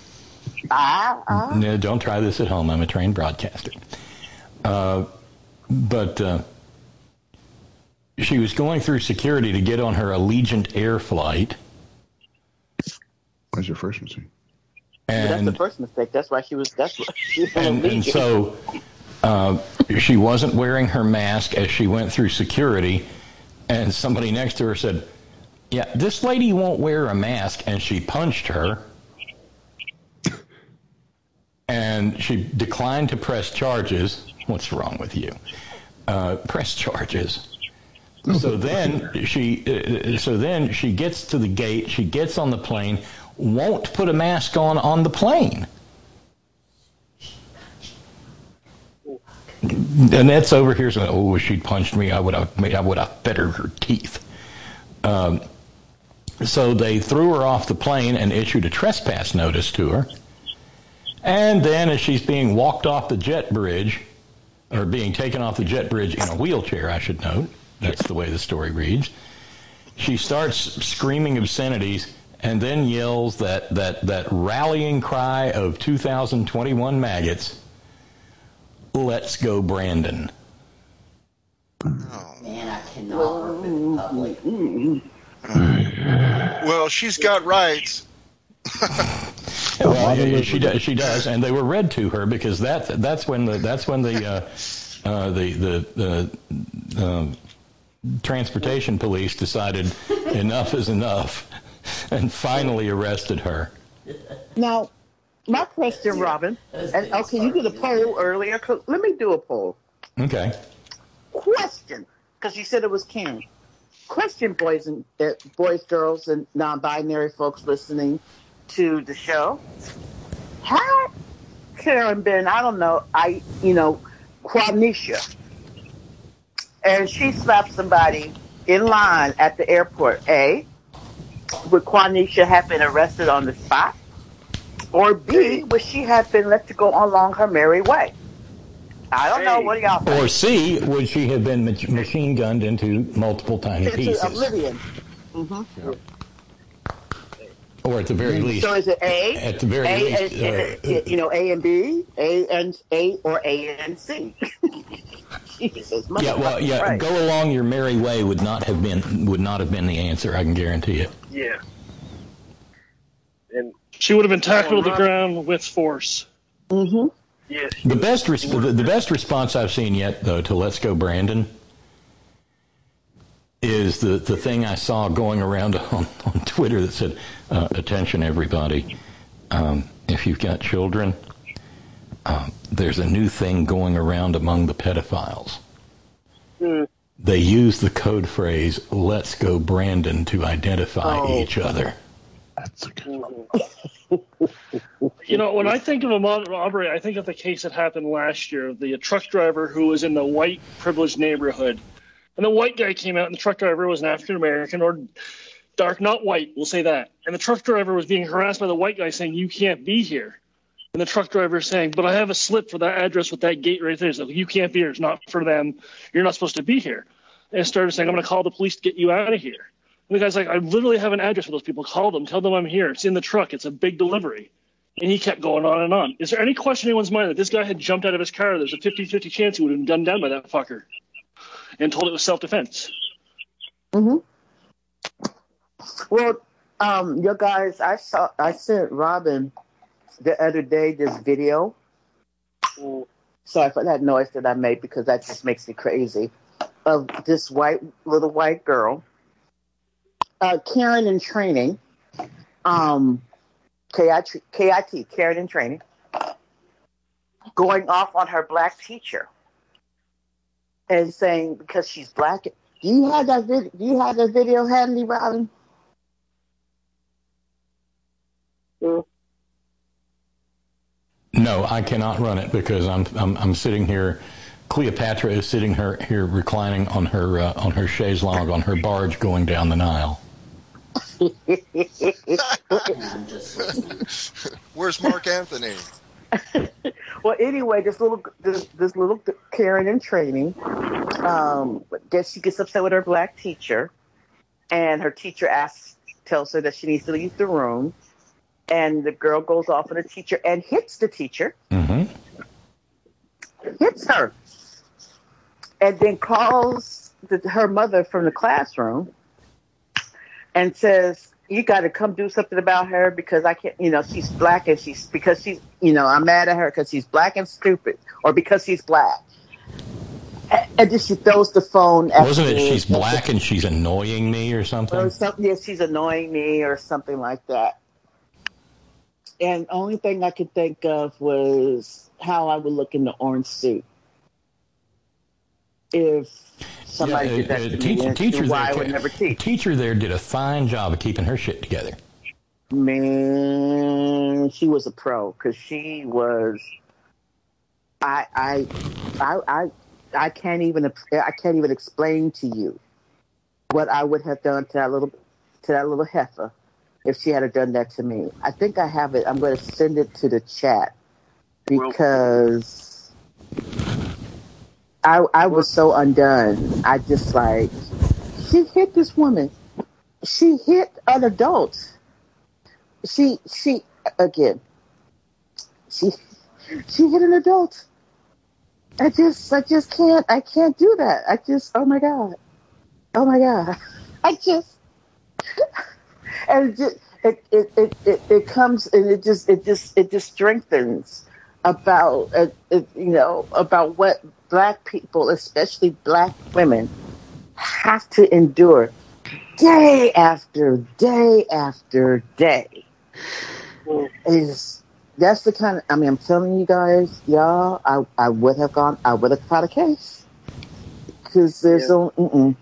Ah. ah. No, don't try this at home. I'm a trained broadcaster. Uh, but uh, she was going through security to get on her Allegiant Air flight. What's your first mistake? And well, that's the first mistake. That's why she was. That's why she was and, and so. Uh, she wasn't wearing her mask as she went through security, and somebody next to her said, yeah, this lady won't wear a mask, and she punched her, and she declined to press charges. What's wrong with you? Uh, press charges. So then she, uh, so then she gets to the gate, she gets on the plane, won't put a mask on on the plane. Annette's over here saying, "Oh, if she'd punched me, I would have made, I would have bettered her teeth." Um, so they threw her off the plane and issued a trespass notice to her. And then, as she's being walked off the jet bridge, or being taken off the jet bridge in a wheelchair, I should note, that's the way the story reads, she starts screaming obscenities and then yells that that that rallying cry of two thousand twenty-one maggots. Let's go, Brandon. Oh. Man, I cannot work in public. Well, she's got rights. Well, she does. She does, and they were read to her because that that's when the that's when the uh, uh, the the the uh, transportation police decided enough is enough, and finally arrested her. Now. My question, Robin, and okay, you did a poll earlier. Let me do a poll. Okay. Question, because you said it was Karen. Question, boys and uh, boys, girls, and non-binary folks listening to the show. Had Karen been, I don't know, I you know, Quanisha, and she slapped somebody in line at the airport, A, would Quanisha have been arrested on the spot? Or B, would she have been let to go along her merry way? I don't know. What do y'all think? Or C, would she have been machine gunned into multiple tiny into pieces? Oblivion. Mm-hmm. Yep. Or at the very least. So is it A? At the very A least. and, Uh, you know, A and B, A and A, or A and C. Jesus, yeah, well, yeah. Christ. Go along your merry way would not have been would not have been the answer. I can guarantee it. Yeah. And she would have been tackled to the ground with force. Mm-hmm. Yes. The best res- the, the best response I've seen yet, though, to "Let's Go Brandon" is the, the thing I saw going around on, on Twitter that said, uh, "Attention, everybody! Um, if you've got children, uh, there's a new thing going around among the pedophiles. Mm. They use the code phrase "Let's Go Brandon" to identify Oh. each other." That's a good one. You know, when I think of a modern robbery, I think of the case that happened last year, the truck driver who was in the white privileged neighborhood. And the white guy came out, and the truck driver was an African-American, or dark, not white, we'll say that. And the truck driver was being harassed by the white guy saying, "You can't be here." And the truck driver is saying, "But I have a slip for that address with that gate right there. So you can't be here. It's not for them. You're not supposed to be here." And it started saying, "I'm going to call the police to get you out of here." And the guy's like, "I literally have an address for those people. Call them. Tell them I'm here. It's in the truck. It's a big delivery." And he kept going on and on. Is there any question in anyone's mind that this guy had jumped out of his car? There's a fifty-fifty chance he would have been gunned down by that fucker and told it was self-defense. Mm-hmm. Well, um, you guys, I saw, I sent Robin the other day this video. Sorry for that noise that I made because that just makes me crazy. Of this white little white girl, uh, Karen in training, um, K I T, K I T, Karen in training, going off on her black teacher and saying because she's black. Do you have that vid- Do you have that video handy, Robin? No, I cannot run it because I'm I'm, I'm sitting here. Cleopatra is sitting her, here reclining on her uh, on her chaise longue on her barge going down the Nile. Where's Mark Anthony? Well, anyway, this little this, this little Karen in training, um, gets she gets upset with her black teacher, and her teacher asks, tells her that she needs to leave the room, and the girl goes off on the teacher and hits the teacher, mm-hmm. hits her, and then calls the, her mother from the classroom and says, "You got to come do something about her because I can't, you know, she's black and she's, because she's, you know, I'm mad at her because she's black and stupid or because she's black." And, and then she throws the phone at Wasn't it me. she's black and she's annoying me or something? Or something, yeah, she's annoying me or something like that. And the only thing I could think of was how I would look in the orange suit if somebody yeah, did that uh, to teacher, me, and teacher why there, I would never teach. Teacher there did a fine job of keeping her shit together. Man, she was a pro because she was. I, I, I, I, I can't even. I can't even explain to you what I would have done to that little, to that little heifer if she had done that to me. I think I have it. I'm going to send it to the chat because I, I was so undone. I just like, she hit this woman. She hit an adult. She, she, again, she, she hit an adult. I just, I just can't, I can't do that. I just, oh my God. Oh my God. I just, and it just, it, it, it, it, it comes and it just, it just, it just strengthens about, uh, it, you know, about what black people, especially black women, have to endure day after day after day. Is that's the kind of, I mean, I'm telling you guys, y'all, I, I would have gone, I would have caught a case. Because there's Yeah. no, mm-mm.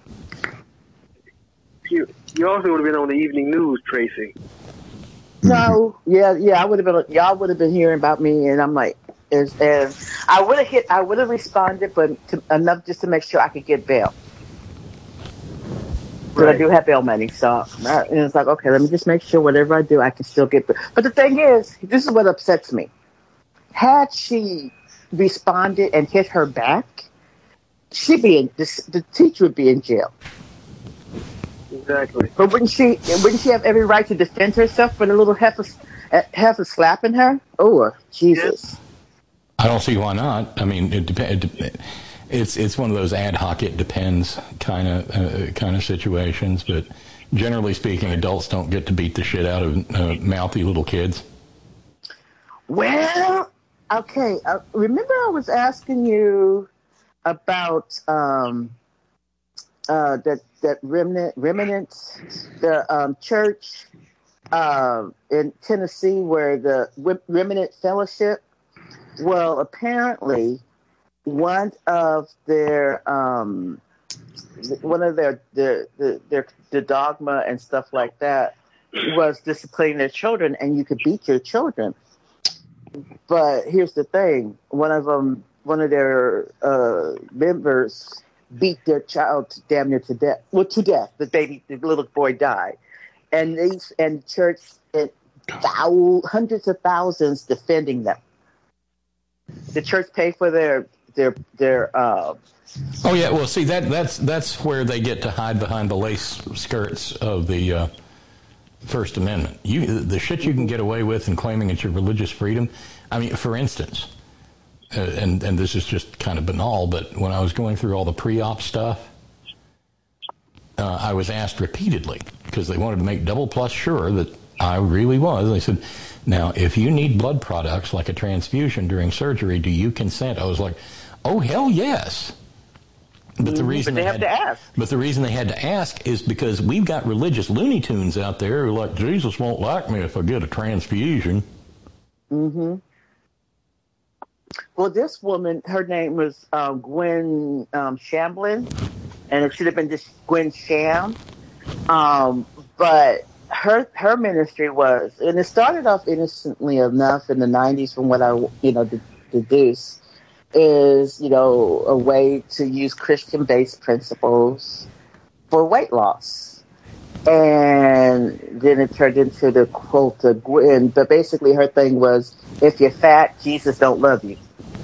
You, you also would have been on the evening news, Tracy. No, yeah, yeah, I would have been, y'all would have been hearing about me, and I'm like, as, as I would have hit, I would have responded, but to, enough just to make sure I could get bail. But Right. I do have bail money, so uh, and it's like, okay, let me just make sure whatever I do, I can still get bail. But the thing is, this is what upsets me. Had she responded and hit her back, she'd be in, this, the teacher would be in jail. Exactly. But wouldn't she? Wouldn't she have every right to defend herself for the little heifer, heifer slapping her? Oh, Jesus! I don't see why not. I mean, it depends. It's it's one of those ad hoc, it depends kind of uh, kind of situations. But generally speaking, adults don't get to beat the shit out of uh, mouthy little kids. Well, okay. Uh, remember, I was asking you about um, uh, that that remnant remnant the um, church uh, in Tennessee where the Remnant Fellowship. Well, apparently, one of their um, one of their the the their the dogma and stuff like that was disciplining their children, and you could beat your children. But here's the thing: one of them, one of their uh, members, beat their child damn near to death. Well, to death. The baby, the little boy died, and these and the church spent thou- hundreds of thousands defending them. The church paid for their their their. Uh, oh yeah, well, see that that's that's where they get to hide behind the lace skirts of the uh, First Amendment. You the shit you can get away with in claiming it's your religious freedom. I mean, for instance, uh, and and this is just kind of banal, but when I was going through all the pre-op stuff, uh, I was asked repeatedly because they wanted to make double plus sure that I really was. They said, now, if you need blood products like a transfusion during surgery, do you consent? I was like, oh, hell yes. But the reason but they, they have had, to ask. But the reason they had to ask is because we've got religious Looney Tunes out there who are like, Jesus won't like me if I get a transfusion. Mm-hmm. Well, this woman, her name was uh, Gwen um, Shamblin, and it should have been just Gwen Sham. Um, but her her ministry was, and it started off innocently enough in the nineties, from what I you know de- deduce, is you know a way to use Christian-based principles for weight loss, and then it turned into the cult of Gwen. But basically, her thing was, if you're fat, Jesus don't love you.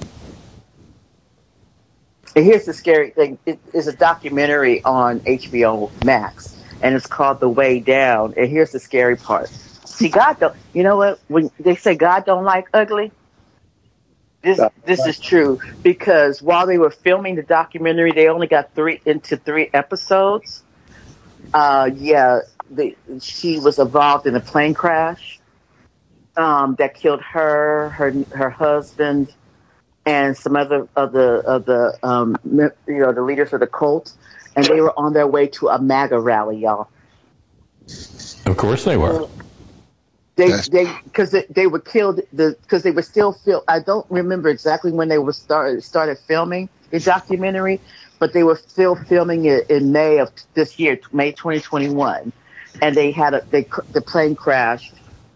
And here's the scary thing: it is a documentary on H B O Max. And it's called The Way Down. And here's the scary part. See, God don't, you know what? When they say God don't like ugly, this this is true. Because while they were filming the documentary, they only got three into three episodes. Uh, yeah, the, she was involved in a plane crash um, that killed her, her her husband, and some other of the of the um, you know the leaders of the cult. And they were on their way to a MAGA rally, y'all. Of course they were. They they because they, they were killed the because they were still fil- I don't remember exactly when they were started started filming the documentary, but they were still filming it in May of this year, May twenty twenty-one, and they had a they the plane crashed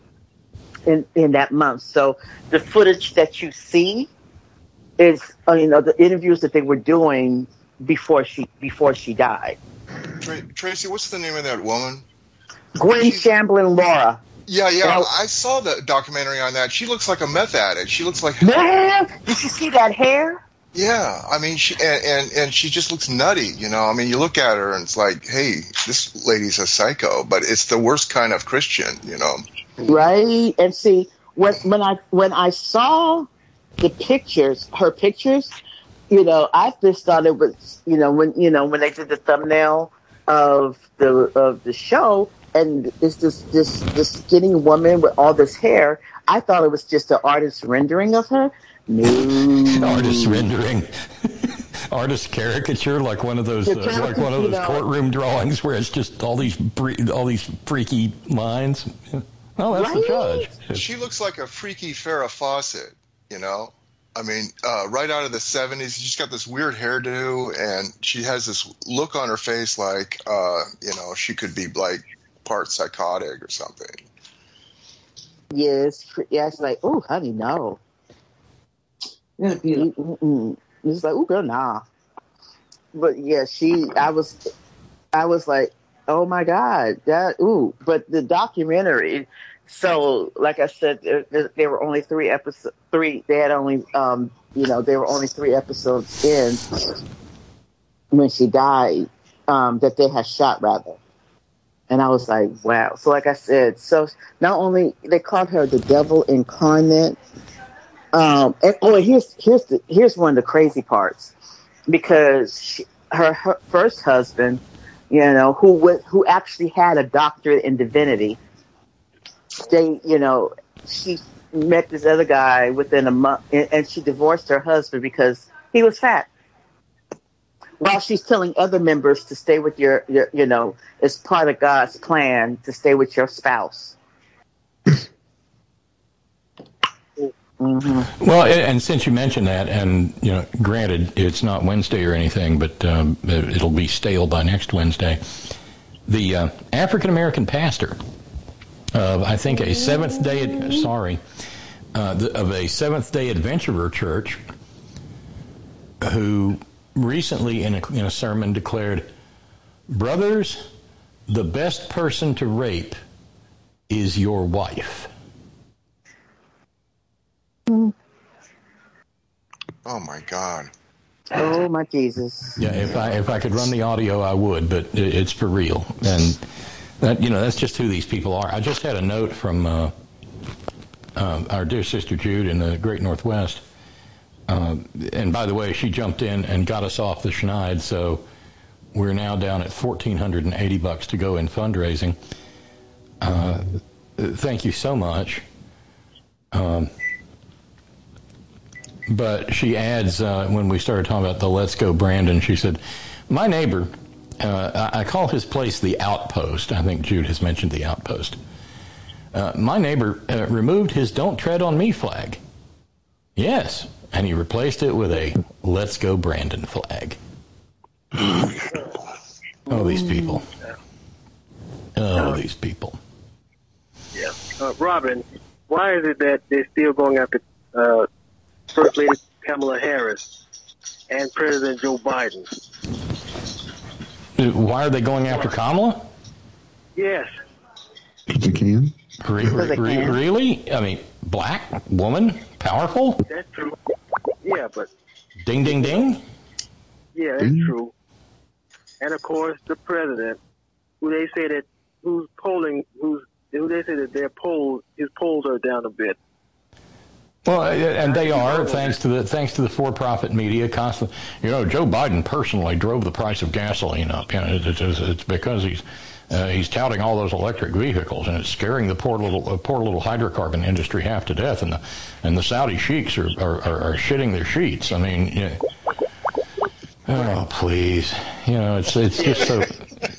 in in that month. So the footage that you see is uh, you know the interviews that they were doing before she before she died. Tra- Tracy, what's the name of that woman? Gwen Shamblin Laura. Yeah, yeah, Now, I saw the documentary on that. She looks like a meth addict. She looks like man. Did you see that hair? Yeah, I mean, she and, and and she just looks nutty. You know, I mean, you look at her and it's like, hey, this lady's a psycho. But it's the worst kind of Christian, you know. Right. And see, when when I when I saw the pictures, her pictures. You know, I just thought it was, you know, when you know when they did the thumbnail of the of the show, and it's this this this skinny woman with all this hair. I thought it was just an artist rendering of her. No, artist rendering, artist caricature, like one of those, uh, like one of those courtroom drawings where it's just all these all these freaky lines. Oh, that's right? The judge. She looks like a freaky Farrah Fawcett, you know. I mean, uh, right out of the seventies, she's got this weird hairdo, and she has this look on her face like, uh, you know, she could be like part psychotic or something. Yes, yeah, it's like, oh, honey, no. It's like, oh, girl, nah. But yeah, she, I was, I was like, oh my God, that, ooh. But the documentary. So, like I said, there, there were only three episodes. Three, they had only, um, you know, there were only three episodes in when she died. Um, that they had shot rather. And I was like, wow. So like I said, so not only they called her the devil incarnate. Um, and oh, and here's here's the here's one of the crazy parts, because she, her, her first husband, you know, who was who actually had a doctorate in divinity, they, you know, she met this other guy within a month, and, and she divorced her husband because he was fat. While she's telling other members to stay with your, your, you know, it's part of God's plan to stay with your spouse. Mm-hmm. Well, and since you mentioned that, and, you know, granted, it's not Wednesday or anything, but um, it'll be stale by next Wednesday. The uh, African-American pastor of, I think, a Seventh-day, sorry, uh, the, of a Seventh-day Adventurer church, who recently in a, in a sermon declared, brothers, the best person to rape is your wife. Oh my God! Oh my Jesus! Yeah, if I if I could run the audio, I would, but it's for real, and that, you know, that's just who these people are. I just had a note from uh, uh, our dear sister Jude in the Great Northwest, uh, and by the way, she jumped in and got us off the schneid, so we're now down at fourteen hundred and eighty bucks to go in fundraising. Uh, thank you so much. Um, But she adds, uh, when we started talking about the Let's Go Brandon, she said, my neighbor, uh, I, I call his place the Outpost. I think Jude has mentioned the Outpost. Uh, my neighbor uh, removed his Don't Tread on Me flag. Yes, and he replaced it with a Let's Go Brandon flag. Oh, these people. Oh, these people. Yeah. Uh, Robin, why is it that they're still going after uh, First Lady Kamala Harris and President Joe Biden? Why are they going after Kamala? Yes. You can. Re- re- re- really? I mean, black woman, powerful. That's true. Yeah, but. Ding, ding, ding. Yeah, that's ding. true. And of course, the president, who they say that who's polling, who's who they say that their polls, his polls are down a bit. Well, and they are, thanks to the thanks to the for-profit media. Constantly, you know, Joe Biden personally drove the price of gasoline up. You know, it's, it's, it's because he's uh, he's touting all those electric vehicles, and it's scaring the poor little uh, poor little hydrocarbon industry half to death. And the and the Saudi sheiks are are, are, are shitting their sheets. I mean, you know, oh please, you know, it's it's just so.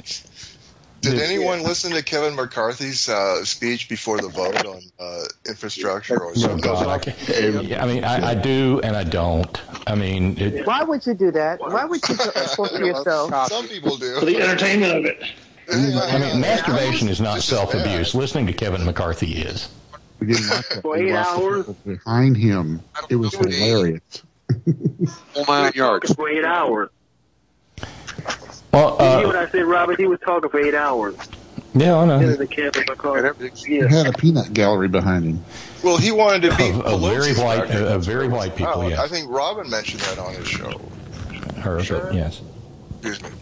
Did anyone listen to Kevin McCarthy's uh, speech before the vote on uh, infrastructure? Or oh God, I, can't, I mean, I, I do and I don't. I mean, it, why would you do that? Why would you torture yourself? Some people do. For the entertainment of it. I mean, masturbation is not self-abuse. Listening to Kevin McCarthy is. We didn't like that. For eight hours? Behind him, it was hilarious. All nine yards. For eight hours. Well, uh, you hear what I said, Robert? He was talking for eight hours. Yeah, I know. The Kevin McCarthy. He had a peanut gallery behind him. Well, he wanted to be a, a very white, a, a very white people. Oh, Yes. I think Robin mentioned that on his show. Her, sure. but yes. Excuse me.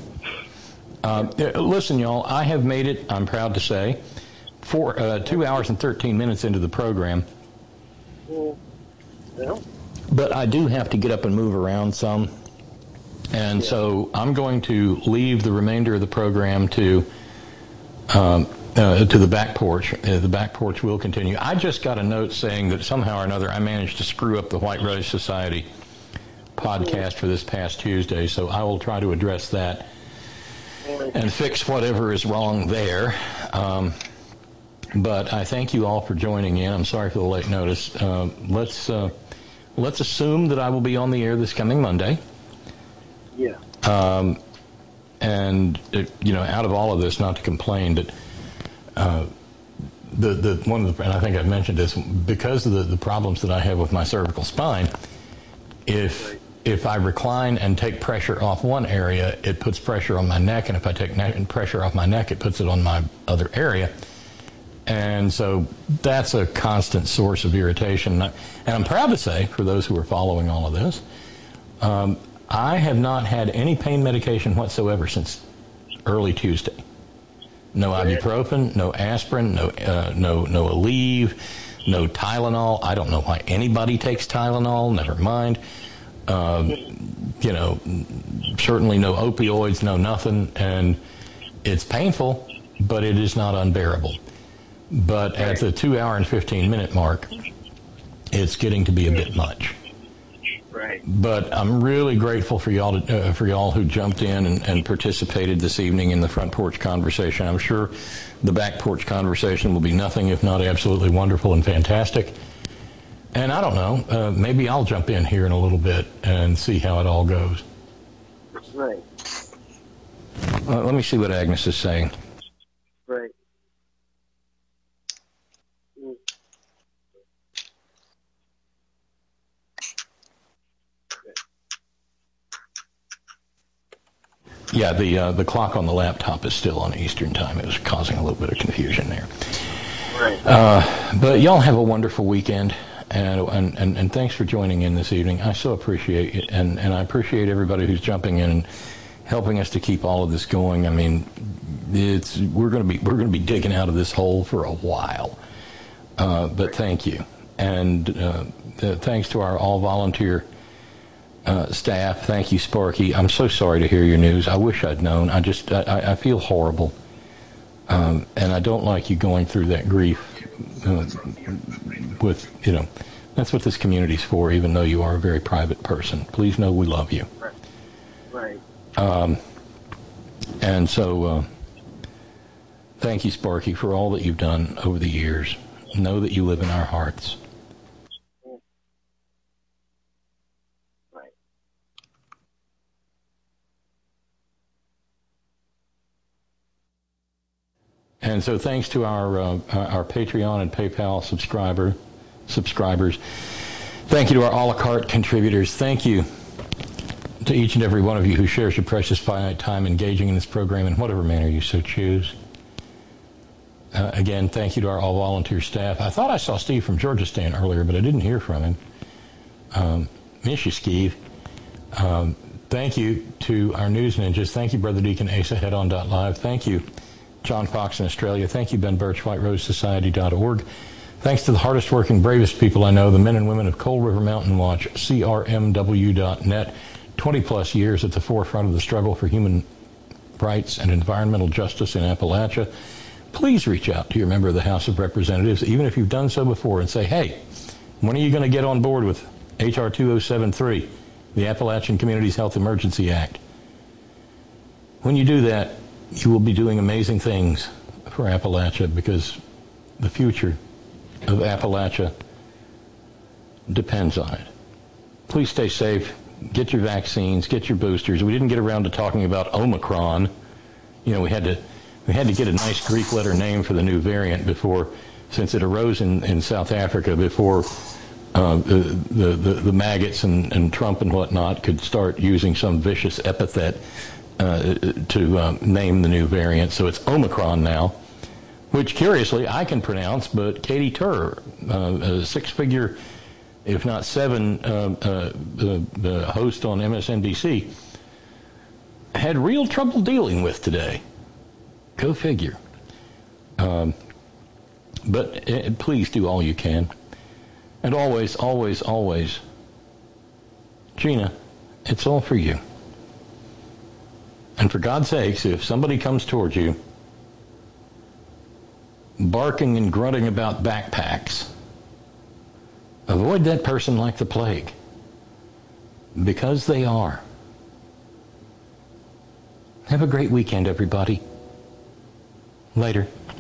Uh, listen, y'all. I have made it. I'm proud to say, four, uh, two hours and thirteen minutes into the program. Well, yeah. But I do have to get up and move around some. And yeah. So I'm going to leave the remainder of the program to um, uh, to the back porch. Uh, the back porch will continue. I just got a note saying that somehow or another I managed to screw up the White Rose Society podcast for this past Tuesday, so I will try to address that and fix whatever is wrong there. Um, but I thank you all for joining in. I'm sorry for the late notice. Uh, let's uh, let's assume that I will be on the air this coming Monday. Yeah. Um, and it, you know, out of all of this, not to complain, but uh, the the one of the, and I think I've mentioned this, because of the, the problems that I have with my cervical spine, if if I recline and take pressure off one area, it puts pressure on my neck, and if I take neck, pressure off my neck, it puts it on my other area. And so that's a constant source of irritation. And I'm proud to say, for those who are following all of this, um, I have not had any pain medication whatsoever since early Tuesday. No ibuprofen, no aspirin, no uh, no no Aleve, no Tylenol. I don't know why anybody takes Tylenol. Never mind. Um, you know, certainly no opioids, no nothing, and it's painful, but it is not unbearable. But at the two hour and fifteen minute mark, it's getting to be a bit much. Right. But I'm really grateful for y'all to, uh, for y'all who jumped in and, and participated this evening in the front porch conversation. I'm sure the back porch conversation will be nothing if not absolutely wonderful and fantastic. And I don't know, uh, maybe I'll jump in here in a little bit and see how it all goes. Right. Uh, let me see what Agnes is saying. Right. Mm. Yeah, the uh, the clock on the laptop is still on Eastern time. It was causing a little bit of confusion there. Right. Uh, but y'all have a wonderful weekend, and, and and and thanks for joining in this evening. I so appreciate it, and and I appreciate everybody who's jumping in and helping us to keep all of this going. I mean, it's we're going to be we're going to be digging out of this hole for a while. Uh, but thank you, and uh, the, thanks to our all volunteer. Uh, staff, thank you, Sparky. I'm so sorry to hear your news. I wish I'd known. I just, I, I feel horrible. Um, and I don't like you going through that grief uh, with, you know, that's what this community's for, even though you are a very private person. Please know we love you. Right. Right. Um, and so, uh, thank you, Sparky, for all that you've done over the years. Know that you live in our hearts. And so thanks to our uh, our Patreon and PayPal subscriber subscribers. Thank you to our a la carte contributors. Thank you to each and every one of you who shares your precious finite time engaging in this program in whatever manner you so choose. Uh, again, thank you to our all-volunteer staff. I thought I saw Steve from Georgistan earlier, but I didn't hear from him. Um, miss you, Steve. Um, thank you to our news ninjas. Thank you, Brother Deacon Asa, head on dot live. Thank you, John Fox in Australia. Thank you, Ben Birch, White Rose Society dot org. Thanks to the hardest working, bravest people I know, the men and women of Coal River Mountain Watch, C R M W dot net, twenty plus years at the forefront of the struggle for human rights and environmental justice in Appalachia. Please reach out to your member of the House of Representatives, even if you've done so before, and say, hey, when are you going to get on board with H R two oh seven three, the Appalachian Communities Health Emergency Act? When you do that, you will be doing amazing things for Appalachia, because the future of Appalachia depends on it. Please stay safe. Get your vaccines. Get your boosters. We didn't get around to talking about Omicron. You know, we had to we had to get a nice Greek letter name for the new variant before, since it arose in, in South Africa before uh, the, the, the, the maggots and, and Trump and whatnot could start using some vicious epithet Uh, to um, name the new variant. So it's Omicron now, which curiously I can pronounce, but Katie Tur, uh, a six-figure, if not seven, uh, uh, the, the host on M S N B C, had real trouble dealing with today. Go figure. Um, but uh, please do all you can. And always, always, always, Gina, it's all for you. And for God's sakes, if somebody comes towards you barking and grunting about backpacks, avoid that person like the plague, because they are. Have a great weekend, everybody. Later.